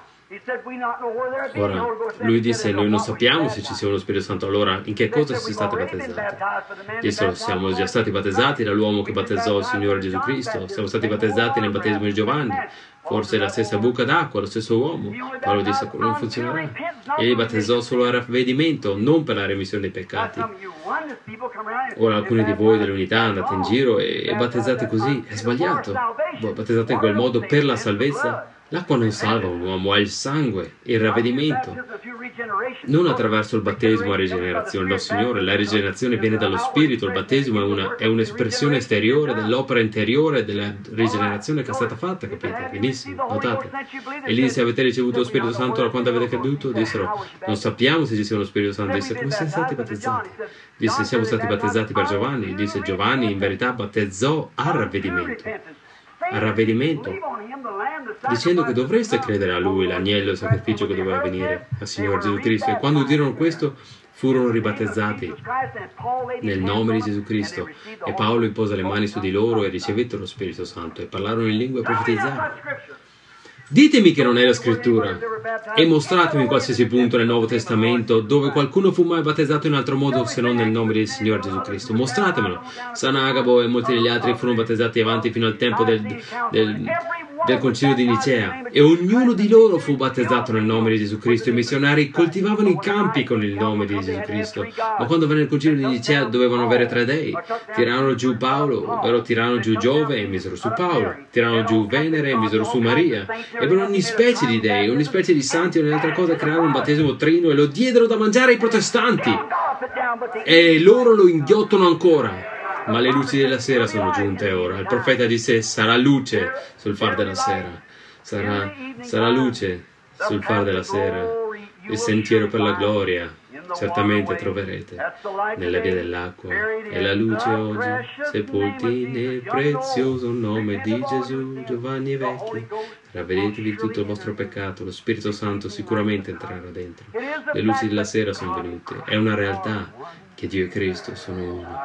Ora, lui disse, noi non sappiamo se ci sia uno Spirito Santo, allora in che cosa si state battezzati? Dissero, siamo già stati battezzati dall'uomo che battezzò il Signore Gesù Cristo, siamo stati battezzati nel battesimo di Giovanni, forse la stessa buca d'acqua, lo stesso uomo. Paolo disse, non funzionerà. Egli battezzò solo a ravvedimento, non per la remissione dei peccati. Ora alcuni di voi dell'unità andate in giro e battezzate così, è sbagliato. Battezzate in quel modo per la salvezza. L'acqua non salva un uomo, è il sangue, il ravvedimento. Non attraverso il battesimo a rigenerazione, no Signore, la rigenerazione viene dallo Spirito, il battesimo è, una, è un'espressione esteriore dell'opera interiore della rigenerazione che è stata fatta, capite? Benissimo, notate. E lì disse, avete ricevuto lo Spirito Santo da quando avete creduto? Dissero, non sappiamo se ci sia uno Spirito Santo. Disse, come siete stati battezzati? Disse, siamo stati battezzati per Giovanni. Disse, Giovanni in verità battezzò a ravvedimento. A ravvedimento, dicendo che dovreste credere a Lui, l'agnello, il sacrificio che doveva venire, al Signore Gesù Cristo. E quando udirono questo, furono ribattezzati nel nome di Gesù Cristo. E Paolo impose le mani su di loro e ricevettero lo Spirito Santo e parlarono in lingua e profetizzarono. Ditemi che non è la scrittura e mostratemi qualsiasi punto nel Nuovo Testamento dove qualcuno fu mai battezzato in altro modo se non nel nome del Signore Gesù Cristo. Mostratemelo. San Agabo e molti degli altri furono battezzati avanti fino al tempo del, del, del concilio di Nicea e ognuno di loro fu battezzato nel nome di Gesù Cristo. I missionari coltivavano i campi con il nome di Gesù Cristo, ma quando venne il concilio di Nicea dovevano avere tre dei. Tirarono giù Paolo, ovvero tirarono giù Giove e misero su Paolo, tirarono giù Venere e misero su Maria. Ebbero ogni specie di dei, ogni specie di santi o ogni altra cosa, crearono un battesimo trino e lo diedero da mangiare ai protestanti. E loro lo inghiottano ancora. Ma le luci della sera sono giunte ora. Il profeta disse, sarà luce sul far della sera. Sarà, sarà luce sul far della sera. Il sentiero per la gloria. Certamente troverete nella via dell'acqua e la luce oggi, sepolti nel prezioso nome di Gesù. Giovanni e vecchi, ravvedetevi di tutto il vostro peccato, lo Spirito Santo sicuramente entrerà dentro. Le luci della sera sono venute, è una realtà che Dio e Cristo sono uno.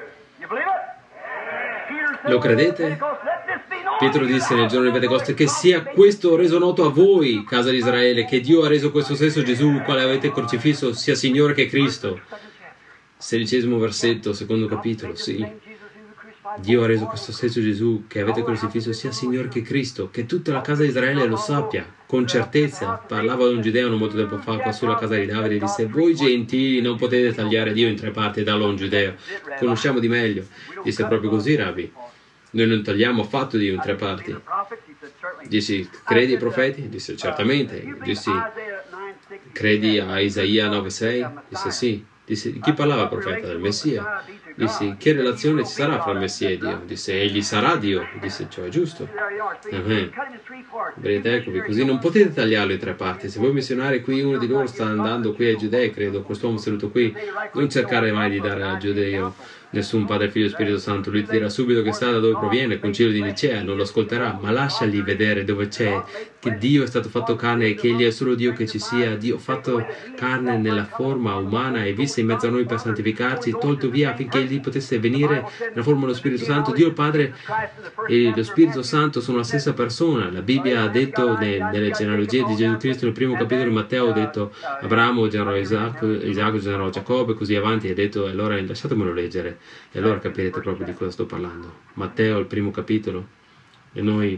Lo credete? Pietro disse nel giorno di Pentecoste, che sia questo reso noto a voi, casa di Israele, che Dio ha reso questo stesso Gesù, il quale avete crocifisso, sia Signore che Cristo. Sedicesimo versetto, secondo capitolo, sì. Dio ha reso questo stesso Gesù, che avete crocifisso, sia Signore che Cristo, che tutta la casa di Israele lo sappia, con certezza. Parlava di un giudeo non molto tempo fa, qua sulla casa di Davide, e disse, voi gentili non potete tagliare Dio in tre parti e darlo a un giudeo. Conosciamo di meglio. Disse proprio così, Rabbi. Noi non tagliamo affatto Dio in tre parti. Dissi, credi ai profeti? Disse, certamente. Dissi, credi a Isaia nove sei? Disse, sì. Disse, chi parlava profeta? Del Messia. Dissi, che relazione ci sarà fra il Messia e Dio? Disse, egli sarà Dio. Disse, ciò è giusto. Amen. Vedete, eccovi, così non potete tagliarlo in tre parti. Se voi missionari qui, uno di loro sta andando qui ai giudei, credo, quest'uomo seduto qui, non cercare mai di dare al giudeo nessun Padre, Figlio e Spirito Santo. Lui ti dirà subito che sa da dove proviene, il concilio di Nicea, non lo ascolterà, ma lasciagli vedere dove c'è, che Dio è stato fatto carne e che Egli è solo Dio che ci sia, Dio fatto carne nella forma umana e visse in mezzo a noi per santificarci, tolto via affinché Egli potesse venire nella forma dello Spirito Santo. Dio il Padre e lo Spirito Santo sono la stessa persona. La Bibbia ha detto nel, nelle genealogie di Gesù Cristo, nel primo capitolo di Matteo, ha detto Abramo generò Isacco, Isacco generò Giacobbe e così avanti, ha detto, allora lasciatemelo leggere. E allora capirete proprio di cosa sto parlando. Matteo, il primo capitolo. E noi...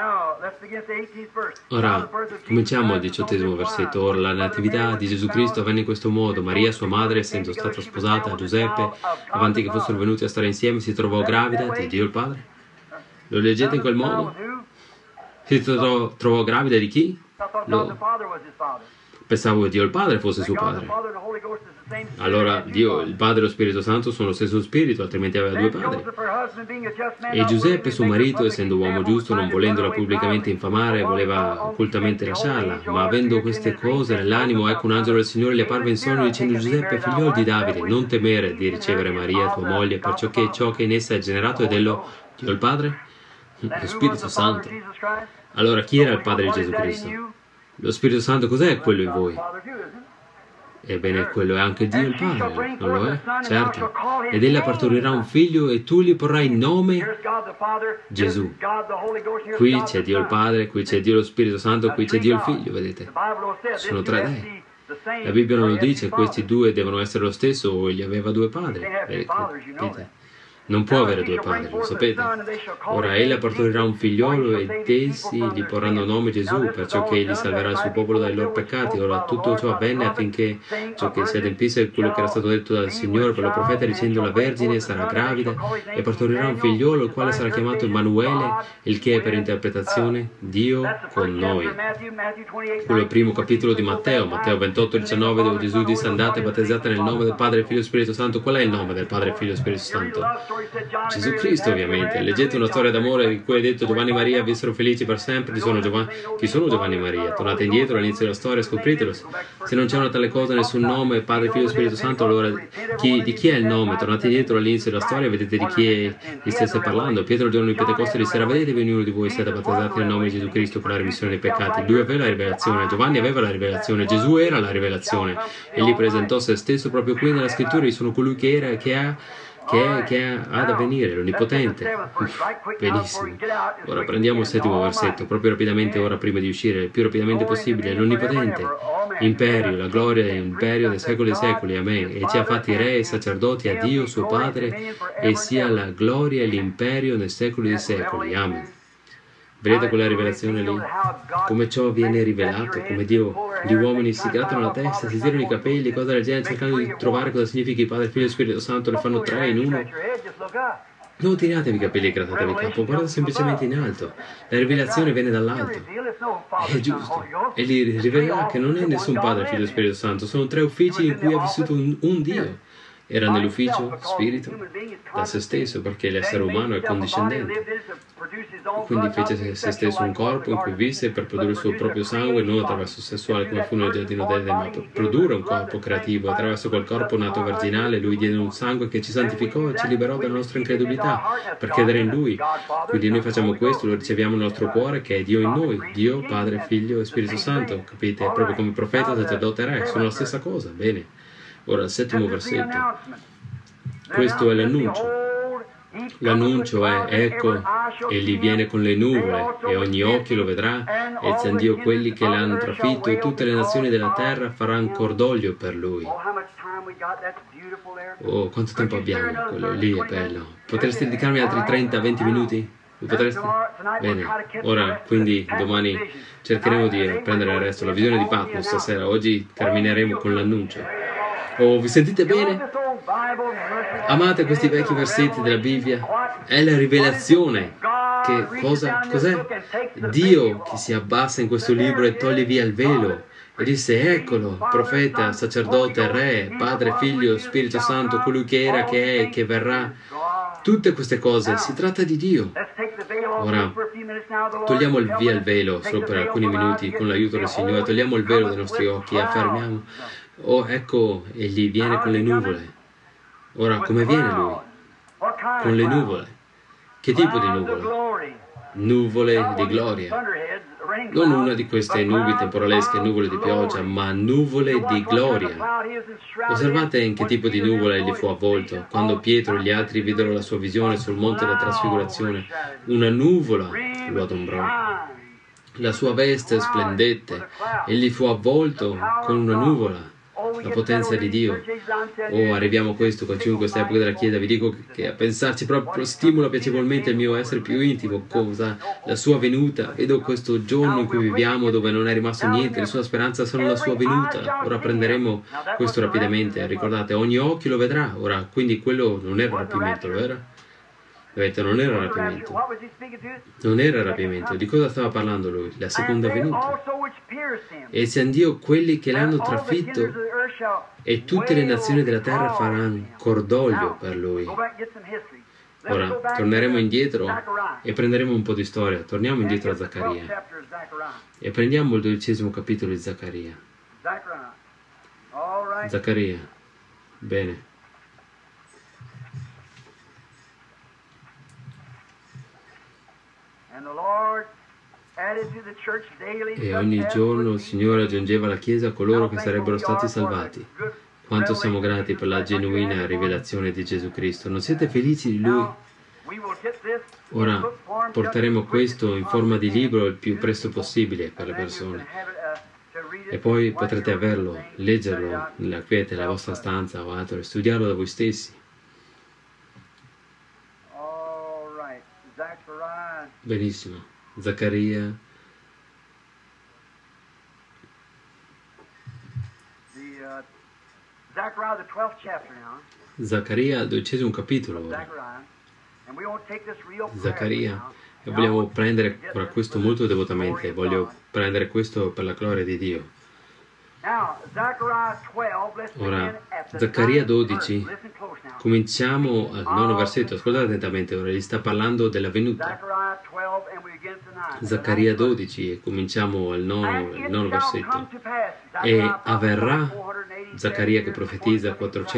Ora, cominciamo al diciottesimo versetto. Ora, la natività di Gesù Cristo avvenne in questo modo. Maria, sua madre, essendo stata sposata a Giuseppe, avanti che fossero venuti a stare insieme, si trovò gravida di Dio il Padre. Lo leggete in quel modo? Si trovò, trovò gravida di chi? Lo... Pensavo che Dio il Padre fosse suo padre. Allora Dio, il Padre e lo Spirito Santo sono lo stesso Spirito, altrimenti aveva due padri. E Giuseppe, suo marito, essendo uomo giusto, non volendola pubblicamente infamare, voleva occultamente lasciarla, ma avendo queste cose nell'animo, ecco un angelo del Signore le apparve in sogno dicendo: Giuseppe, figliolo di Davide, non temere di ricevere Maria, tua moglie, perciò che ciò che in essa è generato è dello Dio il Padre, lo Spirito Santo. Allora chi era il Padre di Gesù Cristo? Lo Spirito Santo cos'è quello in voi? Ebbene, quello è anche Dio il Padre, non lo è? Certo. Ed ella partorirà un figlio e tu gli porrai il nome Gesù. Qui c'è Dio il Padre, qui c'è Dio lo Spirito Santo, qui c'è Dio il Figlio, vedete? Sono tre dei. La Bibbia non lo dice, questi due devono essere lo stesso o egli aveva due padri. Vedete? Non può avere due padri, lo sapete. Ora ella partorirà un figliolo ed essi gli porranno nome Gesù, perciò che egli salverà il suo popolo dai loro peccati. Ora tutto ciò avvenne affinché ciò che si adempisse quello che era stato detto dal Signore per la profeta, dicendo: la Vergine sarà gravida e partorirà un figliolo, il quale sarà chiamato Emanuele, il che è per interpretazione Dio con noi. Quello è il primo capitolo di Matteo, Matteo ventotto diciannove, dove Gesù disse: andate e battezzate nel nome del Padre, Figlio e Spirito Santo. Qual è il nome del Padre, Figlio e Spirito Santo? Gesù Cristo, ovviamente. Leggete una storia d'amore di cui è detto: Giovanni e Maria vissero felici per sempre. Chi sono Giovanni, chi sono Giovanni e Maria? Tornate indietro all'inizio della storia e scopritelo. Se non c'è una tale cosa, nessun nome, Padre, Figlio e Spirito Santo, allora chi, di chi è il nome? Tornate indietro all'inizio della storia e vedete di chi è, gli stesse parlando. Pietro il giorno di Pentecoste disse: vedetevi ognuno di voi siete battezzati nel nome di Gesù Cristo per la remissione dei peccati. Lui aveva la rivelazione, Giovanni aveva la rivelazione, Gesù era la rivelazione e gli presentò se stesso proprio qui nella scrittura. Io sono colui che era e che ha Che, che ha da venire, l'Onnipotente. Benissimo. Ora prendiamo il settimo versetto, proprio rapidamente, ora prima di uscire, il più rapidamente possibile. L'Onnipotente, imperio, la gloria e l'imperio dei secoli dei secoli, amen. E ci ha fatti re e sacerdoti a Dio suo Padre, e sia la gloria e l'imperio nei secoli dei secoli, amen. Vedete quella rivelazione lì? Come ciò viene rivelato, come Dio, gli uomini si grattano la testa, si tirano i capelli, cose del genere, cercando di trovare cosa significhi Padre, Figlio e Spirito Santo, le fanno tre in uno. Non tiratevi i capelli e grattatevi il capo, guardate semplicemente in alto. La rivelazione viene dall'alto. È giusto. E gli rivelerà che non è nessun Padre, Figlio e Spirito Santo, sono tre uffici in cui ha vissuto un, un Dio. Era nell'ufficio spirito da se stesso, perché l'essere umano è condiscendente. Quindi fece se stesso un corpo in cui visse per produrre il suo proprio sangue, non attraverso il sessuale come fu nel giardino d'Eden, ma per produrre un corpo creativo. Attraverso quel corpo nato virginale lui diede un sangue che ci santificò e ci liberò dalla nostra incredulità per credere in lui. Quindi noi facciamo questo, lo riceviamo nel nostro cuore, che è Dio in noi, Dio, Padre, Figlio e Spirito Santo, capite? Proprio come profeta, sacerdote e re, sono la stessa cosa, bene. Ora il settimo versetto, questo è l'annuncio. L'annuncio è: ecco, egli viene con le nuvole e ogni occhio lo vedrà, e zendio quelli che l'hanno trafitto, e tutte le nazioni della terra faranno cordoglio per lui. Oh, quanto tempo abbiamo? Quello lì è bello. Potresti dedicarmi altri trenta venti minuti? Potresti? Bene, ora quindi domani cercheremo di prendere il resto, la visione di Patmos stasera. Oggi termineremo con l'annuncio. Oh, vi sentite bene? Amate questi vecchi versetti della Bibbia? È la rivelazione. Che cosa? Cos'è? Dio che si abbassa in questo libro e toglie via il velo e disse: eccolo, profeta, sacerdote, re, Padre, Figlio, Spirito Santo, colui che era, che è e che verrà. Tutte queste cose, si tratta di Dio. Ora, togliamo il via il velo solo per alcuni minuti con l'aiuto del Signore, togliamo il velo dai nostri occhi e affermiamo: oh, ecco, egli viene con le nuvole. Ora, come viene lui? Con le nuvole. Che tipo di nuvole? Nuvole di gloria. Non una di queste nubi temporalesche, nuvole di pioggia, ma nuvole di gloria. Osservate in che tipo di nuvole egli fu avvolto. Quando Pietro e gli altri videro la sua visione sul monte della trasfigurazione, una nuvola lo adombrò. La sua veste splendette, egli fu avvolto con una nuvola. La potenza di Dio. Oh, arriviamo a questo qua in questa epoca della Chiesa. Vi dico che a pensarci proprio stimola piacevolmente il mio essere più intimo. Cosa? La sua venuta. Vedo questo giorno in cui viviamo, dove non è rimasto niente, nessuna speranza, solo la sua venuta. Ora prenderemo questo rapidamente. Ricordate, ogni occhio lo vedrà. Ora, quindi quello non era un rapimento, vero? Vedete, non era rapimento. Non era rapimento. Di cosa stava parlando lui? La seconda venuta. E scendiò quelli che l'hanno trafitto e tutte le nazioni della terra faranno cordoglio per lui. Ora, torneremo indietro e prenderemo un po' di storia. Torniamo indietro a Zaccaria. E prendiamo il dodicesimo capitolo di Zaccaria. Zaccaria. Bene. E ogni giorno il Signore aggiungeva alla Chiesa coloro che sarebbero stati salvati. Quanto siamo grati per la genuina rivelazione di Gesù Cristo. Non siete felici di Lui? Ora porteremo questo in forma di libro il più presto possibile per le persone. E poi potrete averlo, leggerlo nella quiete della vostra stanza o altro, e studiarlo da voi stessi. Benissimo. Zaccaria. Zaccaria, dodicesimo capitolo. Zaccaria. E vogliamo prendere ora questo molto devotamente. Voglio prendere questo per la gloria di Dio. Ora, Zaccaria dodici, cominciamo al nono versetto, ascoltate attentamente, ora gli sta parlando della venuta. Zaccaria dodici, e cominciamo al nono, il nono versetto. E avverrà, Zaccaria che profetizza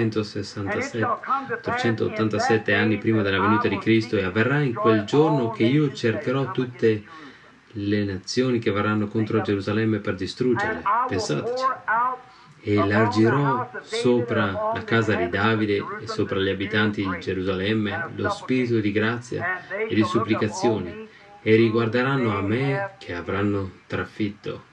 quattrocentottantasette anni prima della venuta di Cristo, e avverrà in quel giorno che io cercherò tutte le nazioni che verranno contro Gerusalemme per distruggerle. Pensateci. E elargirò sopra la casa di Davide e sopra gli abitanti di Gerusalemme lo spirito di grazia e di supplicazione, e riguarderanno a me che avranno trafitto.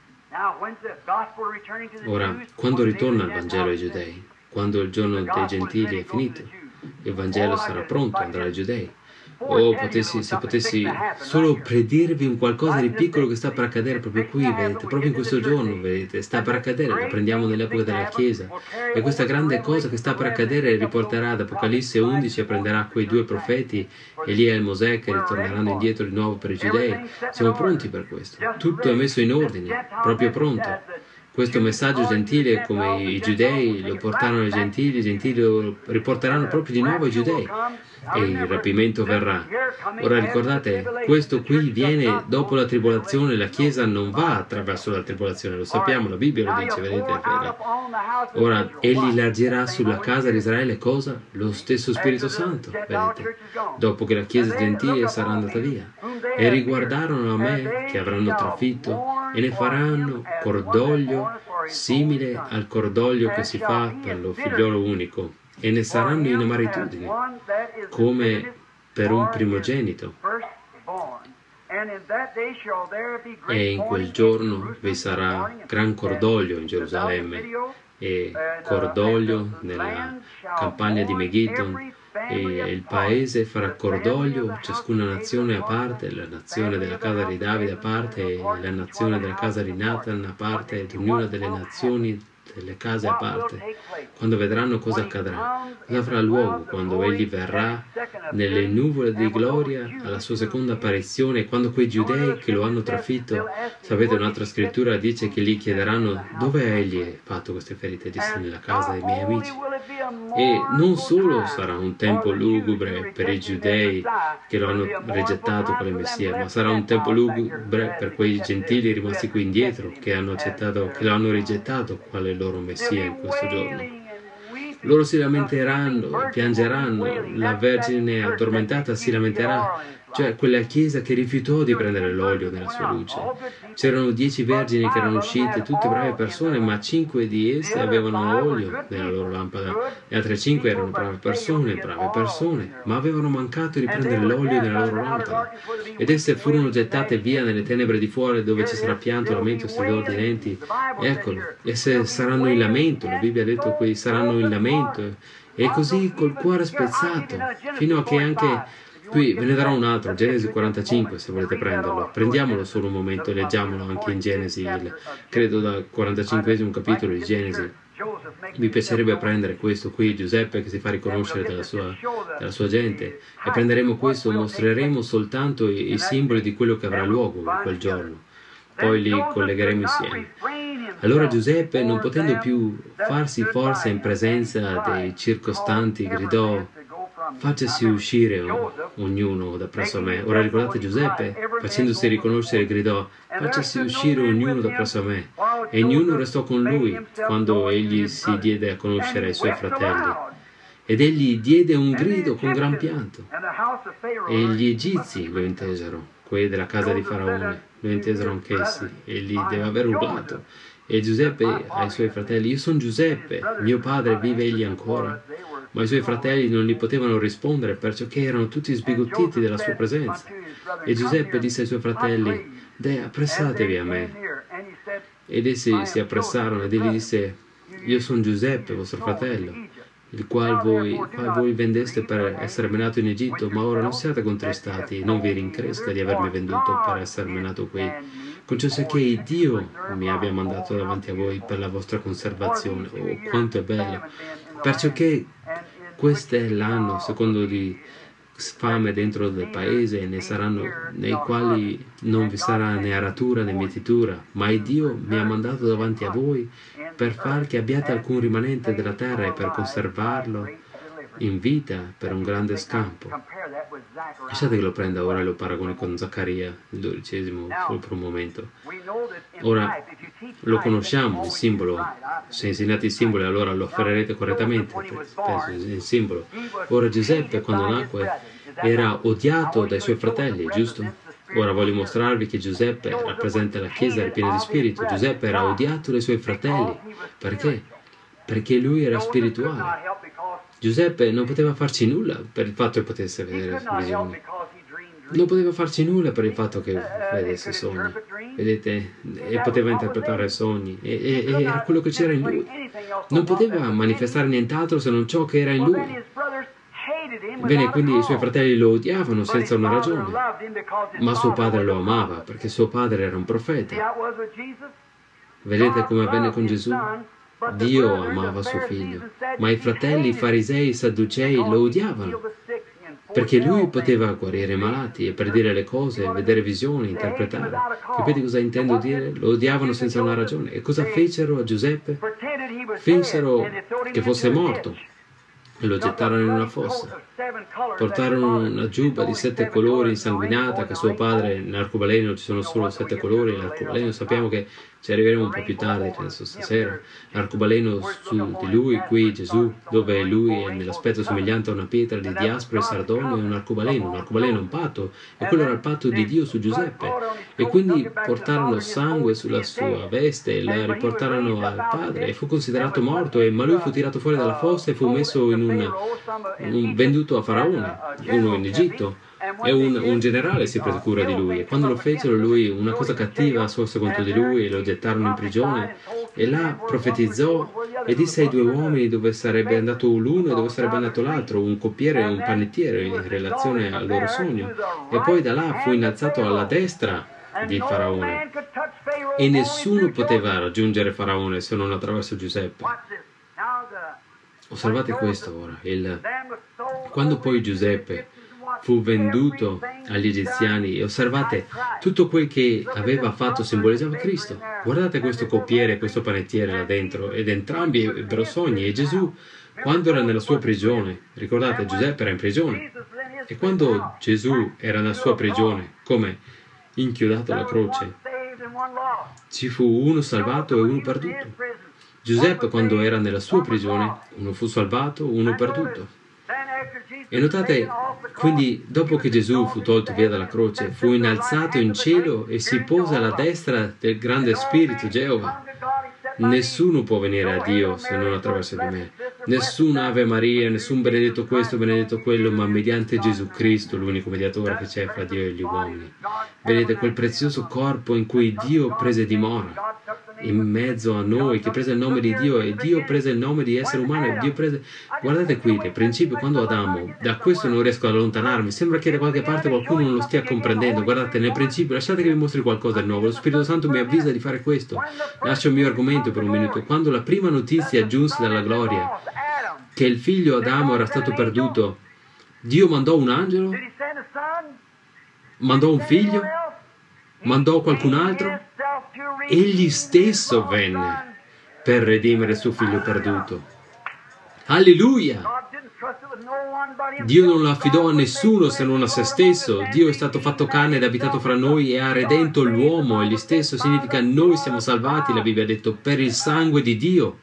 Ora, quando ritorna il Vangelo ai Giudei? Quando il giorno dei Gentili è finito? Il Vangelo sarà pronto, andrà ai Giudei. O potessi, se potessi solo predirvi un qualcosa di piccolo che sta per accadere proprio qui, vedete, proprio in questo giorno, vedete, sta per accadere, lo prendiamo nell'epoca della Chiesa, e questa grande cosa che sta per accadere riporterà ad Apocalisse undici e prenderà quei due profeti, Elia e Mosè, che ritorneranno indietro di nuovo per i Giudei. Siamo pronti per questo, tutto è messo in ordine, proprio pronto. Questo messaggio gentile, come i Giudei lo portarono ai Gentili, i Gentili lo riporteranno proprio di nuovo ai Giudei. E il rapimento verrà. Ora ricordate, questo qui viene dopo la tribolazione, la Chiesa non va attraverso la tribolazione, lo sappiamo, la Bibbia lo dice, vedete? Ora, egli largirà sulla casa di Israele cosa? Lo stesso Spirito Santo, vedete? Dopo che la Chiesa gentile sarà andata via. E riguardarono a me che avranno trafitto e ne faranno cordoglio simile al cordoglio che si fa per lo figliolo unico. E ne saranno in amaritudine, come per un primogenito. E in quel giorno vi sarà gran cordoglio in Gerusalemme, e cordoglio nella campagna di Megiddon, e il paese farà cordoglio, ciascuna nazione a parte, la nazione della casa di Davide a parte, e la nazione della casa di Nathan a parte, ed ognuna delle nazioni delle case a parte, quando vedranno cosa accadrà, cosa avrà luogo quando egli verrà nelle nuvole di gloria alla sua seconda apparizione, quando quei giudei che lo hanno trafitto, sapete, un'altra scrittura dice che gli chiederanno dove egli fatto queste ferite, disse nella casa dei miei amici. E non solo sarà un tempo lugubre per i giudei che lo hanno rigettato come Messia, ma sarà un tempo lugubre per quei gentili rimasti qui indietro che hanno accettato, che lo hanno rigettato quale loro Messia in questo giorno. Loro si lamenteranno, piangeranno, la Vergine addormentata si lamenterà, cioè quella Chiesa che rifiutò di prendere l'olio nella sua luce. C'erano dieci vergini che erano uscite, tutte brave persone, ma cinque di esse avevano olio nella loro lampada. Le altre cinque erano brave persone, brave persone, ma avevano mancato di prendere l'olio nella loro lampada. Ed esse furono gettate via nelle tenebre di fuori, dove ci sarà pianto, lamento e stridore di denti. Eccolo, esse saranno in lamento, la Bibbia ha detto qui, saranno in lamento, e così col cuore spezzato, fino a che anche... Qui ve ne darò un altro, Genesi quarantacinque, se volete prenderlo. Prendiamolo solo un momento e leggiamolo anche in Genesi, il, credo dal quarantacinquesimo capitolo di Genesi. mi piacerebbe prendere questo qui, Giuseppe, che si fa riconoscere dalla sua, dalla sua gente, e prenderemo questo, mostreremo soltanto i, i simboli di quello che avrà luogo in quel giorno. Poi li collegheremo insieme. Allora Giuseppe, non potendo più farsi forza in presenza dei circostanti, gridò: facciasi uscire ognuno da presso a me. Ora ricordate Giuseppe, facendosi riconoscere, gridò: facciasi uscire ognuno da presso a me. E ognuno restò con lui quando egli si diede a conoscere ai suoi fratelli. Ed egli diede un grido con gran pianto. E gli egizi lo intesero, quelli della casa di Faraone, lo intesero anch'essi. Egli deve aver urlato. E Giuseppe ai suoi fratelli: io sono Giuseppe, mio padre vive egli ancora? Ma i suoi fratelli non gli potevano rispondere, perciò che erano tutti sbigottiti della sua presenza. E Giuseppe disse ai suoi fratelli: deh, appressatevi a me. Ed essi si appressarono, ed egli disse: io sono Giuseppe, vostro fratello, il qual voi, qual voi vendeste per essere menato in Egitto, ma ora non siate contristati, non vi rincresca di avermi venduto per essere menato qui, concesso che Dio mi abbia mandato davanti a voi per la vostra conservazione. Oh, quanto è bello! Perciò che questo è l'anno, secondo di fame dentro del paese, ne saranno nei quali non vi sarà né aratura né mietitura, ma il Dio mi ha mandato davanti a voi per far che abbiate alcun rimanente della terra e per conservarlo in vita per un grande scampo. Lasciate che lo prenda ora e lo paragoni con Zaccaria, il dodicesimo, solo per un momento. Ora lo conosciamo, il simbolo. Se insegnate il simbolo, allora lo afferrerete correttamente, penso il simbolo. Ora Giuseppe, quando nacque, era odiato dai suoi fratelli, giusto? Ora voglio mostrarvi che Giuseppe rappresenta la Chiesa ripiena di spirito. Giuseppe era odiato dai suoi fratelli. Perché? Perché lui era spirituale. Giuseppe non poteva farci nulla per il fatto che potesse vedere visioni. Non poteva farci nulla per il fatto che vedesse sogni. Vedete? E poteva interpretare sogni. E, e, e era quello che c'era in lui. Non poteva manifestare nient'altro se non ciò che era in lui. Bene, quindi i suoi fratelli lo odiavano senza una ragione. Ma suo padre lo amava, perché suo padre era un profeta. Vedete come avvenne con Gesù? Dio amava suo figlio, ma i fratelli, i farisei e i sadducei lo odiavano, perché lui poteva guarire i malati e predire le cose, vedere visioni, interpretare. Capite cosa intendo dire? Lo odiavano senza una ragione. E cosa fecero a Giuseppe? Fecero che fosse morto e lo gettarono in una fossa. Portarono una giubba di sette colori insanguinata, che suo padre, nell'arcobaleno ci sono solo sette colori, nell'arcobaleno sappiamo che ci arriveremo un po' più tardi, penso stasera, l'arcobaleno su di lui, qui Gesù, dove lui è nell'aspetto somigliante a una pietra di diaspro e sardonio, è un arcobaleno, un arcobaleno è un patto, e quello era il patto di Dio su Giuseppe, e quindi portarono sangue sulla sua veste e la riportarono al padre, e fu considerato morto, e, ma lui fu tirato fuori dalla fossa e fu messo in un, un venduto a Faraone, uno in Egitto, e un, un generale si prese cura di lui, e quando lo fecero, lui una cosa cattiva sorse contro di lui e lo gettarono in prigione, e là profetizzò e disse ai due uomini dove sarebbe andato l'uno e dove sarebbe andato l'altro, un coppiere e un panettiere, in relazione al loro sogno, e poi da là fu innalzato alla destra di Faraone, e nessuno poteva raggiungere Faraone se non attraverso Giuseppe. Osservate questo ora. Il... Quando poi Giuseppe fu venduto agli egiziani, e osservate, tutto quel che aveva fatto simboleggiava Cristo. Guardate questo coppiere e questo panettiere là dentro, ed entrambi ebbero sogni. E Gesù, quando era nella sua prigione, ricordate, Giuseppe era in prigione, e quando Gesù era nella sua prigione, come inchiodato alla croce, ci fu uno salvato e uno perduto. Giuseppe, quando era nella sua prigione, uno fu salvato, uno perduto. E notate, quindi, dopo che Gesù fu tolto via dalla croce, fu innalzato in cielo e si pose alla destra del grande Spirito, Geova. Nessuno può venire a Dio se non attraverso di me. Nessun Ave Maria, nessun benedetto questo, benedetto quello, ma mediante Gesù Cristo, l'unico mediatore che c'è fra Dio e gli uomini. Vedete quel prezioso corpo in cui Dio prese dimora. in mezzo a noi, che prese il nome di Dio, e Dio prese il nome di essere umano, e Dio prese... Guardate qui, nel principio, quando Adamo, da questo non riesco ad allontanarmi, sembra che da qualche parte qualcuno non lo stia comprendendo. Guardate, nel principio, lasciate che vi mostri qualcosa di nuovo, lo Spirito Santo mi avvisa di fare questo. Lascio il mio argomento per un minuto. Quando la prima notizia giunse dalla gloria, che il figlio Adamo era stato perduto, Dio mandò un angelo? Mandò un figlio? Mandò qualcun altro? Egli stesso venne per redimere il suo figlio perduto. Alleluia! Dio non lo affidò a nessuno se non a se stesso. Dio è stato fatto carne ed abitato fra noi e ha redento l'uomo. Egli stesso significa noi siamo salvati, la Bibbia ha detto, per il sangue di Dio.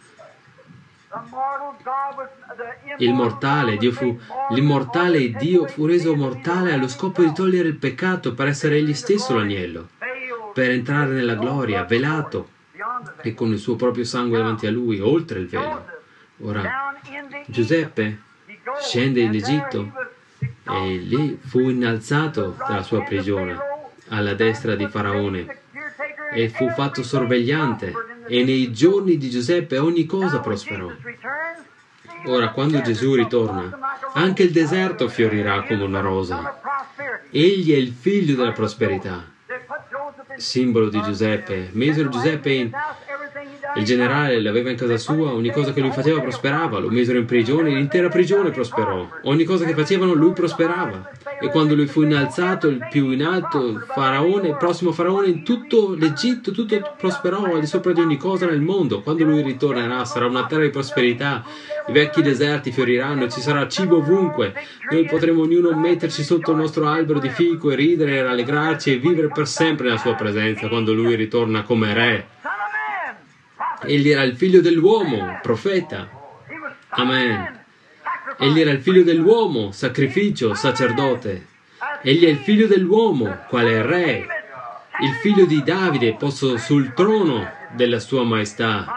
Il mortale, Dio fu, l'immortale Dio fu reso mortale allo scopo di togliere il peccato per essere egli stesso l'agnello, per entrare nella gloria, velato e con il suo proprio sangue davanti a lui, oltre il velo. Ora, Giuseppe scende in Egitto e lì fu innalzato dalla sua prigione alla destra di Faraone e fu fatto sorvegliante, e nei giorni di Giuseppe ogni cosa prosperò. Ora, quando Gesù ritorna, anche il deserto fiorirà come una rosa. Egli è il figlio della prosperità, simbolo di Giuseppe. Misero Giuseppe in... Il generale l'aveva in casa sua, ogni cosa che lui faceva prosperava, lo misero in prigione, l'intera prigione prosperò. Ogni cosa che facevano lui prosperava. E quando lui fu innalzato, il più in alto, il faraone, il prossimo faraone, in tutto l'Egitto, tutto prosperò al di sopra di ogni cosa nel mondo. Quando lui ritornerà sarà una terra di prosperità, i vecchi deserti fioriranno, ci sarà cibo ovunque. Noi potremo ognuno metterci sotto il nostro albero di fico e ridere e rallegrarci e vivere per sempre nella sua presenza quando lui ritorna come re. Egli era il figlio dell'uomo, profeta. Amen. Egli era il figlio dell'uomo, sacrificio, sacerdote. Egli è il figlio dell'uomo, quale re, il figlio di Davide, posto sul trono della sua maestà.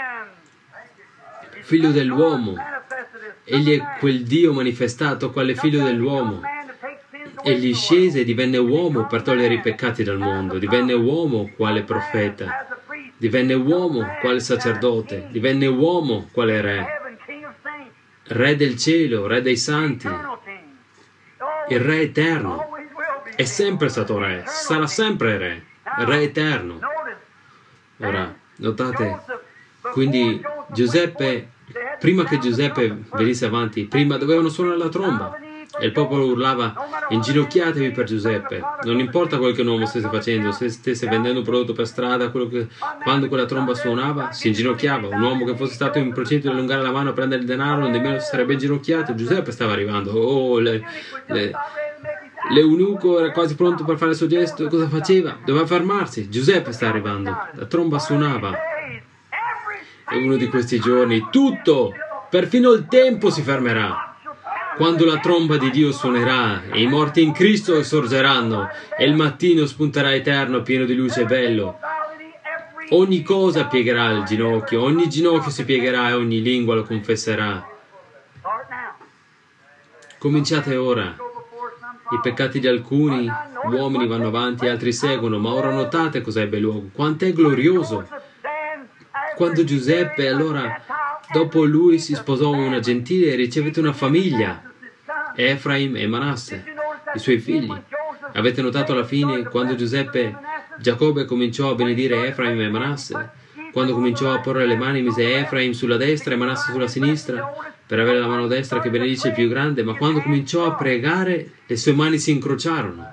Figlio dell'uomo. Egli è quel Dio manifestato, quale figlio dell'uomo. Egli scese e divenne uomo per togliere i peccati dal mondo. Divenne uomo quale profeta. Divenne uomo quale sacerdote, divenne uomo quale re, re del cielo, re dei santi, il re eterno, è sempre stato re, sarà sempre re, re eterno. Ora, notate, quindi Giuseppe, prima che Giuseppe venisse avanti, prima dovevano suonare la tromba. E il popolo urlava, inginocchiatevi per Giuseppe. Non importa quello che un uomo stesse facendo, se stesse vendendo un prodotto per strada, quello che, quando quella tromba suonava, si inginocchiava. Un uomo che fosse stato in procinto di allungare la mano a prendere il denaro, non nemmeno si sarebbe inginocchiato. Giuseppe stava arrivando. Oh, le, le, l'eunuco era quasi pronto per fare il suo gesto. Cosa faceva? Doveva fermarsi. Giuseppe sta arrivando. La tromba suonava. E uno di questi giorni, tutto, perfino il tempo si fermerà. Quando la tromba di Dio suonerà e i morti in Cristo sorgeranno e il mattino spunterà eterno pieno di luce e bello, ogni cosa piegherà il ginocchio, ogni ginocchio si piegherà e ogni lingua lo confesserà. Cominciate ora. I peccati di alcuni uomini vanno avanti e altri seguono, ma ora notate cosa ebbe luogo, quanto è glorioso. Quando Giuseppe, allora, dopo lui si sposò una gentile e ricevette una famiglia, Efraim e Manasse, i suoi figli. Avete notato alla fine, quando Giuseppe, Giacobbe cominciò a benedire Efraim e Manasse, quando cominciò a porre le mani, mise Efraim sulla destra e Manasse sulla sinistra, per avere la mano destra che benedice il più grande, ma quando cominciò a pregare, le sue mani si incrociarono.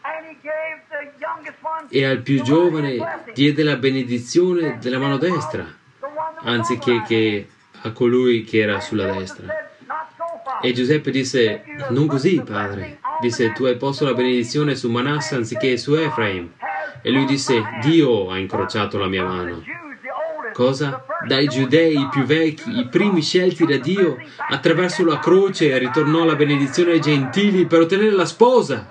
E al più giovane diede la benedizione della mano destra, anziché che a colui che era sulla destra. E Giuseppe disse, non così, padre. Disse, tu hai posto la benedizione su Manasse anziché su Efraim. E lui disse, Dio ha incrociato la mia mano. Cosa? Dai giudei, i più vecchi, i primi scelti da Dio, attraverso la croce ritornò la benedizione ai gentili per ottenere la sposa.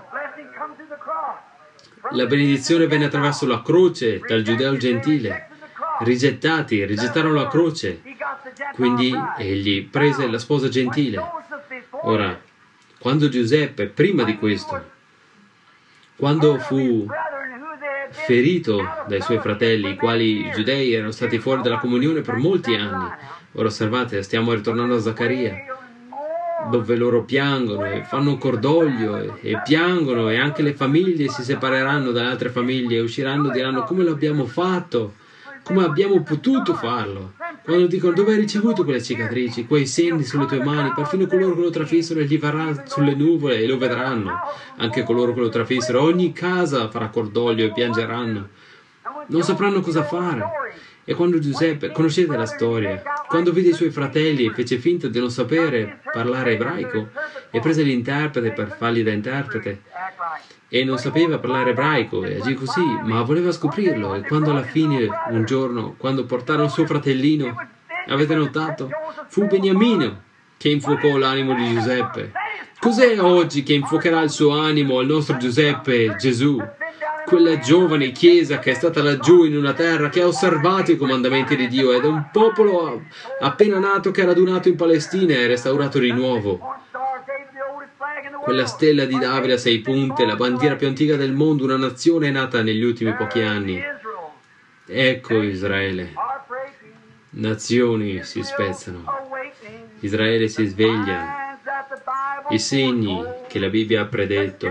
La benedizione venne attraverso la croce, dal giudeo al gentile. Rigettati, rigettarono la croce. Quindi egli prese la sposa gentile. Ora, quando Giuseppe, prima di questo, quando fu ferito dai suoi fratelli, i quali giudei erano stati fuori dalla comunione per molti anni. Ora osservate, stiamo ritornando a Zaccaria, dove loro piangono e fanno cordoglio e, e piangono, e anche le famiglie si separeranno dalle altre famiglie e usciranno e diranno: come l'abbiamo fatto? Come abbiamo potuto farlo? Quando dicono: dove hai ricevuto quelle cicatrici, quei segni sulle tue mani? Perfino coloro che lo trafissero gli varrà sulle nuvole e lo vedranno. Anche coloro che lo trafissero, ogni casa farà cordoglio e piangeranno. Non sapranno cosa fare. E quando Giuseppe, conoscete la storia, quando vide i suoi fratelli e fece finta di non sapere parlare ebraico e prese l'interprete per fargli da interprete, e non sapeva parlare ebraico e agì così, ma voleva scoprirlo. E quando alla fine, un giorno, quando portarono suo fratellino, avete notato, fu Beniamino che infuocò l'animo di Giuseppe. Cos'è oggi che infuocherà il suo animo al nostro Giuseppe, Gesù? Quella giovane chiesa che è stata laggiù in una terra che ha osservato i comandamenti di Dio, ed è un popolo appena nato che è radunato in Palestina e restaurato di nuovo. Quella stella di Davide a sei punte, la bandiera più antica del mondo, una nazione è nata negli ultimi pochi anni. Ecco Israele. Nazioni si spezzano. Israele si sveglia. I segni che la Bibbia ha predetto.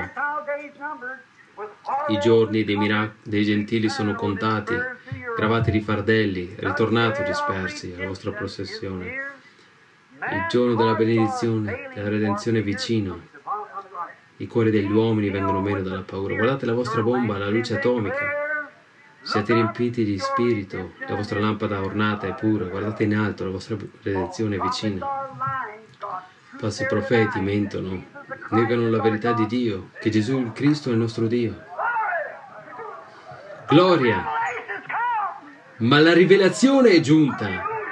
I giorni dei, mirac- dei gentili sono contati, gravati di fardelli, ritornate dispersi alla vostra possessione. Il giorno della benedizione, della redenzione è vicino. I cuori degli uomini vengono meno dalla paura. Guardate la vostra bomba, la luce atomica. Siete riempiti di spirito, la vostra lampada ornata è pura. Guardate in alto, la vostra redenzione è vicina. Falsi profeti mentono, negano la verità di Dio, che Gesù il Cristo è il nostro Dio. Gloria! Ma la rivelazione è giunta.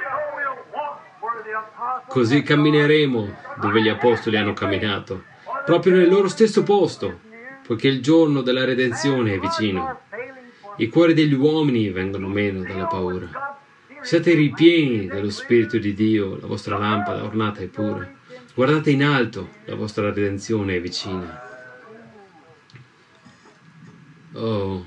Così cammineremo dove gli apostoli hanno camminato, proprio nel loro stesso posto, poiché il giorno della redenzione è vicino. I cuori degli uomini vengono meno dalla paura. Siete ripieni dello Spirito di Dio, la vostra lampada ornata è pura. Guardate in alto, la vostra redenzione è vicina. Oh,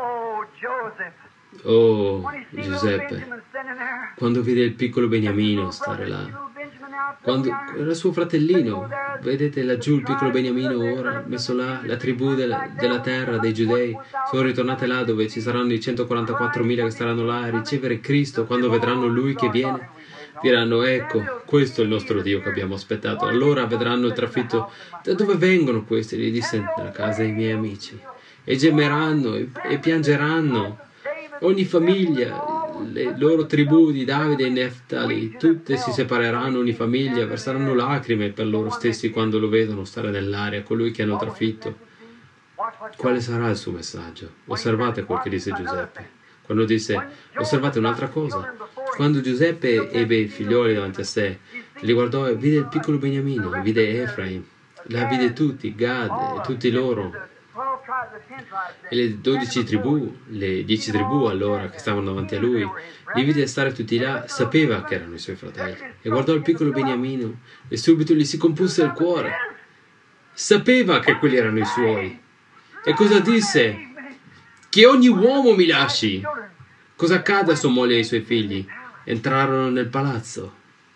oh Giuseppe, quando vide il piccolo Beniamino stare là, quando era suo fratellino, vedete laggiù il piccolo Beniamino ora messo là, la tribù della, della terra dei giudei sono ritornate là dove ci saranno i centoquarantaquattromila che staranno là a ricevere Cristo. Quando vedranno Lui che viene, diranno: ecco, questo è il nostro Dio che abbiamo aspettato. Allora vedranno il trafitto. Da dove vengono questi? Gli disse: dalla casa dei miei amici. E gemeranno e, e piangeranno. Ogni famiglia, le loro tribù di Davide e Neftali, tutte si separeranno, ogni famiglia, verseranno lacrime per loro stessi quando lo vedono stare nell'aria, colui che hanno trafitto. Quale sarà il suo messaggio? Osservate quel che disse Giuseppe. Quando disse, osservate un'altra cosa, quando Giuseppe ebbe i figlioli davanti a sé, li guardò e vide il piccolo Beniamino, vide Efraim, la vide tutti, Gad e tutti loro. E le dodici tribù, le dieci tribù allora che stavano davanti a lui, li vide stare tutti là, sapeva che erano i suoi fratelli, e guardò il piccolo Beniamino e subito gli si compunse il cuore. Sapeva che quelli erano i suoi. E cosa disse? Che ogni uomo mi lasci. Cosa accade a sua moglie e ai suoi figli? Entrarono nel palazzo.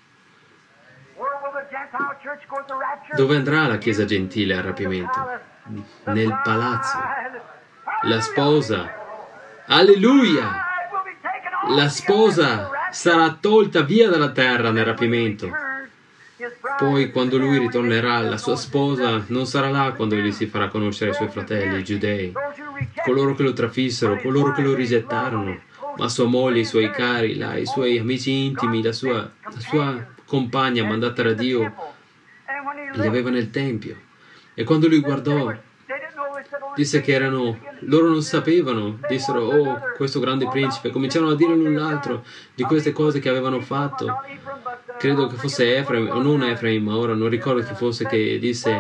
Dove andrà la chiesa gentile al rapimento? Nel palazzo. La sposa, alleluia, la sposa sarà tolta via dalla terra nel rapimento. Poi quando lui ritornerà, la sua sposa non sarà là quando egli si farà conoscere ai suoi fratelli, i giudei, coloro che lo trafissero, coloro che lo rigettarono, ma sua moglie, i suoi cari, là, i suoi amici intimi, la sua, la sua compagna mandata da Dio, li aveva nel tempio. E quando lui guardò, disse che erano, loro non sapevano, dissero: oh, questo grande principe. Cominciarono a dire l'un l'altro di queste cose che avevano fatto. Credo che fosse Efraim, o non Efraim, ma ora non ricordo chi fosse, che disse: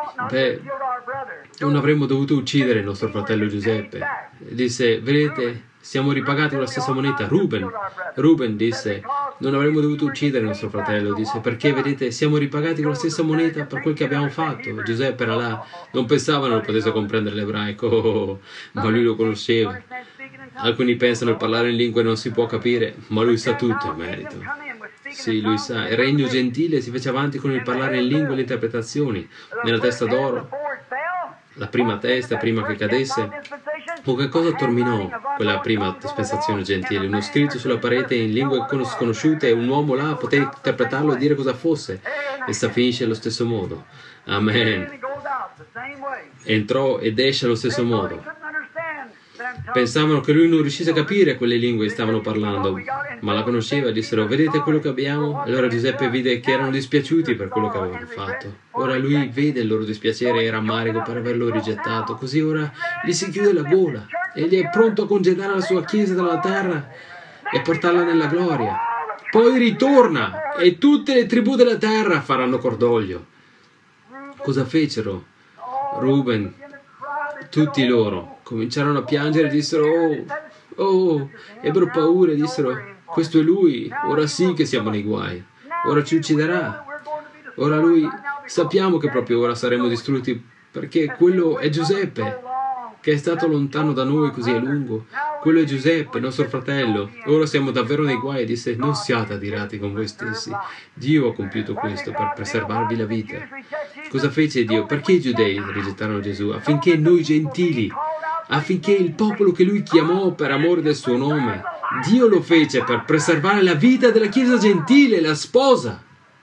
beh, non avremmo dovuto uccidere il nostro fratello Giuseppe. E disse: vedete, siamo ripagati con la stessa moneta. Ruben, Ruben disse, non avremmo dovuto uccidere il nostro fratello, disse, perché vedete, siamo ripagati con la stessa moneta per quel che abbiamo fatto. Giuseppe era là, non pensava non potesse comprendere l'ebraico, oh, ma lui lo conosceva. Alcuni pensano che parlare in lingue non si può capire, ma lui sa tutto in merito. Sì, lui sa. Il regno gentile si fece avanti con il parlare in lingue e le interpretazioni. Nella testa d'oro, la prima testa, prima che cadesse, o che cosa terminò quella prima dispensazione gentile? Uno scritto sulla parete in lingue sconosciute e un uomo là poté interpretarlo e dire cosa fosse. Essa finisce allo stesso modo. Amen. Entrò ed esce allo stesso modo. Pensavano che lui non riuscisse a capire quelle lingue che stavano parlando, ma la conosceva e dissero, vedete quello che abbiamo? Allora Giuseppe vide che erano dispiaciuti per quello che avevano fatto. Ora lui vede il loro dispiacere e rammarico per averlo rigettato, così ora gli si chiude la gola. Egli è pronto a congedare la sua chiesa dalla terra e portarla nella gloria. Poi ritorna e tutte le tribù della terra faranno cordoglio. Cosa fecero? Ruben, tutti loro cominciarono a piangere e dissero, oh, oh, ebbero paura e dissero, questo è lui, ora sì che siamo nei guai, ora ci ucciderà, ora lui, sappiamo che proprio ora saremo distrutti perché quello è Giuseppe, che è stato lontano da noi così a lungo, quello è Giuseppe, nostro fratello, ora siamo davvero nei guai. E disse, non siate adirati con voi stessi, Dio ha compiuto questo per preservarvi la vita. Cosa fece Dio? Perché i giudei rigettarono Gesù? Affinché noi gentili, affinché il popolo che lui chiamò per amore del suo nome, Dio lo fece per preservare la vita della Chiesa gentile, la sposa.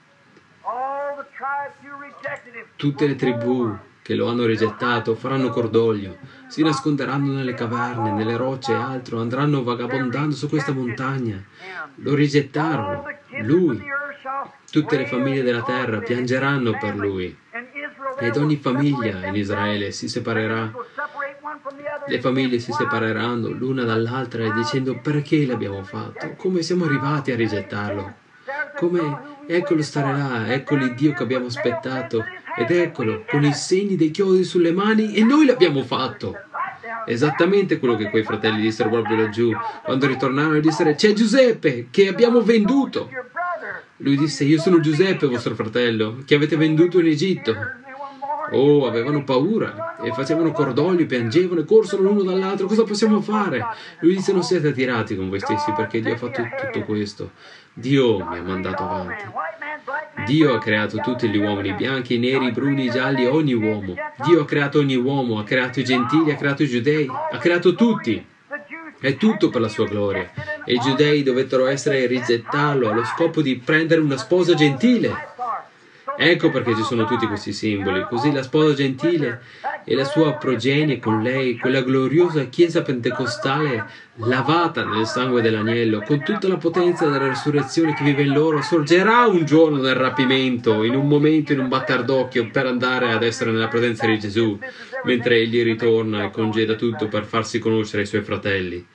Tutte le tribù che lo hanno rigettato faranno cordoglio, si nasconderanno nelle caverne, nelle rocce e altro, andranno vagabondando su questa montagna. Lo rigettarono, lui. Tutte le famiglie della terra piangeranno per lui. Ed ogni famiglia in Israele si separerà. Le famiglie si separeranno l'una dall'altra e dicendo, perché l'abbiamo fatto? Come siamo arrivati a rigettarlo? Come, eccolo stare là, ecco l'Iddio che abbiamo aspettato, ed eccolo, con i segni dei chiodi sulle mani, e noi l'abbiamo fatto. Esattamente quello che quei fratelli dissero proprio laggiù, quando ritornarono e dissero, c'è Giuseppe, che abbiamo venduto. Lui disse, io sono Giuseppe, vostro fratello, che avete venduto in Egitto. Oh, avevano paura e facevano cordoglio, piangevano e corsero l'uno dall'altro. Cosa possiamo fare? Lui disse, non siete attirati con voi stessi perché Dio ha fatto tutto questo. Dio mi ha mandato avanti. Dio ha creato tutti gli uomini, bianchi, neri, bruni, gialli, ogni uomo. Dio ha creato ogni uomo, ha creato i gentili, ha creato i giudei, ha creato tutti. È tutto per la sua gloria. E i giudei dovettero essere rigettarlo allo scopo di prendere una sposa gentile. Ecco perché ci sono tutti questi simboli. Così la sposa gentile e la sua progenie con lei, quella gloriosa chiesa pentecostale lavata nel sangue dell'agnello, con tutta la potenza della resurrezione che vive in loro, sorgerà un giorno nel rapimento, in un momento, in un batter d'occhio, per andare ad essere nella presenza di Gesù, mentre egli ritorna e congeda tutto per farsi conoscere ai suoi fratelli.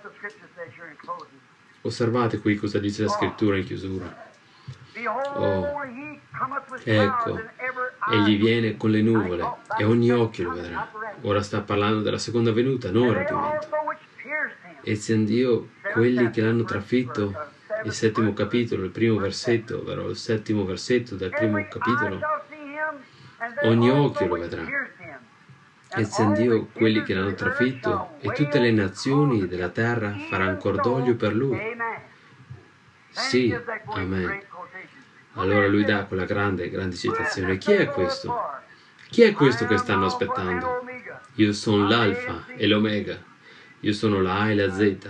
Osservate qui cosa dice la scrittura in chiusura. Oh, ecco, egli viene con le nuvole e ogni occhio lo vedrà. Ora sta parlando della seconda venuta, non il rapimento. E se Dio, quelli che l'hanno trafitto, il settimo capitolo, il primo versetto, ovvero il settimo versetto del primo capitolo, ogni occhio lo vedrà. E se Dio, quelli che l'hanno trafitto, e tutte le nazioni della terra faranno cordoglio per lui. Sì, amen. Allora lui dà quella grande, grande citazione. Chi è questo? Chi è questo che stanno aspettando? Io sono l'alfa e l'omega. Io sono la A e la Z.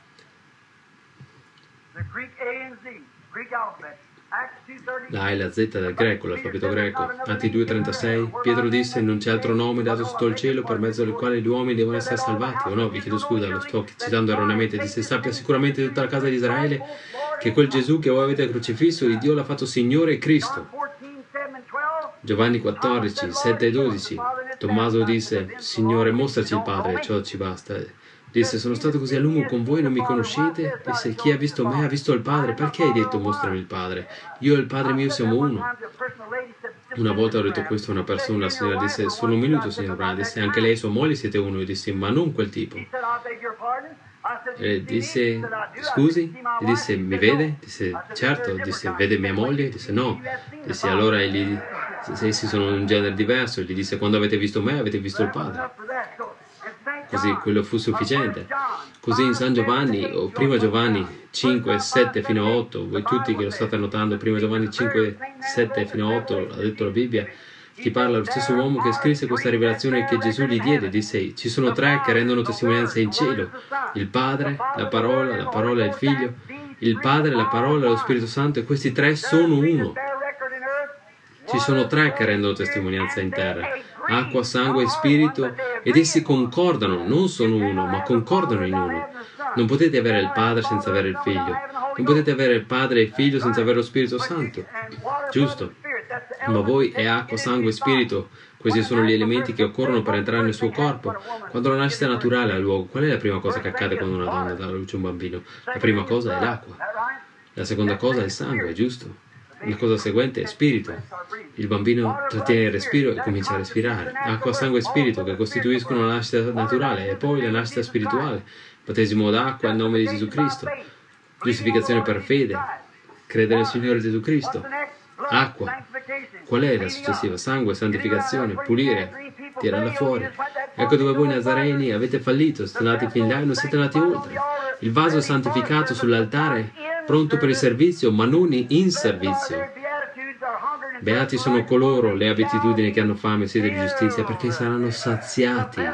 La A e la Z del greco, l'alfabeto greco. Atti due trentasei. Pietro disse, non c'è altro nome dato sotto il cielo per mezzo del quale gli uomini devono essere salvati. O no, vi chiedo scusa, lo sto citando erroneamente. Disse, sappia sicuramente tutta la casa di Israele che quel Gesù che voi avete crocifisso, il Dio l'ha fatto Signore e Cristo. Giovanni quattordici, sette e dodici. Tommaso disse, Signore, mostraci il Padre, ciò ci basta. Disse, sono stato così a lungo con voi, non mi conoscete? Disse, chi ha visto me ha visto il Padre. Perché hai detto, mostrami il Padre? Io e il Padre mio siamo uno. Una volta ho detto questo a una persona, la signora disse, solo un minuto, signor Brown. Disse, anche lei e sua moglie siete uno. Io dissi, ma non quel tipo. E disse, scusi? E disse, mi vede? Disse, certo. Disse, vede mia moglie? Disse, no. Disse, allora egli, se essi sono un genere diverso, gli disse, quando avete visto me avete visto il Padre. Così quello fu sufficiente. Così in San Giovanni, o prima Giovanni cinque, sette fino a otto, voi tutti che lo state annotando, prima Giovanni cinque, sette fino a otto, ha detto la Bibbia, ti parla lo stesso uomo che scrisse questa rivelazione che Gesù gli diede, disse, ci sono tre che rendono testimonianza in cielo, il Padre, la parola, la parola e il Figlio, il Padre, la parola e lo Spirito Santo, e questi tre sono uno. Ci sono tre che rendono testimonianza in terra, acqua, sangue e spirito, ed essi concordano, non sono uno, ma concordano in uno. Non potete avere il Padre senza avere il Figlio, non potete avere il Padre e il Figlio senza avere lo Spirito Santo, giusto? Ma voi è acqua, sangue e spirito, questi sono gli elementi che occorrono per entrare nel suo corpo. Quando la nascita naturale ha luogo, qual è la prima cosa che accade quando una donna dà alla luce un bambino? La prima cosa è l'acqua, la seconda cosa è il sangue, giusto? La cosa seguente è spirito. Il bambino trattiene il respiro e comincia a respirare. Acqua, sangue e spirito che costituiscono la nascita naturale e poi la nascita spirituale. Battesimo d'acqua in nome di Gesù Cristo. Giustificazione per fede. Crede nel Signore Gesù Cristo. Acqua. Qual è la successiva? Sangue, santificazione, pulire, tirarla fuori. Ecco dove voi nazareni avete fallito, siete andati fin là e non siete andati oltre. Il vaso è santificato sull'altare, pronto per il servizio, ma non in servizio. Beati sono coloro, le abitudini che hanno fame e sete di giustizia, perché saranno saziati.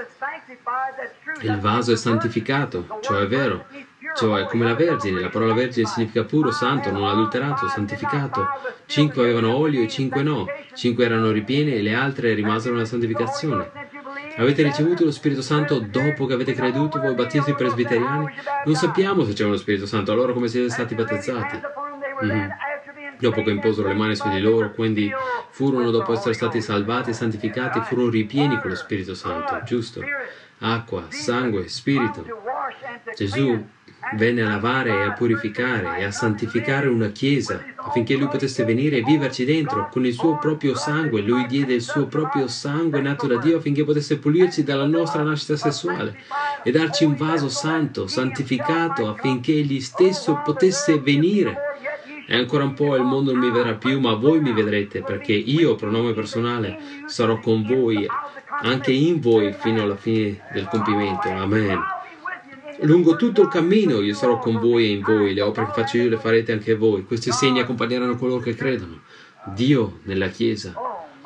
Il vaso è santificato, ciò è vero. Cioè, come la Vergine, la parola Vergine significa puro, santo, non adulterato, santificato. Cinque avevano olio e cinque no. Cinque erano ripiene e le altre rimasero nella santificazione. Avete ricevuto lo Spirito Santo dopo che avete creduto, voi battisti presbiteriani? Non sappiamo se c'è uno Spirito Santo, allora come siete stati battezzati? Mm. Dopo che imposero le mani su di loro, quindi furono, dopo essere stati salvati e santificati, furono ripieni con lo Spirito Santo, giusto? Acqua, sangue, spirito. Gesù venne a lavare e a purificare e a santificare una chiesa affinché lui potesse venire e viverci dentro con il suo proprio sangue. Lui diede il suo proprio sangue nato da Dio affinché potesse pulirci dalla nostra nascita sessuale e darci un vaso santo, santificato, affinché egli stesso potesse venire. E ancora un po' il mondo non mi vedrà più, ma voi mi vedrete, perché io, pronome personale, sarò con voi, anche in voi, fino alla fine del compimento. Amen. Lungo tutto il cammino io sarò con voi e in voi, le opere che faccio io le farete anche voi. Questi segni accompagneranno coloro che credono. Dio nella Chiesa.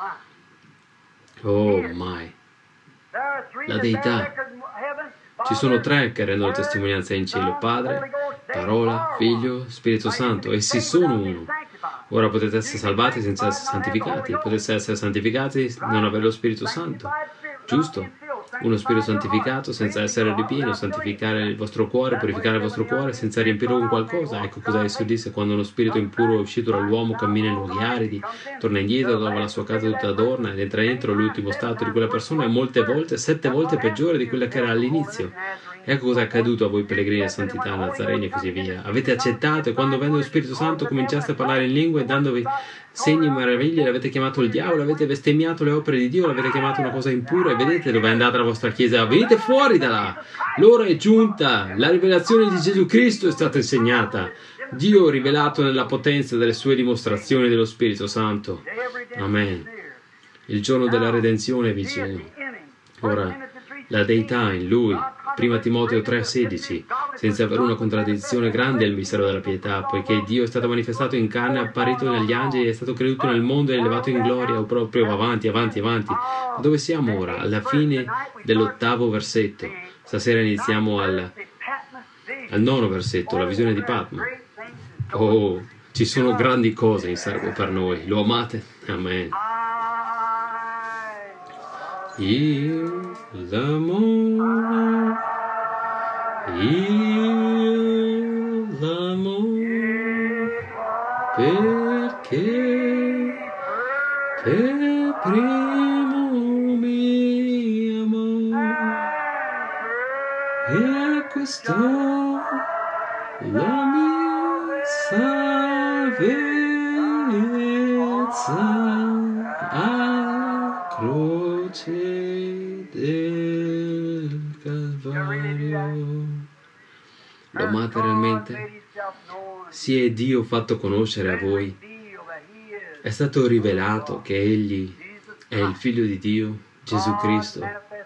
Oh my. La Deità. Ci sono tre che rendono testimonianza in cielo: Padre, Parola, Figlio, Spirito Santo. Essi sono uno. Ora potete essere salvati senza essere santificati. Potete essere santificati e non avere lo Spirito Santo. Giusto? Uno spirito santificato senza essere ripieno, santificare il vostro cuore, purificare il vostro cuore senza riempirlo con qualcosa. Ecco cosa Esso disse: quando uno spirito impuro è uscito dall'uomo, cammina in luoghi aridi, torna indietro, trova la sua casa tutta adorna ed entra dentro l'ultimo stato di quella persona è molte volte, sette volte peggiore di quella che era all'inizio. Ecco cosa è accaduto a voi pellegrini e santità, nazareni e così via. Avete accettato e quando venne lo Spirito Santo cominciaste a parlare in lingue e dandovi segni e meraviglie, l'avete chiamato il diavolo, avete bestemmiato le opere di Dio, l'avete chiamato una cosa impura e vedete dove è andata la vostra Chiesa. Venite fuori da là, l'ora è giunta, la rivelazione di Gesù Cristo è stata insegnata, Dio rivelato nella potenza delle sue dimostrazioni dello Spirito Santo. Amen. Il giorno della redenzione è vicino. Ora, la Deità in Lui, prima Timoteo tre sedici, senza avere una contraddizione grande è il mistero della pietà, poiché Dio è stato manifestato in carne, è apparito negli angeli, è stato creduto nel mondo e elevato in gloria, o proprio avanti, avanti, avanti. Ma dove siamo ora? Alla fine dell'ottavo versetto. Stasera iniziamo al, al nono versetto, la visione di Patmo. Oh, ci sono grandi cose in serbo per noi. Lo amate? Amen. Io l'amore, io l'amore, perché per primo mi amò, e questo la mia salvezza alla croce del Calvario. amate realmente? Si è Dio fatto conoscere a voi? È stato rivelato che Egli è il Figlio di Dio, Gesù Cristo,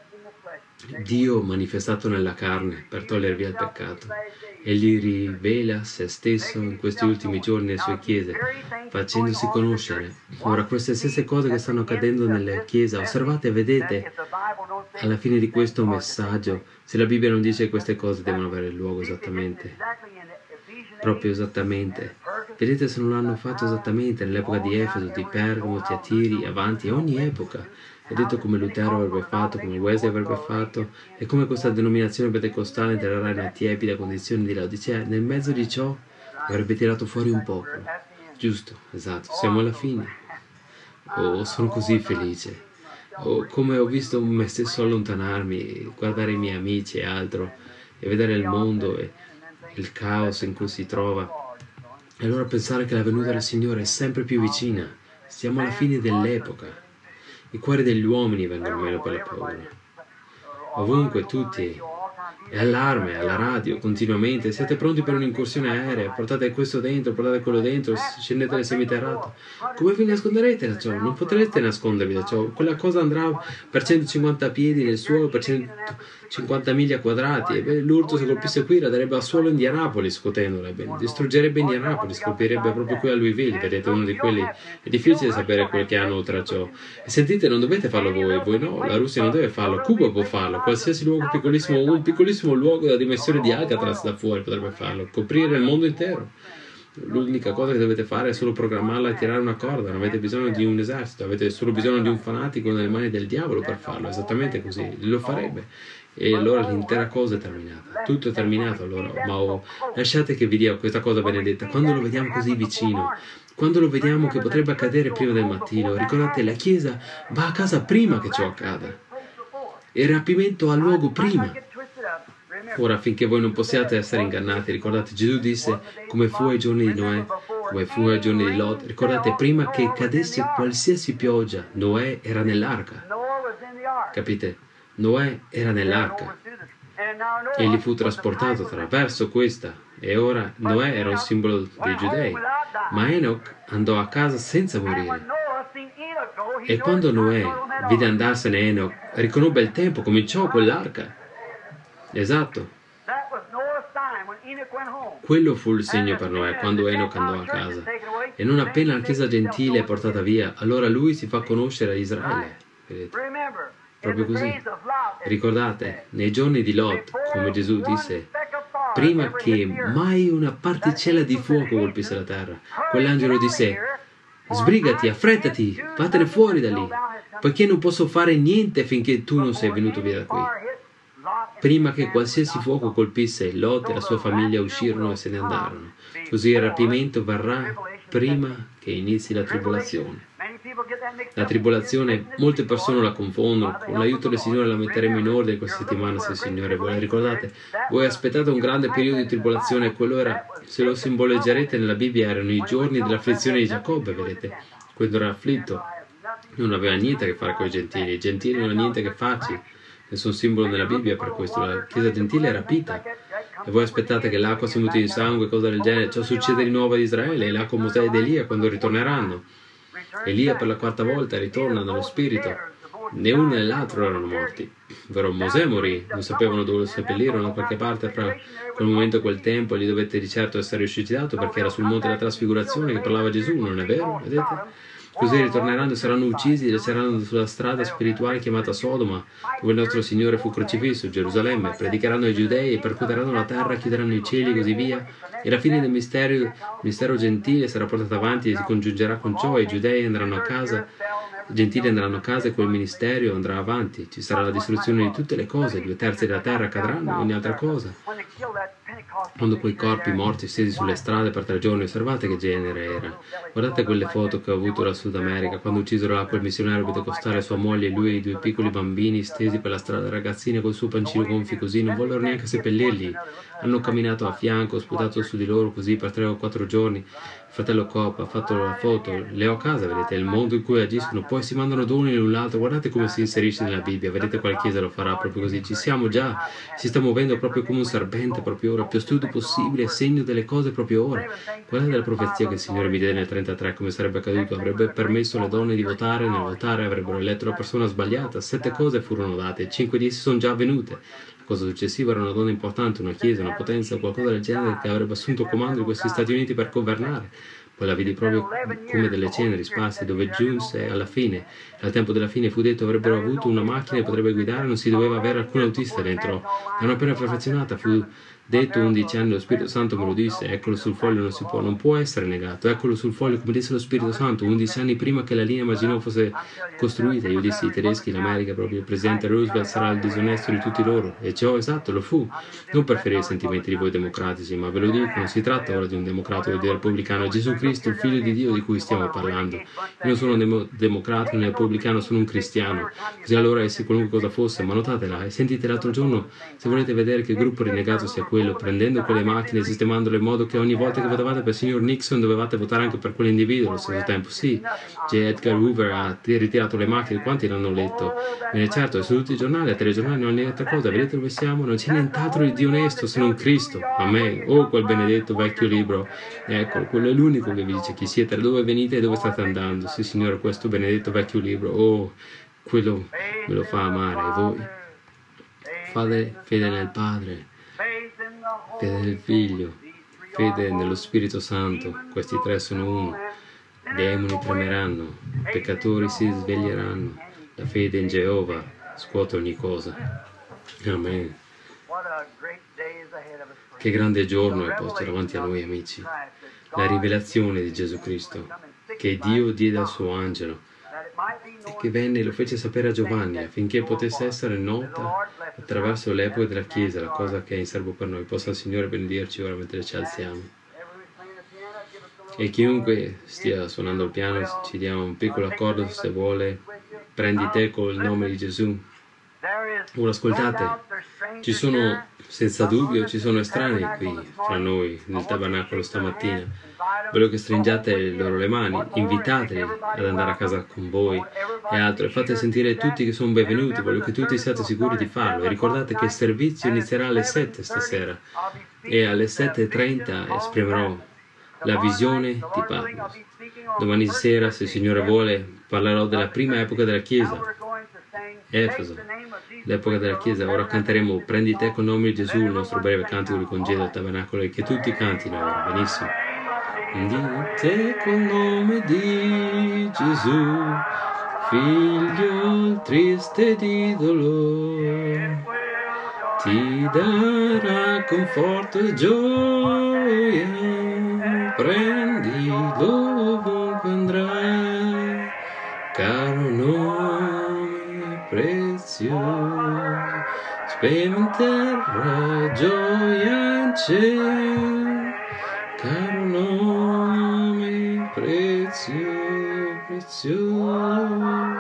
Dio manifestato nella carne per togliere via il peccato. Egli rivela se stesso in questi ultimi giorni nelle sue chiese, facendosi conoscere. Ora, queste stesse cose che stanno accadendo nelle chiese, osservate e vedete alla fine di questo messaggio, se la Bibbia non dice che queste cose devono avere luogo esattamente, proprio esattamente. Vedete se non l'hanno fatto esattamente nell'epoca di Efeso, di Pergamo, Tiatiri, avanti, ogni epoca. È detto come Lutero avrebbe fatto, come Wesley avrebbe fatto, e come questa denominazione pentecostale entrerà in una tiepida condizione di Laodicea. Nel mezzo di ciò avrebbe tirato fuori un popolo. Giusto, esatto, siamo alla fine. Oh, sono così felice. Oh, come ho visto me stesso allontanarmi, guardare i miei amici e altro, e vedere il mondo e il caos in cui si trova. E allora pensare che la venuta del Signore è sempre più vicina. Siamo alla fine dell'epoca. I cuori degli uomini vengono meno per la paura. Ovunque, tutti, è allarme, alla radio, continuamente. Siete pronti per un'incursione aerea? Portate questo dentro, portate quello dentro, scendete nel seminterrato. Come vi nasconderete da ciò? Non potrete nascondervi da ciò. Quella cosa andrà per centocinquanta piedi nel suolo, per centocinquanta miglia quadrati. E beh, l'urto se colpisse qui la darebbe al suolo Indianapolis, scuotendola. Distruggerebbe Indianapolis, colpirebbe proprio qui a Louisville. Vedete, uno di quelli. È difficile sapere quel che hanno oltre a ciò. E sentite, non dovete farlo voi, voi no, la Russia non deve farlo, Cuba può farlo, qualsiasi luogo piccolissimo, un piccolissimo luogo della dimensione di Alcatraz da fuori potrebbe farlo, coprire il mondo intero. L'unica cosa che dovete fare è solo programmarla e tirare una corda, non avete bisogno di un esercito, avete solo bisogno di un fanatico nelle mani del diavolo per farlo, esattamente così, lo farebbe. E allora l'intera cosa è terminata, tutto è terminato allora, ma oh, lasciate che vi dia questa cosa benedetta, quando lo vediamo così vicino, quando lo vediamo che potrebbe accadere prima del mattino, ricordate, la Chiesa va a casa prima che ciò accada, il rapimento ha luogo prima. Ora, affinché voi non possiate essere ingannati, ricordate, Gesù disse, come fu ai giorni di Noè, come fu ai giorni di Lot, ricordate, prima che cadesse qualsiasi pioggia, Noè era nell'arca, capite? Noè era nell'arca, egli fu trasportato attraverso questa, e ora Noè era un simbolo dei giudei, ma Enoch andò a casa senza morire. E quando Noè vide andarsene Enoch, riconobbe il tempo, cominciò quell'arca. Esatto. Quello fu il segno per Noè quando Enoch andò a casa. E non appena la Chiesa gentile è portata via, allora lui si fa conoscere a Israele. Vedete? Proprio così. Ricordate, nei giorni di Lot, come Gesù disse, prima che mai una particella di fuoco colpisse la terra, quell'angelo disse, sbrigati, affrettati, vattene fuori da lì, poiché non posso fare niente finché tu non sei venuto via da qui. Prima che qualsiasi fuoco colpisse, Lot e la sua famiglia uscirono e se ne andarono. Così il rapimento verrà prima che inizi la tribolazione. La tribolazione, molte persone la confondono, con l'aiuto del Signore la metteremo in ordine questa settimana se il Signore vuole. Ricordate, voi aspettate un grande periodo di tribolazione e quello era, se lo simboleggerete nella Bibbia, erano i giorni dell'afflizione di Giacobbe, vedete, quando era afflitto. Non aveva niente a che fare con i gentili, i gentili non hanno niente a che farci. Nessun simbolo nella Bibbia per questo, la Chiesa gentile è rapita. E voi aspettate che l'acqua si muti in sangue, cose del genere. Ciò succede di nuovo ad Israele, e là con Mosè ed Elia quando ritorneranno. Elia per la quarta volta ritorna nello spirito. Né uno né l'altro erano morti. Vero, Mosè morì, non sapevano dove lo seppellirono, da qualche parte fra quel momento e quel tempo, gli dovette di certo essere risuscitato perché era sul monte della trasfigurazione che parlava Gesù, non è vero? Vedete? Così ritorneranno e saranno uccisi e saranno sulla strada spirituale chiamata Sodoma, dove il nostro Signore fu crocifisso, Gerusalemme. Predicheranno ai giudei, percuoteranno la terra, chiuderanno i cieli e così via. E la fine del mistero, il mistero gentile sarà portato avanti e si congiungerà con ciò, e i giudei andranno a casa, i gentili andranno a casa e quel ministero andrà avanti. Ci sarà la distruzione di tutte le cose, due terzi della terra cadranno, ogni altra cosa. Quando quei corpi morti stesi sulle strade per tre giorni, osservate che genere era. Guardate quelle foto che ho avuto dal Sud America, quando uccisero là quel missionario pentecostale, sua moglie e lui e i due piccoli bambini stesi per la strada, ragazzine col suo pancino gonfi così, non vollero neanche seppellirli. hanno camminato a fianco, ho sputato su di loro così per tre o quattro giorni. Fratello Coop ha fatto la foto, le ho a casa, vedete, il mondo in cui agiscono, poi si mandano doni l'un l'altro, guardate come si inserisce nella Bibbia, vedete quale chiesa lo farà proprio così, ci siamo già, si sta muovendo proprio come un serpente proprio ora, più astuto possibile, segno delle cose proprio ora. Guardate la profezia che il Signore mi diede nel trentatré, come sarebbe accaduto, avrebbe permesso alle donne di votare, nel votare avrebbero eletto la persona sbagliata, sette cose furono date, cinque di esse sono già avvenute. La cosa successiva era una donna importante, una chiesa, una potenza, qualcosa del genere che avrebbe assunto comando di questi Stati Uniti per governare. Poi la vidi proprio come delle ceneri sparse, dove giunse alla fine. Al tempo della fine fu detto avrebbero avuto una macchina e potrebbe guidare, non si doveva avere alcun autista dentro. Erano appena perfezionata, fu detto undici anni, lo Spirito Santo me lo disse, eccolo sul foglio, non si può, non può essere negato, eccolo sul foglio, come disse lo Spirito Santo, undici anni prima che la linea Maginot fosse costruita. Io dissi, i tedeschi, l'America, proprio il presidente Roosevelt sarà il disonesto di tutti loro, e ciò esatto, lo fu. Non per ferire i sentimenti di voi democratici, ma ve lo dico, non si tratta ora di un democratico o di repubblicano, è Gesù Cristo, il figlio di Dio di cui stiamo parlando. Io non sono un demo- democratico né repubblicano, sono un cristiano, così allora essi qualunque cosa fosse, ma notatela e sentite l'altro giorno, se volete vedere che gruppo rinnegato sia quello, prendendo quelle macchine e sistemandole in modo che ogni volta che votavate per il signor Nixon dovevate votare anche per quell'individuo allo stesso tempo. Sì, J. Edgar Hoover ha ritirato le macchine, quanti l'hanno letto? Bene, certo, è su tutti i giornali, a telegiornali, non è altra cosa, vedete dove siamo? Non c'è nient'altro di Dio onesto se non Cristo. Amen. Oh, quel benedetto vecchio libro. Eccolo, quello è l'unico che vi dice chi siete, da dove venite e dove state andando. Sì, Signore, questo benedetto vecchio libro. Oh, quello me lo fa amare. E voi? Fate fede nel Padre, fede nel Figlio, fede nello Spirito Santo. Questi tre sono uno. Demoni tremeranno, peccatori si sveglieranno. La fede in Geova scuote ogni cosa. Amen. Che grande giorno è posto davanti a noi, amici. La rivelazione di Gesù Cristo, che Dio diede al suo angelo e che venne e lo fece sapere a Giovanni affinché potesse essere nota attraverso le epoche della Chiesa, la cosa che è in serbo per noi. Possa il Signore benedirci ora mentre ci alziamo. E chiunque stia suonando il piano ci dia un piccolo accordo se vuole, prendi te col nome di Gesù. Ora ascoltate, ci sono senza dubbio, ci sono estranei qui fra noi nel tabernacolo stamattina. Voglio che stringiate loro le mani, invitateli ad andare a casa con voi e altro, e fate sentire tutti che sono benvenuti. Voglio che tutti siate sicuri di farlo, e ricordate che il servizio inizierà alle sette stasera e alle sette e trenta esprimerò la visione di Patmos. Domani sera, se il Signore vuole, parlerò della prima epoca della Chiesa, Efeso, l'epoca della Chiesa. Ora canteremo Prendi te col nome di Gesù, il nostro breve cantico di congedo al tabernacolo, e che tutti cantino ora, benissimo. Di te col nome di Gesù, figlio triste di dolore, ti darà conforto e gioia, prendilo ovunque andrai, caro nome prezioso, sperimenterà gioia in cielo, caro nome prezioso, prezioso,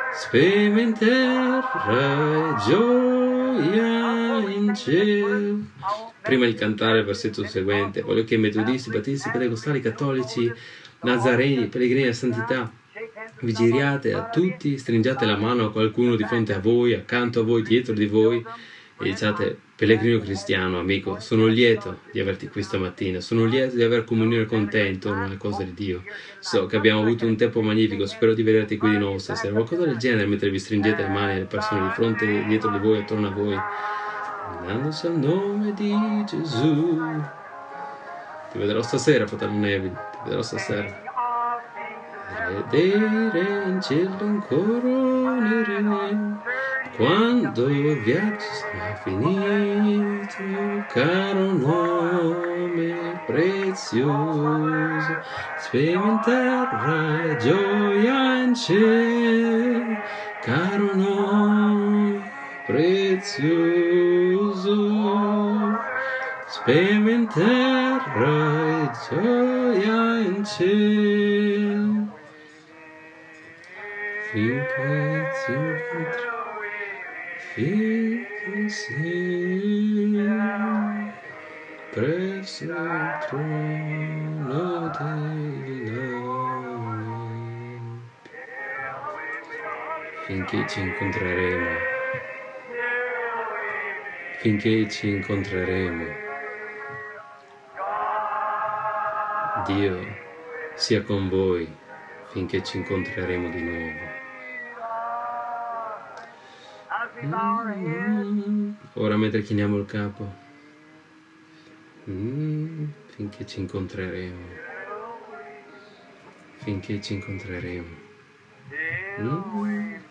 sperimenterai gioia in cielo. Prima di cantare il versetto seguente, voglio che metodisti, battisti, pentecostali, cattolici, nazareni, pellegrini a santità, vi giriate a tutti, stringate la mano a qualcuno di fronte a voi, accanto a voi, dietro di voi, e diciate: pellegrino cristiano, amico, sono lieto di averti qui stamattina, sono lieto di aver comunione con te intorno alle cose di Dio. So che abbiamo avuto un tempo magnifico, spero di vederti qui di nuovo stasera, qualcosa del genere, mentre vi stringete le mani alle persone di fronte, dietro di voi, attorno a voi, dandosi al nome di Gesù. Ti vedrò stasera, fratello Neville, ti vedrò stasera. Vedere in cielo incoroneremo quando il viaggio sarà finito, caro nome prezioso, sperimenterai gioia in cielo, caro nome prezioso, sperimenterai gioia in cielo. Finché ti incontro, finché sei presso il trono dei nani, finché ci incontreremo, finché ci incontreremo. Dio sia con voi finché ci incontreremo di nuovo. Mm, ora mentre chiniamo il capo, mm, finché ci incontreremo, finché ci incontreremo. Mm.